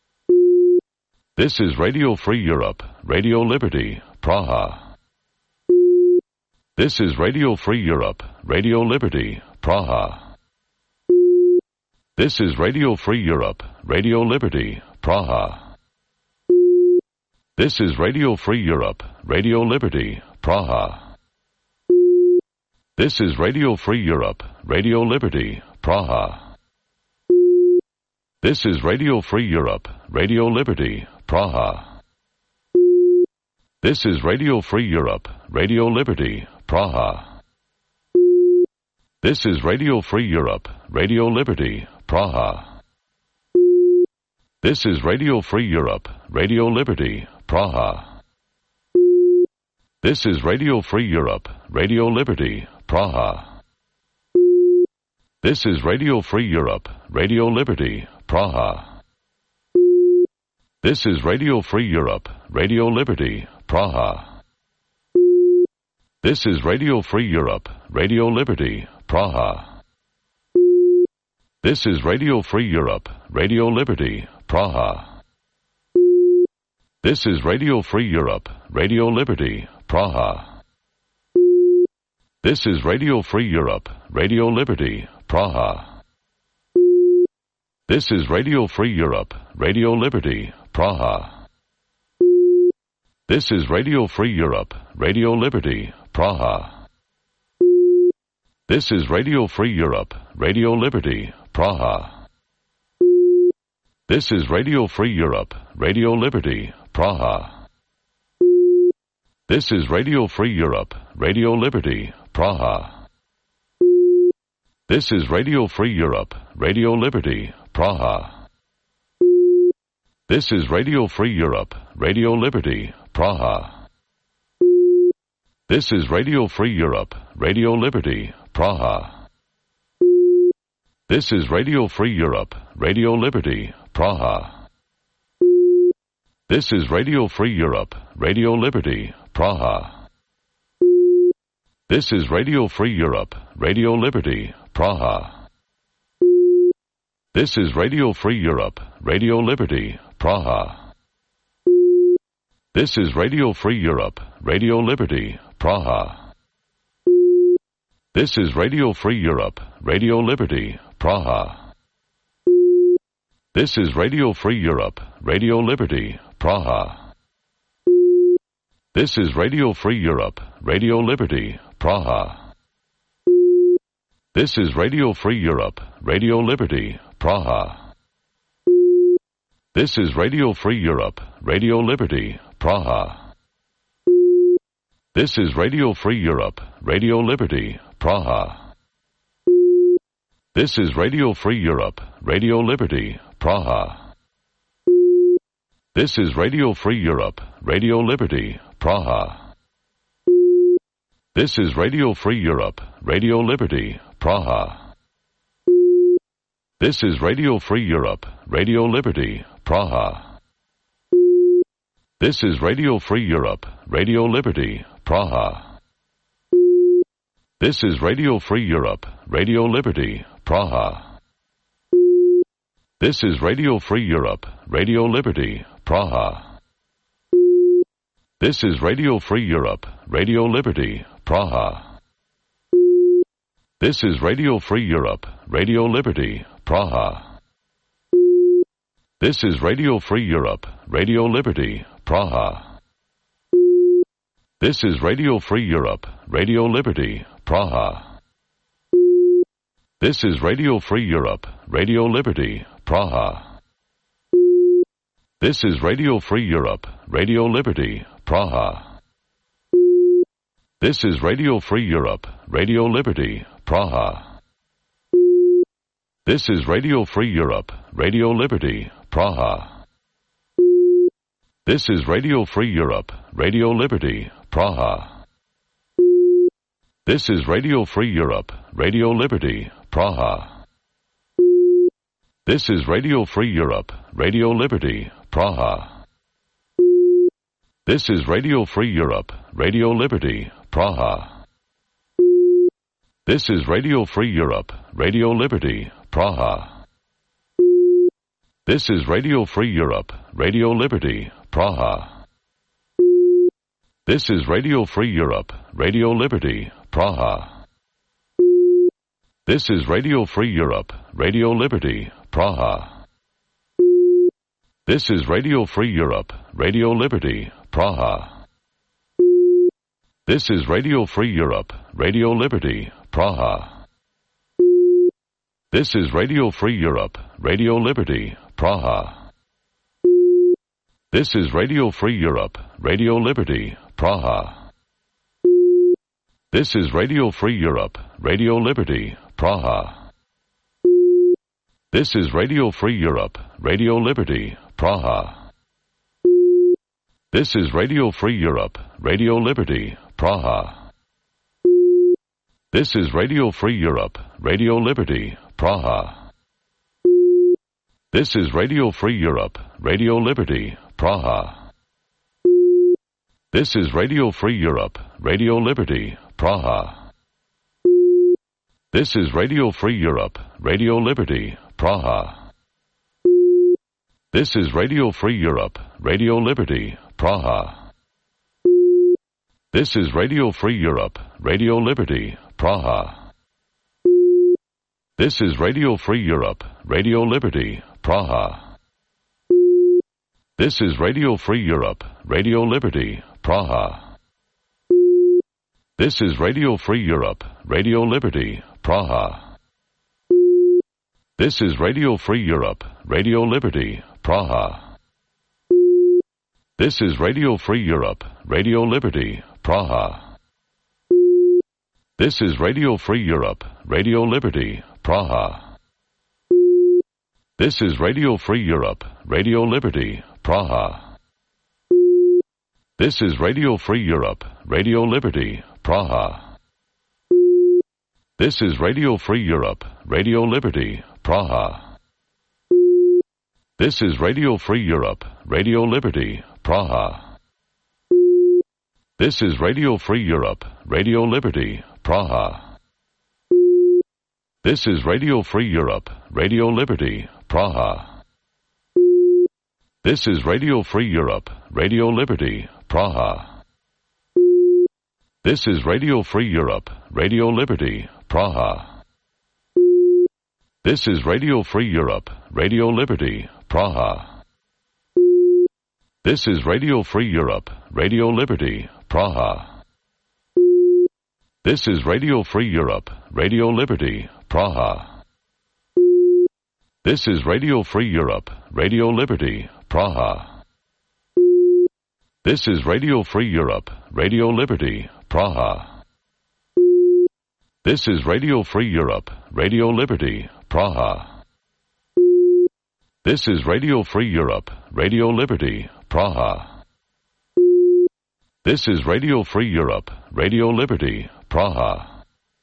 This is Radio Free Europe, Radio Liberty, Praha. This is Radio Free Europe, Radio Liberty, Praha. This is Radio Free Europe, Radio Liberty, Praha. This is Radio Free Europe, Radio Liberty, Praha. This is Radio Free Europe, Radio Liberty, Praha. This is Radio Free Europe, Radio Liberty, Praha. This is Radio Free Europe, Radio Liberty, Praha. This is Radio Free Europe, Radio Liberty, Praha. This is Radio Free Europe, Radio Liberty, Praha. This is Radio Free Europe, Radio Liberty, Praha. This is Radio Free Europe, Radio Liberty, Praha. This is Radio Free Europe, Radio Liberty, Praha. This is Radio Free Europe, Radio Liberty, Praha. This is Radio Free Europe, Radio Liberty, Praha. This is Radio Free Europe, Radio Liberty, Praha. This is Radio Free Europe, Radio Liberty, Praha. This is Radio Free Europe, Radio Liberty, Praha. This is Radio Free Europe, Radio Liberty, Praha. This is Radio Free Europe, Radio Liberty, Praha. This is Radio Free Europe, Radio Liberty, Praha. This is Radio Free Europe, Radio Liberty, Praha. This is Radio Free Europe, Radio Liberty, Praha. This is Radio Free Europe, Radio Liberty, Praha. This is Radio Free Europe, Radio Liberty, Praha. This is Radio Free Europe, Radio Liberty, Praha. This is Radio Free Europe, Radio Liberty, Praha. This is Radio Free Europe, Radio Liberty, Praha. This is Radio Free Europe, Radio Liberty, Praha. This is Radio Free Europe, Radio Liberty, Praha. This is Radio Free Europe, Radio Liberty, Praha. This is Radio Free Europe, Radio Liberty, Praha. This is Radio Free Europe, Radio Liberty, Praha. This is Radio Free Europe, Radio Liberty, Praha. This is Radio Free Europe, Radio Liberty, Praha. This is Radio Free Europe, Radio Liberty, Praha. This is Radio Free Europe, Radio Liberty, Praha. This is Radio Free Europe, Radio Liberty, Praha. This is Radio Free Europe, Radio Liberty, Praha. This is Radio Free Europe, Radio Liberty, Praha. This is Radio Free Europe, Radio Liberty, Praha. This is Radio Free Europe, Radio Liberty, Praha. This is Radio Free Europe, Radio Liberty, Praha. This is Radio Free Europe, Radio Liberty, Praha. This is Radio Free Europe, Radio Liberty, Praha. This is Radio Free Europe, Radio Liberty, Praha. This is Radio Free Europe, Radio Liberty, Praha. This is Radio Free Europe, Radio Liberty, Praha. This is Radio Free Europe, Radio Liberty, Praha. This is Radio Free Europe, Radio Liberty, Praha. This is Radio Free Europe, Radio Liberty, Praha. This is Radio Free Europe, Radio Liberty, Praha. This is Radio Free Europe, Radio Liberty, Praha. This is Radio Free Europe, Radio Liberty, Praha. This is Radio Free Europe, Radio Liberty, Praha. This is Radio Free Europe, Radio Liberty, Praha. This is Radio Free Europe, Radio Liberty, Praha. This is Radio Free Europe, Radio Liberty, Praha. This is Radio Free Europe, Radio Liberty, Praha. This is Radio Free Europe, Radio Liberty, Praha. This is Radio Free Europe, Radio Liberty, Praha. This is Radio Free Europe, Radio Liberty, Praha. This is Radio Free Europe, Radio Liberty, Praha. This is Radio Free Europe, Radio Liberty, Praha. This is Radio Free Europe, Radio Liberty, Praha. This is Radio Free Europe, Radio Liberty, Praha. This is Radio Free Europe, Radio Liberty, Praha. This is Radio Free Europe, Radio Liberty, Praha. This is Radio Free Europe, Radio Liberty, Praha. This is Radio Free Europe, Radio Liberty, Praha. This is Radio Free Europe, Radio Liberty, Praha. This is Radio Free Europe, Radio Liberty, Praha. This is Radio Free Europe, Radio Liberty, Praha. This is Radio Free Europe, Radio Liberty, Praha. This is Radio Free Europe, Radio Liberty, Praha. This is Radio Free Europe, Radio Liberty, Praha. This is Radio Free Europe, Radio Liberty, Praha. This is Radio Free Europe, Radio Liberty, Praha. This is Radio Free Europe, Radio Liberty, Praha. This is Radio Free Europe, Radio Liberty, Praha. This is Radio Free Europe, Radio Liberty, Praha. This is Radio Free Europe, Radio Liberty, Praha. This is Radio Free Europe, Radio Liberty, Praha. This is Radio Free Europe, Radio Liberty, Praha. This is Radio Free Europe, Radio Liberty, Praha. This is Radio Free Europe, Radio Liberty, Praha. This is Radio Free Europe, Radio Liberty, Praha. This is Radio Free Europe, Radio Liberty, Praha. This is Radio Free Europe, Radio Liberty, Praha. This is Radio Free Europe, Radio Liberty, Praha. This is Radio Free Europe, Radio Liberty, Praha. This is Radio Free Europe, Radio Liberty, Praha. This is Radio Free Europe, Radio Liberty, Praha. This is Radio Free Europe, Radio Liberty, Praha.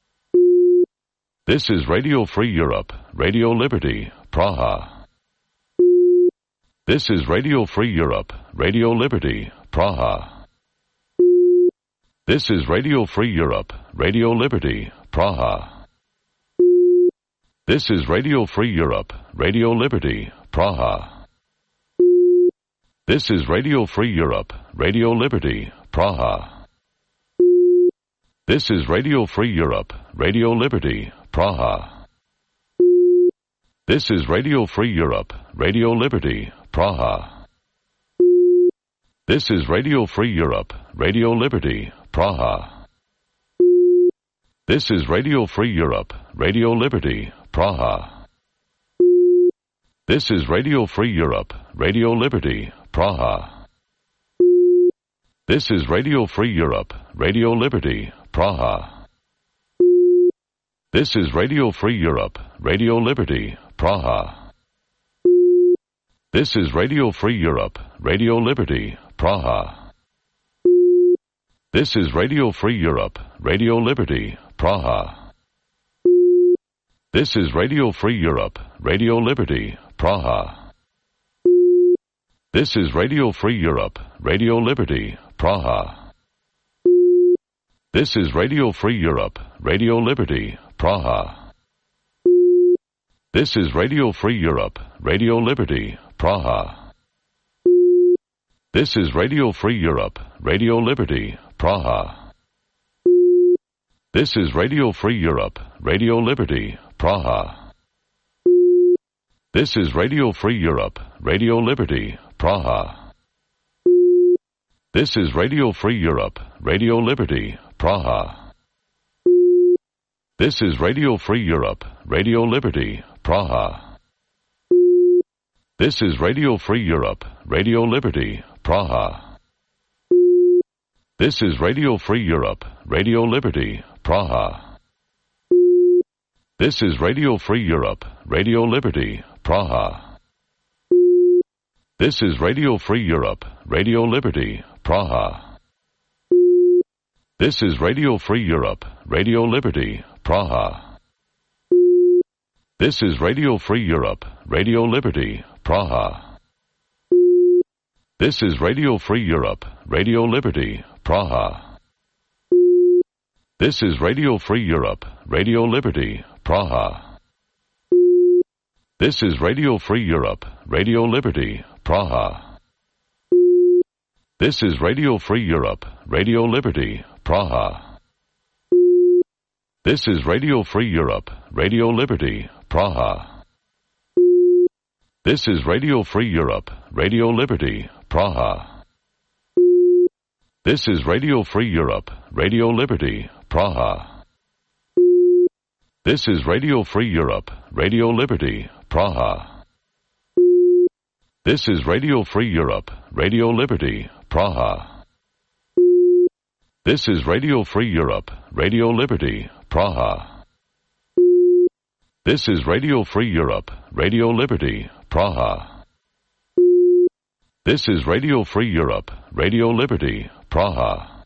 This is Radio Free Europe, Radio Liberty, Praha. This is Radio Free Europe, Radio Liberty, Praha. This is Radio Free Europe, Radio Liberty, Praha. This is Radio Free Europe, Radio Liberty, Praha. This is Radio Free Europe, Radio Liberty, Praha. This is Radio Free Europe, Radio Liberty, Praha. This is Radio Free Europe, Radio Liberty, Praha. This is Radio Free Europe, Radio Liberty, Praha. This is Radio Free Europe, Radio Liberty, Praha. This is Radio Free Europe, Radio Liberty, Praha. This is Radio Free Europe, Radio Liberty, Praha. This is Radio Free Europe, Radio Liberty, Praha. This is Radio Free Europe, Radio Liberty, Praha. This is Radio Free Europe, Radio Liberty, Praha. This is Radio Free Europe, Radio Liberty, Praha. This is Radio Free Europe, Radio Liberty, Praha. This is Radio Free Europe, Radio Liberty, Praha. This is Radio Free Europe, Radio Liberty, Praha. This is Radio Free Europe, Radio Liberty, Praha. This is Radio Free Europe, Radio Liberty, Praha. This is Radio Free Europe, Radio Liberty, Praha. This is Radio Free Europe, Radio Liberty, Praha. This is Radio Free Europe, Radio Liberty, Praha. This is Radio Free Europe, Radio Liberty, Praha. This is Radio Free Europe, Radio Liberty, Praha. This is Radio Free Europe, Radio Liberty, Praha. This is Radio Free Europe, Radio Liberty, Praha. This is Radio Free Europe, Radio Liberty, Praha. This is Radio Free Europe, Radio Liberty, Praha. This is Radio Free Europe, Radio Liberty, Praha. This is Radio Free Europe, Radio Liberty, Praha. This is Radio Free Europe, Radio Liberty, Praha. This is Radio Free Europe, Radio Liberty, Praha. This is Radio Free Europe, Radio Liberty, Praha. This is Radio Free Europe, Radio Liberty, Praha. This is Radio Free Europe, Radio Liberty, Praha. This is Radio Free Europe, Radio Liberty, Praha. This is Radio Free Europe, Radio Liberty, Praha. This is Radio Free Europe, Radio Liberty, Praha. This is Radio Free Europe, Radio Liberty, Praha. This is Radio Free Europe, Radio Liberty, Praha.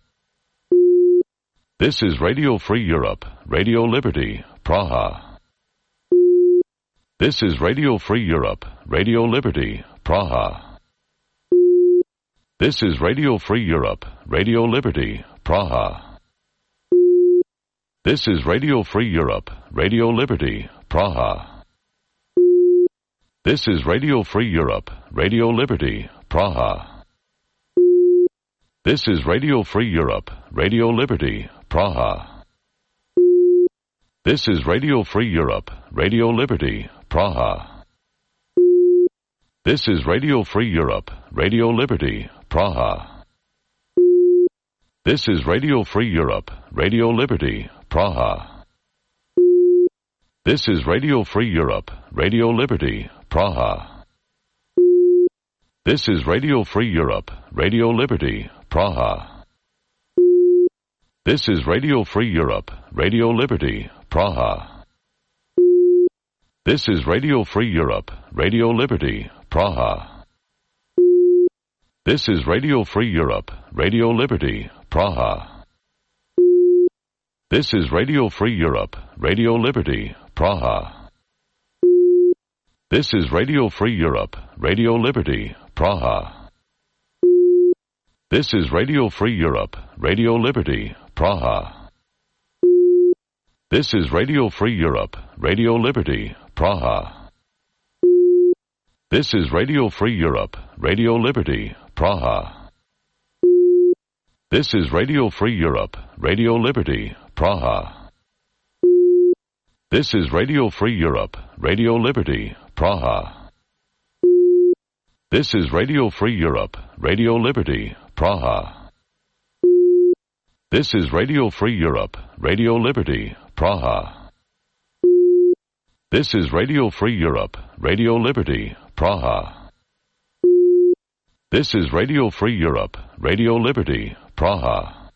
This is Radio Free Europe, Radio Liberty, Praha. This is Radio Free Europe, Radio Liberty, Praha. This is Radio Free Europe, Radio Liberty, Praha. This is Radio Free Europe, Radio Liberty, Praha. This is Radio Free Europe, Radio Liberty, Praha. This is Radio Free Europe, Radio Liberty, Praha. This is Radio Free Europe, Radio Liberty, Praha. This is Radio Free Europe, Radio Liberty, Praha. This is Radio Free Europe, Radio Liberty, Praha. This is Radio Free Europe, Radio Liberty, Praha. This is Radio Free Europe, Radio Liberty, Praha. This is Radio Free Europe, Radio Liberty, Praha. This is Radio Free Europe, Radio Liberty, Praha. This is Radio Free Europe, Radio Liberty, Praha. This is Radio Free Europe, Radio Liberty, Praha. This is Radio Free Europe, Radio Liberty, Praha. This is Radio Free Europe, Radio Liberty, Praha. This is Radio Free Europe, Radio Liberty, Praha. This is Radio Free Europe, Radio Liberty, Praha. This is Radio Free Europe, Radio Liberty, Praha. This is Radio Free Europe, Radio Liberty, Praha. This is Radio Free Europe, Radio Liberty, Praha. This is Radio Free Europe, Radio Liberty, Praha. This is Radio Free Europe, Radio Liberty, Praha. This is Radio Free Europe, Radio Liberty, Praha.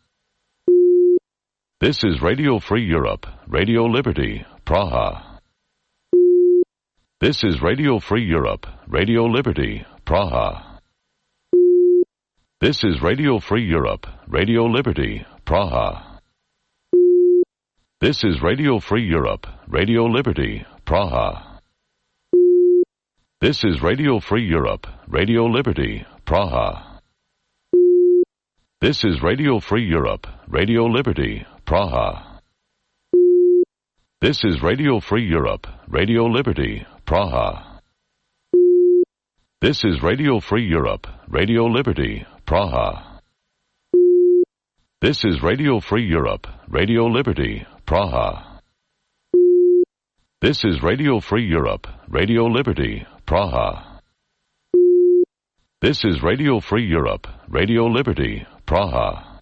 This is Radio Free Europe, Radio Liberty, Praha. This is Radio Free Europe, Radio Liberty, Praha. This is Radio Free Europe, Radio Liberty, Praha. This is Radio Free Europe, Radio Liberty, Praha. This is Radio Free Europe, Radio Liberty, Praha. This is Radio Free Europe, Radio Liberty, Praha. This is Radio Free Europe, Radio Liberty, Praha. This is Radio Free Europe, Radio Liberty, Praha. This is Radio Free Europe, Radio Liberty, Praha. This is Radio Free Europe, Radio Liberty, Praha. This is Radio Free Europe, Radio Liberty, Praha.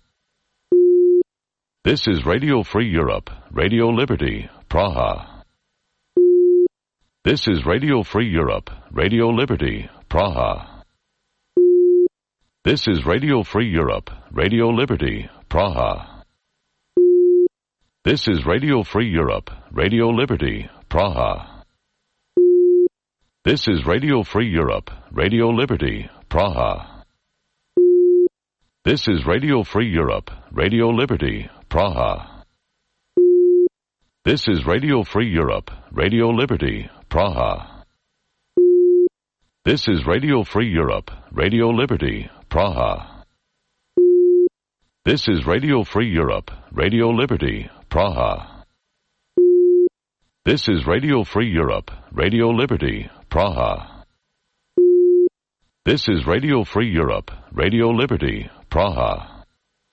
This is Radio Free Europe, Radio Liberty, Praha. This is Radio Free Europe, Radio Liberty, Praha. This is Radio Free Europe, Radio Liberty, Praha. This is Radio Free Europe, Radio Liberty, Praha. This is Radio Free Europe, Radio Liberty, Praha. This is Radio Free Europe, Radio Liberty, Praha. This is Radio Free Europe, Radio Liberty, Praha. This is Radio Free Europe, Radio Liberty, Praha. This is Radio Free Europe, Radio Liberty, Praha. This is Radio Free Europe, Radio Liberty, Praha. This is Radio Free Europe, Radio Liberty, Praha.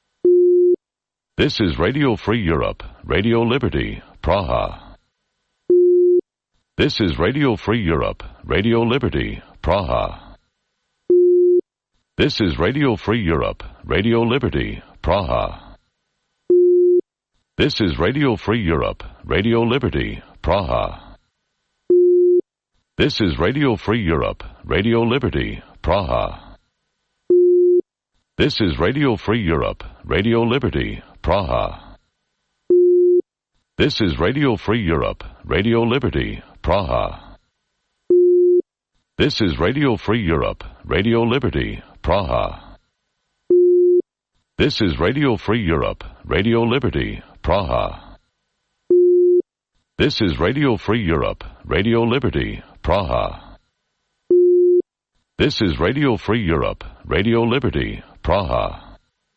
This is Radio Free Europe, Radio Liberty, Praha. This is Radio Free Europe, Radio Liberty, Praha. This is Radio Free Europe, Radio Liberty, Praha. This is Radio Free Europe, Radio Liberty, Praha. This is Radio Free Europe, Radio Liberty, Praha. This is Radio Free Europe, Radio Liberty, Praha. This is Radio Free Europe, Radio Liberty, Praha. This is Radio Free Europe, Radio Liberty, Praha. This is Radio Free Europe, Radio Liberty, Praha. This is Radio Free Europe, Radio Liberty, Praha. This is Radio Free Europe, Radio Liberty, Praha.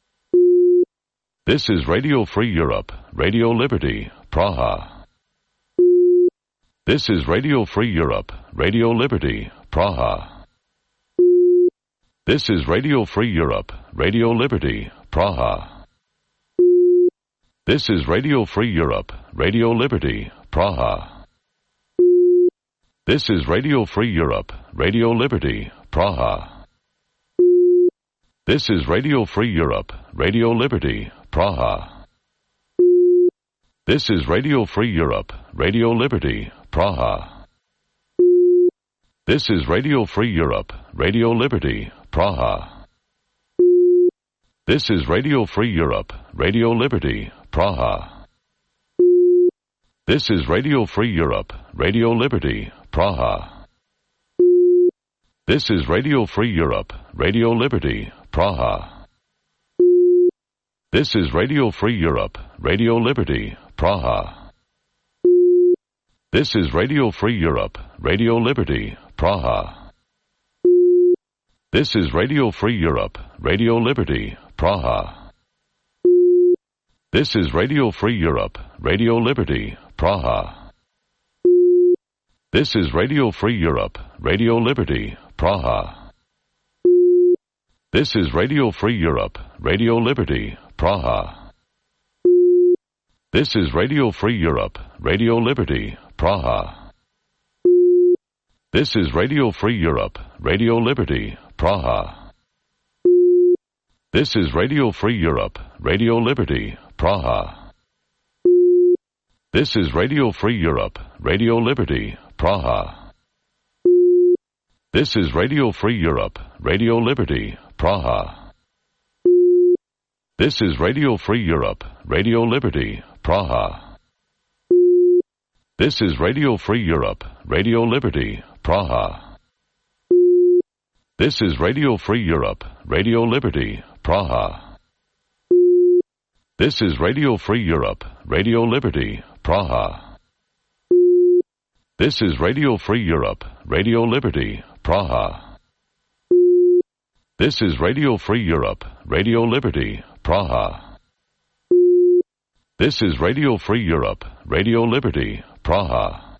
This is Radio Free Europe, Radio Liberty, Praha. This is Radio Free Europe, Radio Liberty, Praha. This is Radio Free Europe, Radio Liberty, Praha. This is Radio Free Europe, Radio Liberty, Praha. This is Radio Free Europe, Radio Liberty, Praha. This is Radio Free Europe, Radio Liberty, Praha. This is Radio Free Europe, Radio Liberty, Praha. This is Radio Free Europe, Radio Liberty, Praha. This is Radio Free Europe, Radio Liberty, Praha. This is Radio Free Europe, Radio Liberty, Praha. This is Radio Free Europe, Radio Liberty, Praha. This is Radio Free Europe, Radio Liberty, Praha. This is Radio Free Europe, Radio Liberty, Praha. This is Radio Free Europe, Radio Liberty, Praha. This is Radio Free Europe, Radio Liberty, Praha. This is Radio Free Europe, Radio Liberty, Praha. This is Radio Free Europe, Radio Liberty, Praha. This is Radio Free Europe, Radio Liberty, Praha. This is Radio Free Europe, Radio Liberty, Praha. This is Radio Free Europe, Radio Liberty, Praha. This is Radio Free Europe, Radio Liberty, Praha. This is Radio Free Europe, Radio Liberty, Praha. This is Radio Free Europe, Radio Liberty, Praha. This is Radio Free Europe, Radio Liberty, Praha. This is Radio Free Europe, Radio Liberty, Praha. This is Radio Free Europe, Radio Liberty, Praha. This is Radio Free Europe, Radio Liberty, Praha. This is Radio Free Europe, Radio Liberty, Praha. This is Radio Free Europe, Radio Liberty, Praha.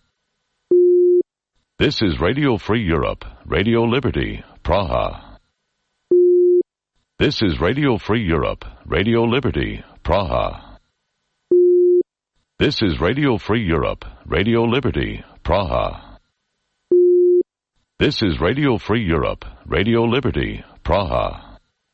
This is Radio Free Europe, Radio Liberty, Praha. This is Radio Free Europe, Radio Liberty, Praha. This is Radio Free Europe, Radio Liberty, Praha. This is Radio Free Europe, Radio Liberty, Praha.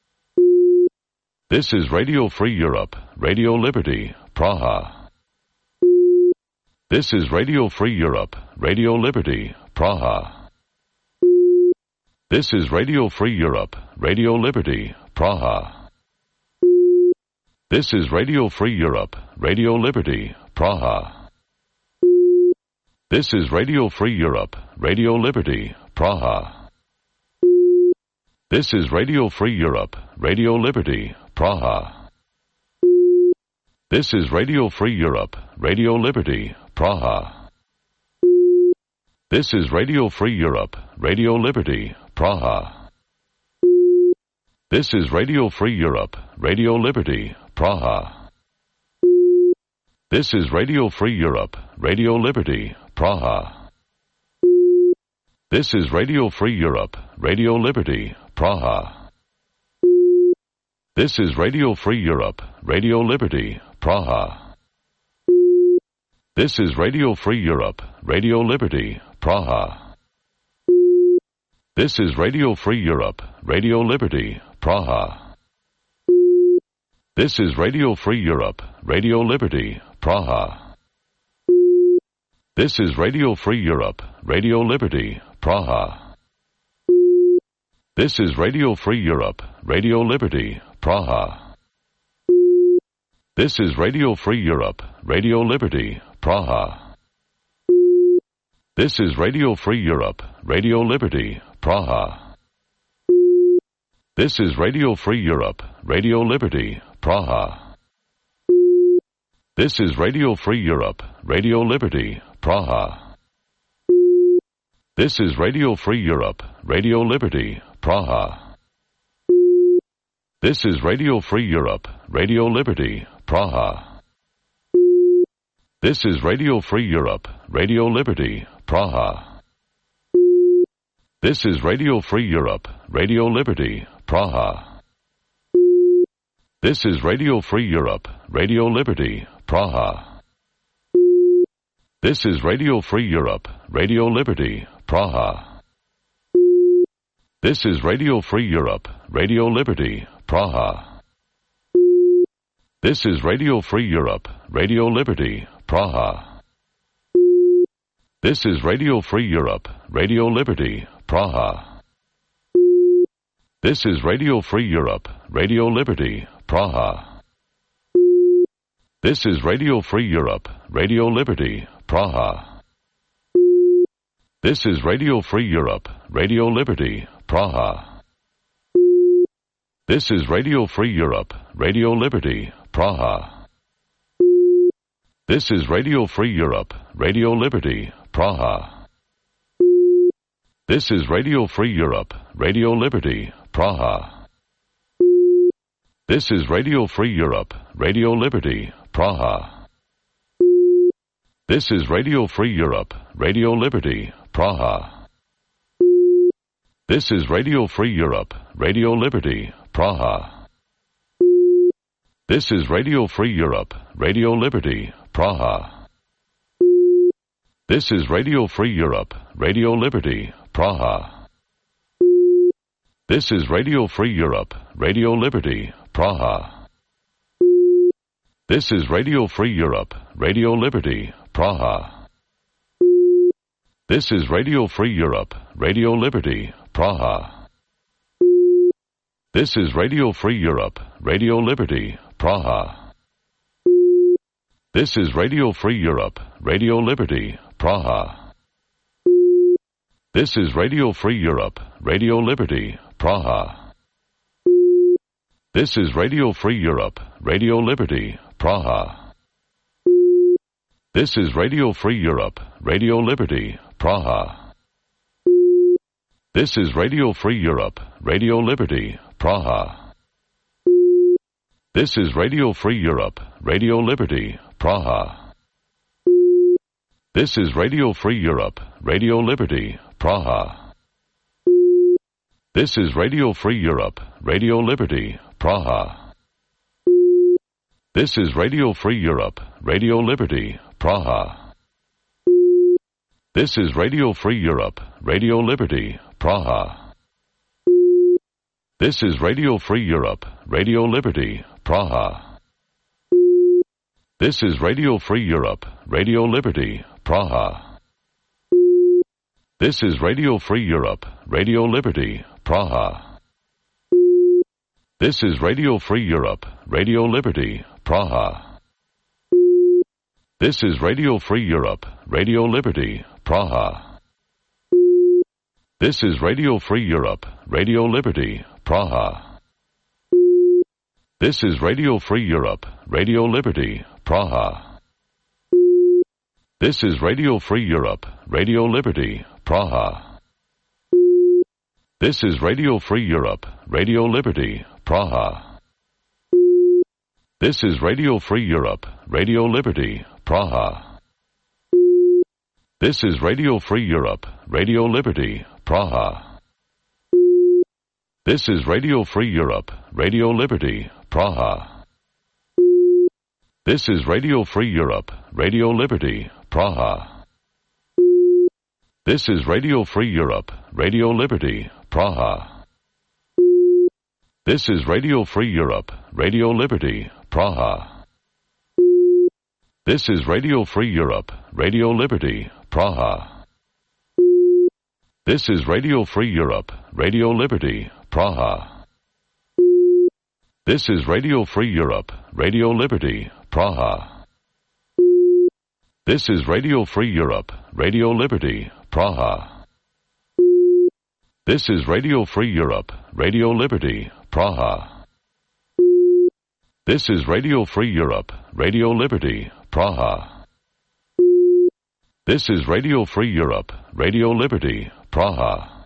This is Radio Free Europe, Radio Liberty, Praha. This is Radio Free Europe, Radio Liberty, Praha. This is Radio Free Europe, Radio Liberty, Praha. This is Radio Free Europe, Radio Liberty, Praha. This is Radio Free Europe, Radio Liberty, Praha. This is Radio Free Europe, Radio Liberty, Praha. This is Radio Free Europe, Radio Liberty, Praha. This is Radio Free Europe, Radio Liberty, Praha. This is Radio Free Europe, Radio Liberty, Praha. This is Radio Free Europe, Radio Liberty, Praha. This is Radio Free Europe, Radio Liberty, Praha. This is Radio Free Europe, Radio Liberty, Praha. This is Radio Free Europe, Radio Liberty, Praha. This is Radio Free Europe, Radio Liberty, Praha. This is Radio Free Europe, Radio Liberty, Praha. This is Radio Free Europe, Radio Liberty, Praha. This is Radio Free Europe, Radio Liberty, Praha. This is Radio Free Europe, Radio Liberty, Praha. This is Radio Free Europe, Radio Liberty, Praha. This is Radio Free Europe, Radio Liberty, Praha. This is Radio Free Europe, Radio Liberty, Praha. This is Radio Free Europe, Radio Liberty, Praha. This is Radio Free Europe, Radio Liberty, Praha. This is Radio Free Europe, Radio Liberty, Praha. This is Radio Free Europe, Radio Liberty, Praha. This is Radio Free Europe, Radio Liberty, Praha. This is Radio Free Europe, Radio Liberty, Praha. This is Radio Free Europe, Radio Liberty, Praha. This is Radio Free Europe, Radio Liberty, Praha. This is Radio Free Europe, Radio Liberty, Praha. This is Radio Free Europe, Radio Liberty, Praha. This is Radio Free Europe, Radio Liberty, Praha. This is Radio Free Europe, Radio Liberty, Praha. This is Radio Free Europe, Radio Liberty, Praha. This is Radio Free Europe, Radio Liberty, Praha. This is Radio Free Europe, Radio Liberty, Praha. This is Radio Free Europe, Radio Liberty, Praha. This is Radio Free Europe, Radio Liberty, Praha. This is Radio Free Europe, Radio Liberty, Praha. This is Radio Free Europe, Radio Liberty, Praha. This is Radio Free Europe, Radio Liberty, Praha. This is Radio Free Europe, Radio Liberty, Praha. This is Radio Free Europe, Radio Liberty, Praha. This is Radio Free Europe, Radio Liberty, Praha. This is Radio Free Europe, Radio Liberty, Praha. This is Radio Free Europe, Radio Liberty, Praha. This is Radio Free Europe, Radio Liberty, Praha. This is Radio Free Europe, Radio Liberty, Praha. This is Radio Free Europe, Radio Liberty, Praha. This is Radio Free Europe, Radio Liberty, Praha. This is Radio Free Europe, Radio Liberty, Praha. This is Radio Free Europe, Radio Liberty, Praha. This is Radio Free Europe, Radio Liberty, Praha. This is Radio Free Europe, Radio Liberty, Praha. This is Radio Free Europe, Radio Liberty, Praha. This is Radio Free Europe, Radio Liberty, Praha. This is Radio Free Europe, Radio Liberty, Praha. This is Radio Free Europe, Radio Liberty, Praha. This is Radio Free Europe, Radio Liberty, Praha. This is Radio Free Europe, Radio Liberty, Praha. This is Radio Free Europe, Radio Liberty, Praha. This is Radio Free Europe, Radio Liberty, Praha. This is Radio Free Europe, Radio Liberty, Praha. This is Radio Free Europe, Radio Liberty, Praha. This is Radio Free Europe, Radio Liberty, Praha. This is Radio Free Europe, Radio Liberty, Praha. This is Radio Free Europe, Radio Liberty, Praha. This is Radio Free Europe, Radio Liberty, Praha. This is Radio Free Europe, Radio Liberty, Praha. This is Radio Free Europe, Radio Liberty, Praha. This is Radio Free Europe, Radio Liberty, Praha. This is Radio Free Europe, Radio Liberty, Praha. This is Radio Free Europe, Radio Liberty, Praha. This is Radio Free Europe, Radio Liberty, Praha. This is Radio Free Europe, Radio Liberty, Praha. This is Radio Free Europe, Radio Liberty, Praha. This is Radio Free Europe, Radio Liberty, Praha.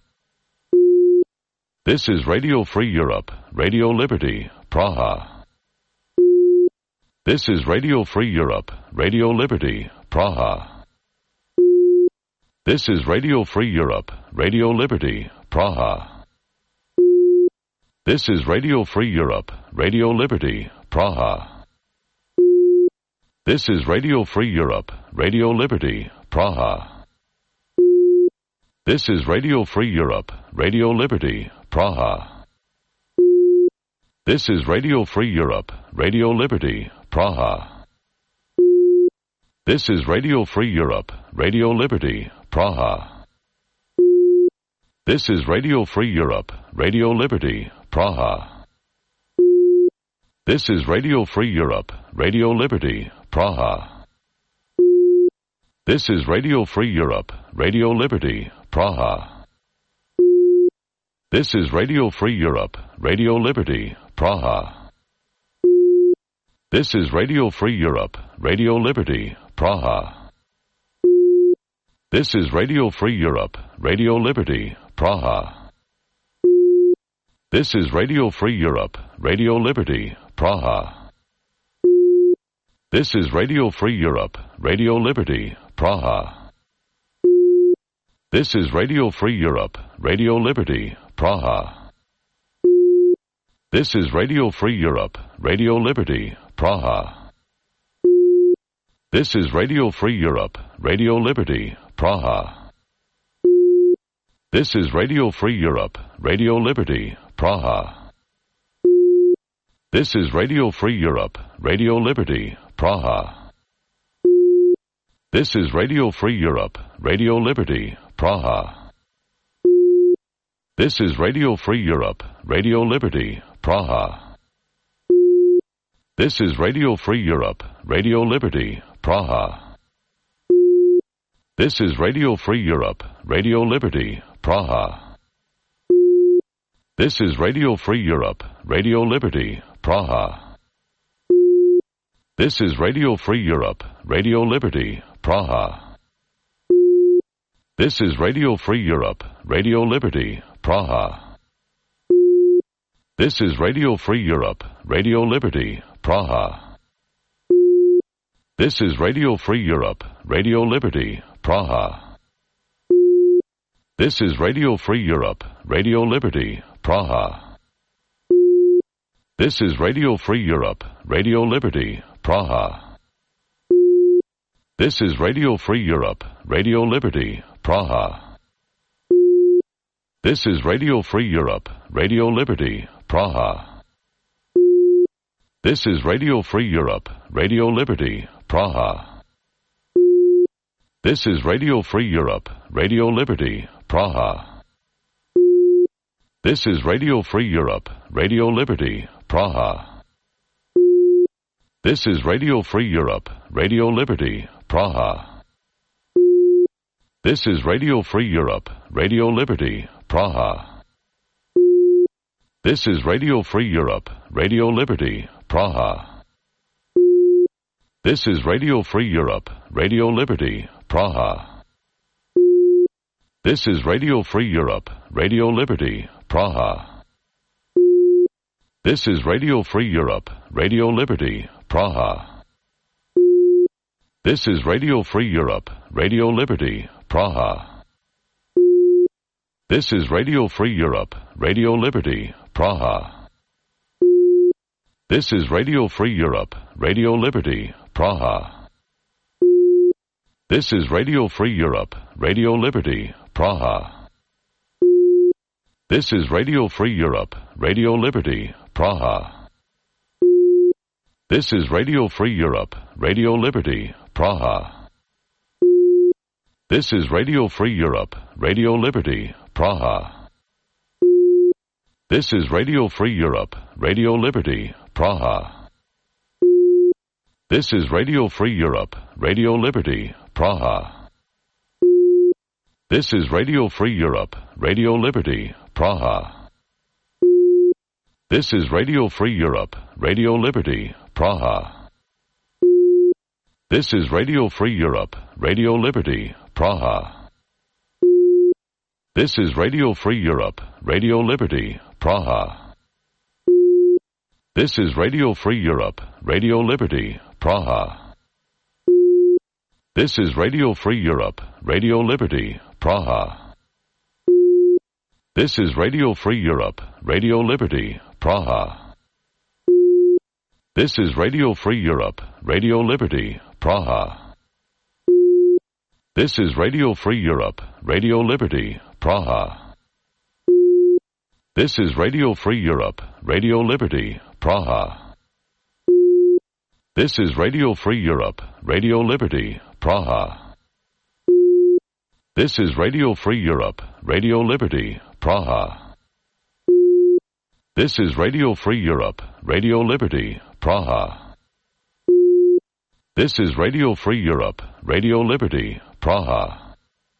This is Radio Free Europe, Radio Liberty, Praha. This is Radio Free Europe, Radio Liberty, Praha. This is Radio Free Europe, Radio Liberty, Praha. This is Radio Free Europe, Radio Liberty, Praha. This is Radio Free Europe, Radio Liberty, Praha. This is Radio Free Europe, Radio Liberty, Praha. This is Radio Free Europe, Radio Liberty, Praha. This is Radio Free Europe, Radio Liberty, Praha. This is Radio Free Europe, Radio Liberty, Praha. This is Radio Free Europe, Radio Liberty, Praha. This is Radio Free Europe, Radio Liberty, Praha. This is Radio Free Europe, Radio Liberty, Praha. This is Radio Free Europe, Radio Liberty, Praha. This is Radio Free Europe, Radio Liberty, Praha. This is Radio Free Europe, Radio Liberty, Praha. This is Radio Free Europe, Radio Liberty, Praha. This is Radio Free Europe, Radio Liberty, Praha. This is Radio Free Europe, Radio Liberty, Praha. This is Radio Free Europe, Radio Liberty, Praha. This is Radio Free Europe, Radio Liberty, Praha. This is Radio Free Europe, Radio Liberty, Praha. This is Radio Free Europe, Radio Liberty, Praha. This is Radio Free Europe, Radio Liberty, Praha. This is Radio Free Europe, Radio Liberty, Praha. This is Radio Free Europe, Radio Liberty, Praha. This is Radio Free Europe, Radio Liberty, Praha. This is Radio Free Europe, Radio Liberty, Praha. This is Radio Free Europe, Radio Liberty, Praha. This is Radio Free Europe, Radio Liberty, Praha. This is Radio Free Europe, Radio Liberty, Praha. This is Radio Free Europe, Radio Liberty, Praha. This is Radio Free Europe, Radio Liberty, Praha. This is Radio Free Europe, Radio Liberty, Praha. This is Radio Free Europe, Radio Liberty, Praha. This is Radio Free Europe, Radio Liberty, Praha. This is Radio Free Europe, Radio Liberty, Praha. This is Radio Free Europe, Radio Liberty, Praha. This is Radio Free Europe, Radio Liberty, Praha. This is Radio Free Europe, Radio Liberty, Praha. This is Radio Free Europe, Radio Liberty, Praha. This is Radio Free Europe, Radio Liberty, Praha. This is Radio Free Europe, Radio Liberty, Praha. This is Radio Free Europe, Radio Liberty, Praha. This is Radio Free Europe, Radio Liberty, Praha. This is Radio Free Europe, Radio Liberty, Praha. This is Radio Free Europe, Radio Liberty, Praha. This is Radio Free Europe, Radio Liberty, Praha. This is Radio Free Europe, Radio Liberty, Praha. This is Radio Free Europe, Radio Liberty, Praha. This is Radio Free Europe, Radio Liberty, Praha. This is Radio Free Europe, Radio Liberty, Praha. This is Radio Free Europe, Radio Liberty, Praha. This is Radio Free Europe, Radio Liberty, Praha. This is Radio Free Europe, Radio Liberty, Praha. This is Radio Free Europe, Radio Liberty, Praha. This is Radio Free Europe, Radio Liberty, Praha. This is Radio Free Europe, Radio Liberty, Praha. This is Radio Free Europe, Radio Liberty, Praha. This is Radio Free Europe, Radio Liberty, Praha. This is Radio Free Europe, Radio Liberty, Praha. This is Radio Free Europe, Radio Liberty, Praha. This is Radio Free Europe, Radio Liberty, Praha. This is Radio Free Europe, Radio Liberty, Praha. This is Radio Free Europe, Radio Liberty, Praha. This is Radio Free Europe, Radio Liberty, Praha. This is Radio Free Europe, Radio Liberty, Praha.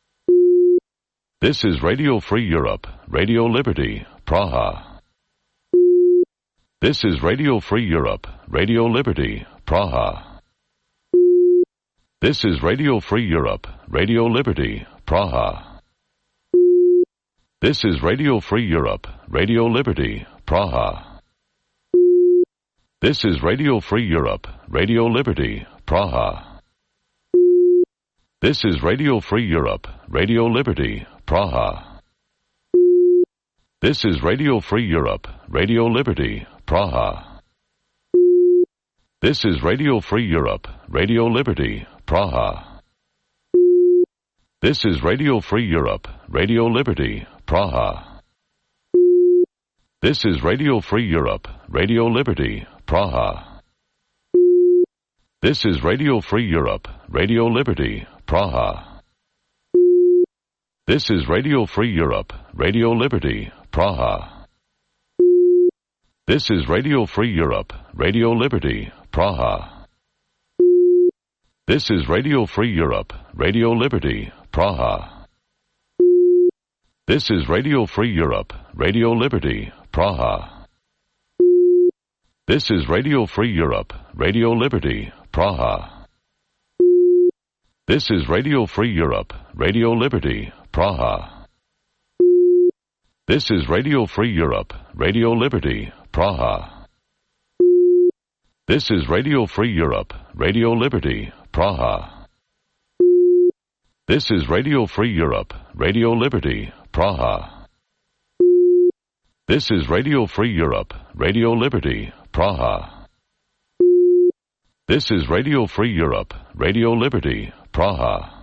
This is Radio Free Europe, Radio Liberty, Praha. This is Radio Free Europe, Radio Liberty, Praha. This is Radio Free Europe, Radio Liberty, Praha. This is Radio Free Europe, Radio Liberty, Praha. This is Radio Free Europe, Radio Liberty, Praha. This is Radio Free Europe, Radio Liberty, Praha. This is Radio Free Europe, Radio Liberty, Praha. This is Radio Free Europe, Radio Liberty, Praha. This is Radio Free Europe, Radio Liberty, Praha. This is Radio Free Europe, Radio Liberty, Praha. This is Radio Free Europe, Radio Liberty, Praha. This is Radio Free Europe, Radio Liberty, Praha. This is Radio Free Europe, Radio Liberty, Praha. This is Radio Free Europe, Radio Liberty, Praha. This is Radio Free Europe, Radio Liberty, Praha. This is Radio Free Europe, Radio Liberty, Praha. This is Radio Free Europe, Radio Liberty, Praha. This is Radio Free Europe, Radio Liberty, Praha. This is Radio Free Europe, Radio Liberty, Praha. This is Radio Free Europe, Radio Liberty, Praha. This is Radio Free Europe, Radio Liberty, Praha. This is Radio Free Europe, Radio Liberty, Praha.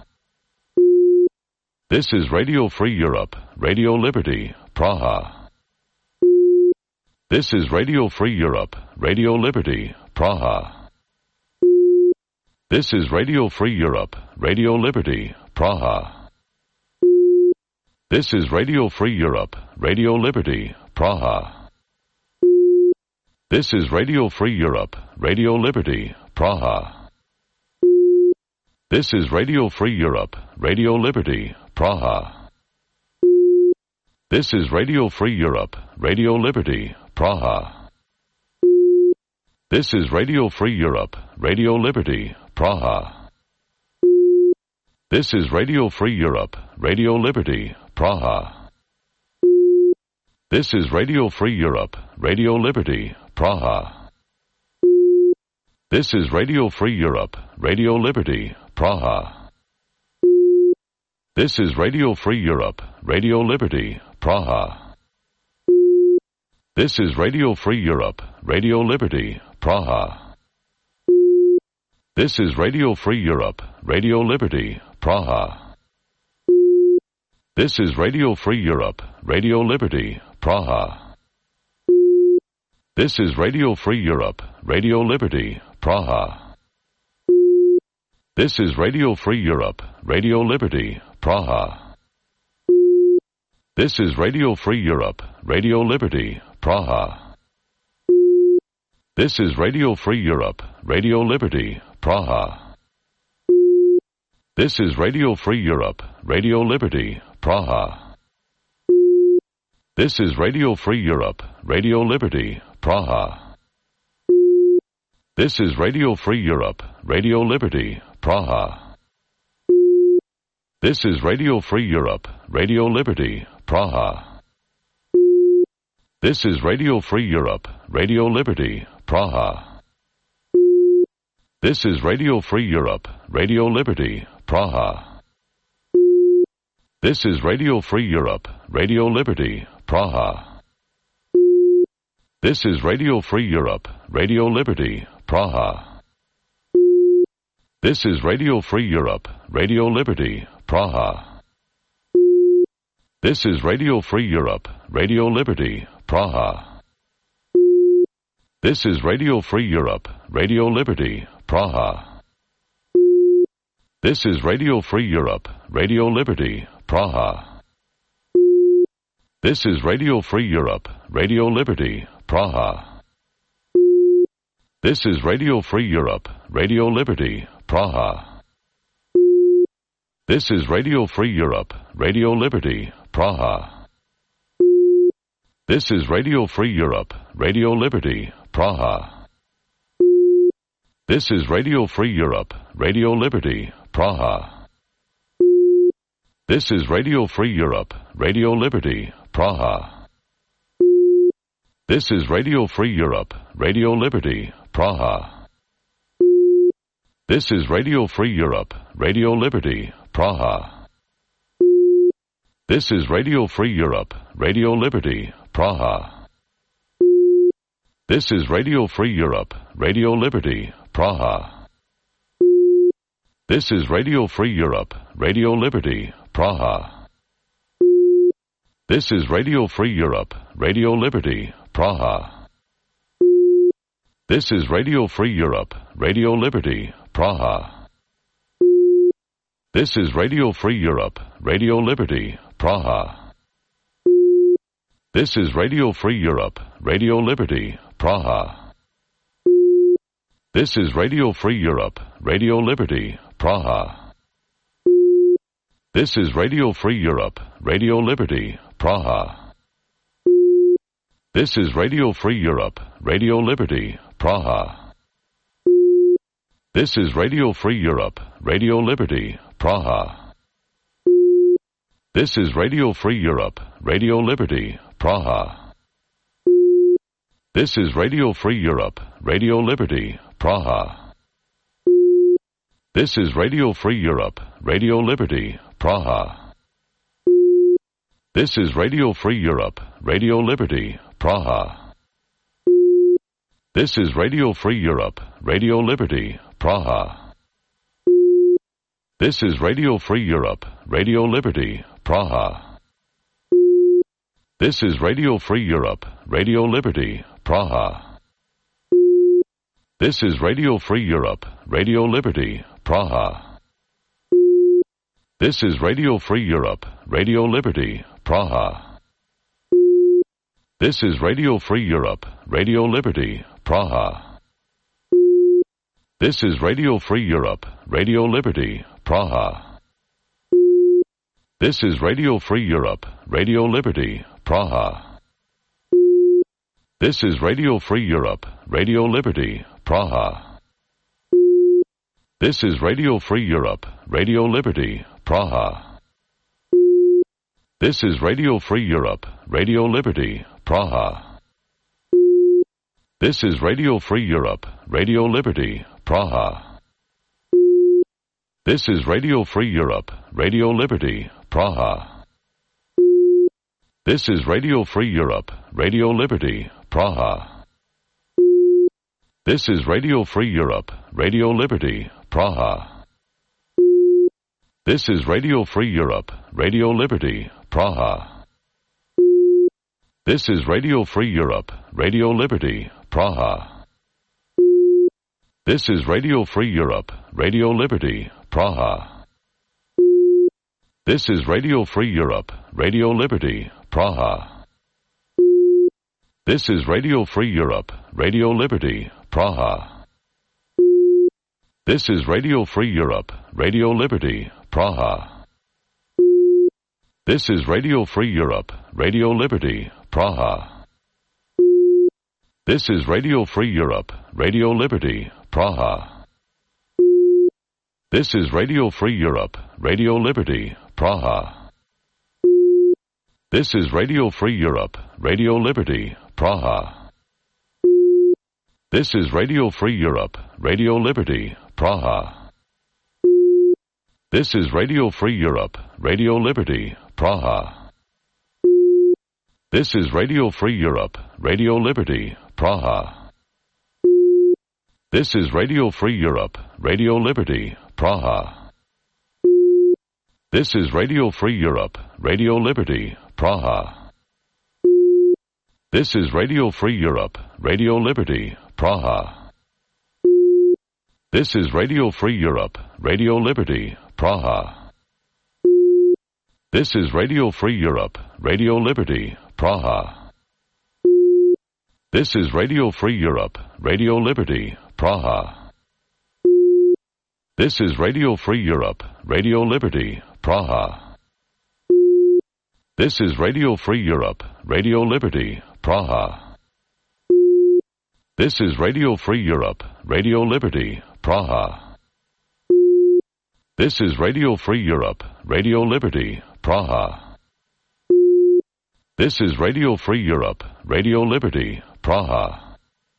This is Radio Free Europe, Radio Liberty, Praha. This is Radio Free Europe, Radio Liberty, Praha. This is Radio Free Europe, Radio Liberty, Praha. This is Radio Free Europe, Radio Liberty, Praha. This is Radio Free Europe, Radio Liberty, Praha. This is Radio Free Europe, Radio Liberty, Praha. This is Radio Free Europe, Radio Liberty, Praha. This is Radio Free Europe, Radio Liberty, Praha. This is Radio Free Europe, Radio Liberty, Praha. This is Radio Free Europe, Radio Liberty, Praha. This is Radio Free Europe, Radio Liberty, Praha. This is Radio Free Europe, Radio Liberty, Praha. This is Radio Free Europe, Radio Liberty, Praha. This is Radio Free Europe, Radio Liberty, Praha. This is Radio Free Europe, Radio Liberty, Praha. This is Radio Free Europe, Radio Liberty, Praha. This is Radio Free Europe, Radio Liberty, Praha. This is Radio Free Europe, Radio Liberty, Praha. This is Radio Free Europe, Radio Liberty, Praha. This is Radio Free Europe, Radio Liberty, Praha. This is Radio Free Europe, Radio Liberty, Praha. This is Radio Free Europe, Radio Liberty, Praha. This is Radio Free Europe, Radio Liberty, Praha. This is Radio Free Europe, Radio Liberty, Praha. This is Radio Free Europe, Radio Liberty, Praha. This is Radio Free Europe, Radio Liberty, Praha. This is Radio Free Europe, Radio Liberty, Praha. This is Radio Free Europe, Radio Liberty, Praha. This is Radio Free Europe, Radio Liberty, Praha. This is Radio Free Europe, Radio Liberty, Praha. This is Radio Free Europe, Radio Liberty, Praha. This is Radio Free Europe, Radio Liberty, Praha. This is Radio Free Europe, Radio Liberty, Praha. This is Radio Free Europe, Radio Liberty, Praha. This is Radio Free Europe, Radio Liberty, Praha. This is Radio Free Europe, Radio Liberty, Praha. This is Radio Free Europe, Radio Liberty, Praha. This is Radio Free Europe, Radio Liberty, Praha. This is Radio Free Europe, Radio Liberty, Praha. This is Radio Free Europe, Radio Liberty, Praha. This is Radio Free Europe, Radio Liberty, Praha. This is Radio Free Europe, Radio Liberty, Praha. This is Radio Free Europe, Radio Liberty, Praha. This is Radio Free Europe, Radio Liberty, Praha. This is Radio Free Europe, Radio Liberty, Praha. This is Radio Free Europe, Radio Liberty, Praha. This is Radio Free Europe, Radio Liberty, Praha. This is Radio Free Europe, Radio Liberty, Praha. This is Radio Free Europe, Radio Liberty, Praha. This is Radio Free Europe, Radio Liberty, Praha. This is Radio Free Europe, Radio Liberty, Praha. This is Radio Free Europe, Radio Liberty, Praha. This is Radio Free Europe, Radio Liberty, Praha. This is Radio Free Europe, Radio Liberty, Praha. This is Radio Free Europe, Radio Liberty, Praha. This is Radio Free Europe, Radio Liberty, Praha. This is Radio Free Europe, Radio Liberty, Praha. This is Radio Free Europe, Radio Liberty, Praha. This is Radio Free Europe, Radio Liberty, Praha. This is Radio Free Europe, Radio Liberty, Praha. This is Radio Free Europe, Radio Liberty, Praha. This is Radio Free Europe, Radio Liberty, Praha. This is Radio Free Europe, Radio Liberty, Praha. This is Radio Free Europe, Radio Liberty, Praha. This is Radio Free Europe, Radio Liberty, Praha. This is Radio Free Europe, Radio Liberty, Praha. This is Radio Free Europe, Radio Liberty, Praha. This is Radio Free Europe, Radio Liberty, Praha. This is Radio Free Europe, Radio Liberty, Praha. This is Radio Free Europe, Radio Liberty, Praha. This is Radio Free Europe, Radio Liberty, Praha. This is Radio Free Europe, Radio Liberty, Praha. This is Radio Free Europe, Radio Liberty, Praha. This is Radio Free Europe, Radio Liberty, Praha. This is Radio Free Europe, Radio Liberty, Praha. This is Radio Free Europe, Radio Liberty, Praha. This is Radio Free Europe, Radio Liberty, Praha. This is Radio Free Europe, Radio Liberty, Praha. This is Radio Free Europe, Radio Liberty, Praha. This is Radio Free Europe, Radio Liberty, Praha. This is Radio Free Europe, Radio Liberty, Praha. This is Radio Free Europe, Radio Liberty, Praha. This is Radio Free Europe, Radio Liberty, Praha. This is Radio Free Europe, Radio Liberty, Praha. This is Radio Free Europe, Radio Liberty, Praha. This is Radio Free Europe, Radio Liberty, Praha. This is Radio Free Europe, Radio Liberty, Praha. This is Radio Free Europe, Radio Liberty, Praha. This is Radio Free Europe, Radio Liberty, Praha. This is Radio Free Europe, Radio Liberty, Praha. This is Radio Free Europe, Radio Liberty, Praha. This is Radio Free Europe, Radio Liberty, Praha. This is Radio Free Europe, Radio Liberty, Praha.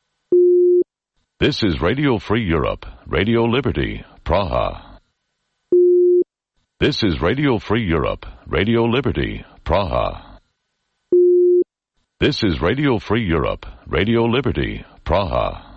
This is Radio Free Europe, Radio Liberty, Praha. This is Radio Free Europe, Radio Liberty, Praha. This is Radio Free Europe, Radio Liberty, Praha.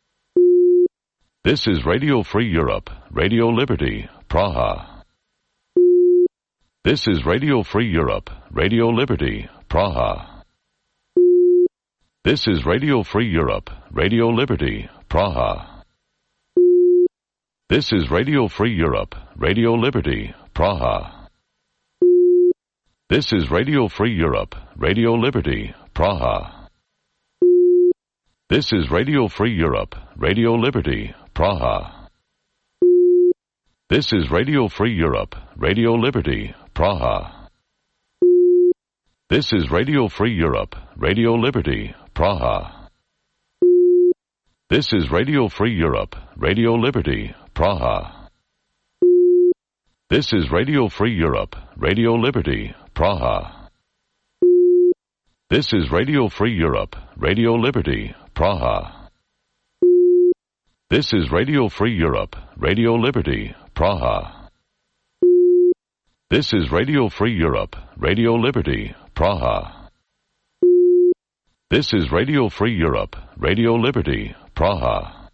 This is Radio Free Europe, Radio Liberty, Praha. This is Radio Free Europe, Radio Liberty, Praha. This is Radio Free Europe, Radio Liberty, Praha. This is Radio Free Europe, Radio Liberty, Praha. This is Radio Free Europe, Radio Liberty, Praha. This is Radio Free Europe, Radio Liberty, Praha. This is Radio Free Europe, Radio Liberty, Praha. This is Radio Free Europe, Radio Liberty, Praha. This is Radio Free Europe, Radio Liberty, Praha. This is Radio Free Europe, Radio Liberty, Praha. This is Radio Free Europe, Radio Liberty, Praha. This is Radio Free Europe, Radio Liberty, Praha. This is Radio Free Europe, Radio Liberty, Praha. This is Radio Free Europe, Radio Liberty, Praha.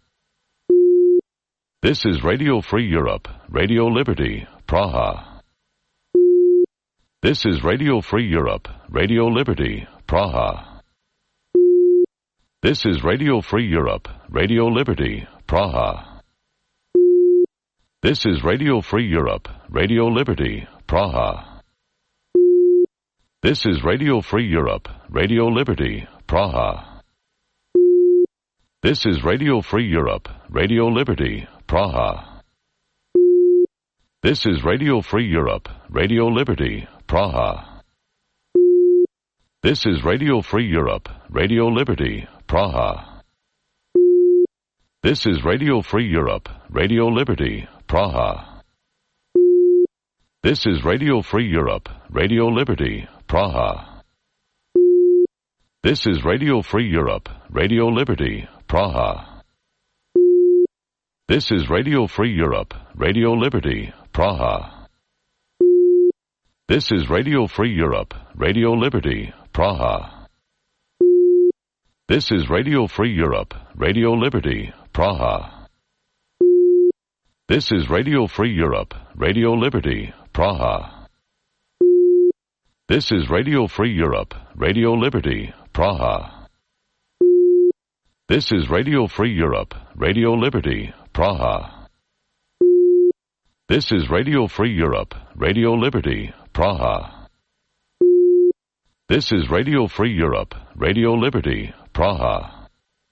This is Radio Free Europe, Radio Liberty, Praha. This is Radio Free Europe, Radio Liberty, Praha. This is Radio Free Europe, Radio Liberty, Praha. This is Radio Free Europe, Radio Liberty, Praha. This is Radio Free Europe, Radio Liberty, Praha. This is Radio Free Europe, Radio Liberty, Praha. This is Radio Free Europe, Radio Liberty, Praha. This is Radio Free Europe, Radio Liberty, Praha. This is Radio Free Europe, Radio Liberty, Praha. This is Radio Free Europe, Radio Liberty, Praha. This is Radio Free Europe, Radio Liberty, Praha. This is Radio Free Europe, Radio Liberty, Praha. This is Radio Free Europe, Radio Liberty, Praha. This is Radio Free Europe, Radio Liberty, Praha. This is Radio Free Europe, Radio Liberty, Praha. This is Radio Free Europe, Radio Liberty, Praha. This is Radio Free Europe, Radio Liberty, Praha. This is Radio Free Europe, Radio Liberty, Praha. This is Radio Free Europe, Radio Liberty, Praha.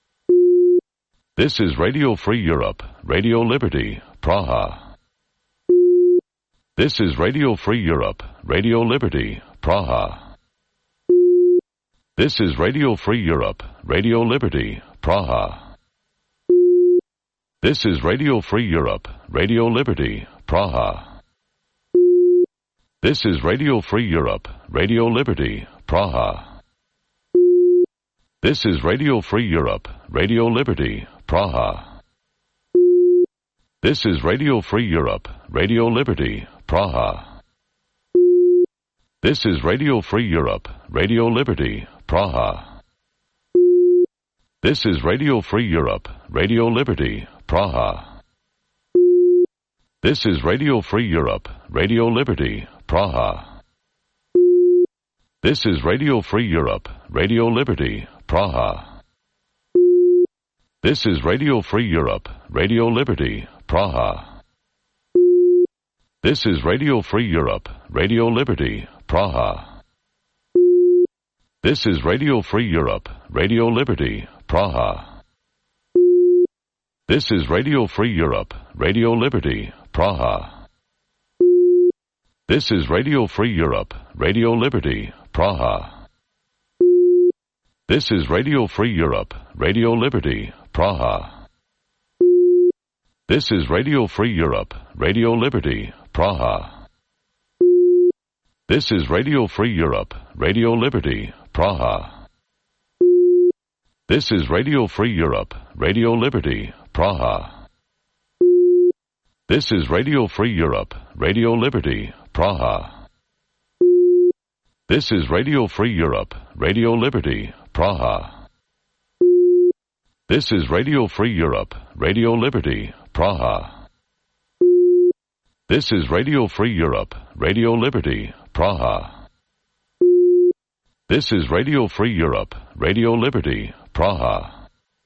This is Radio Free Europe, Radio Liberty, Praha. This is Radio Free Europe, Radio Liberty, Praha. This is Radio Free Europe, Radio Liberty, Praha. This is Radio Free Europe, Radio Liberty, Praha. This is Radio Free Europe, Radio Liberty, Praha. This is Radio Free Europe, Radio Liberty, Praha. This is Radio Free Europe, Radio Liberty, Praha. This is Radio Free Europe, Radio Liberty, Praha. This is Radio Free Europe, Radio Liberty, Praha. This is Radio Free Europe, Radio Liberty, Praha. This is Radio Free Europe, Radio Liberty, Praha. This is Radio Free Europe, Radio Liberty, Praha. This is Radio Free Europe, Radio Liberty, Praha. This is Radio Free Europe, Radio Liberty, Praha. This is Radio Free Europe, Radio Liberty, Praha. This is Radio Free Europe, Radio Liberty, Praha. This is Radio Free Europe, Radio Liberty, Praha. This is Radio Free Europe, Radio Liberty, Praha. This is Radio Free Europe, Radio Liberty, Praha. This is Radio Free Europe, Radio Liberty, Praha. This is Radio Free Europe, Radio Liberty, Praha. This is Radio Free Europe, Radio Liberty, Praha. This is Radio Free Europe, Radio Liberty, Praha. This is Radio Free Europe, Radio Liberty, Praha. This is Radio Free Europe, Radio Liberty, Praha.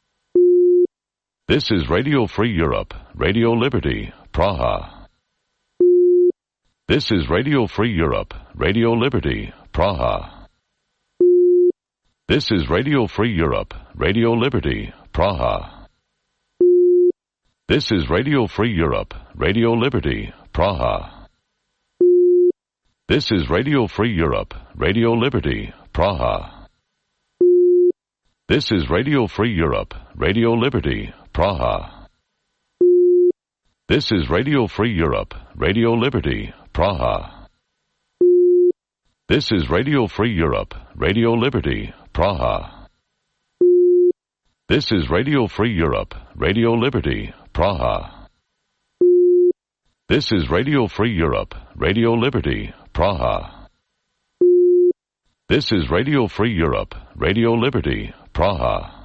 This is Radio Free Europe, Radio Liberty, Praha. This is Radio Free Europe, Radio Liberty, Praha. This is Radio Free Europe, Radio Liberty, Praha. This is Radio Free Europe, Radio Liberty, Praha. This is Radio Free Europe, Radio Liberty, Praha. This is Radio Free Europe, Radio Liberty, Praha. This is Radio Free Europe, Radio Liberty, Praha. This is Radio Free Europe, Radio Liberty, Praha. This is Radio Free Europe, Radio Liberty, Praha. This is Radio Free Europe, Radio Liberty, Praha. This is Radio Free Europe, Radio Liberty, Praha.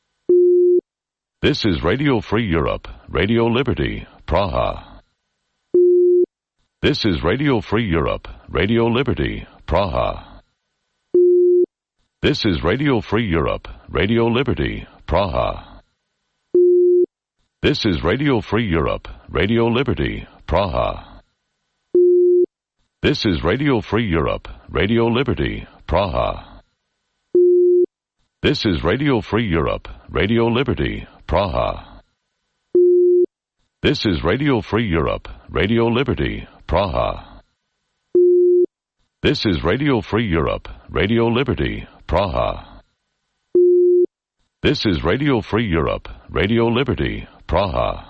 This is Radio Free Europe, Radio Liberty, Praha. This is Radio Free Europe, Radio Liberty, Praha. This is Radio Free Europe, Radio Liberty, Praha. This is Radio Free Europe, Radio Liberty, Praha. This is Radio Free Europe, Radio Liberty, Praha. This is Radio Free Europe, Radio Liberty, Praha. This is Radio Free Europe, Radio Liberty, Praha. This is Radio Free Europe, Radio Liberty, Praha. This is Radio Free Europe, Radio Liberty, Praha.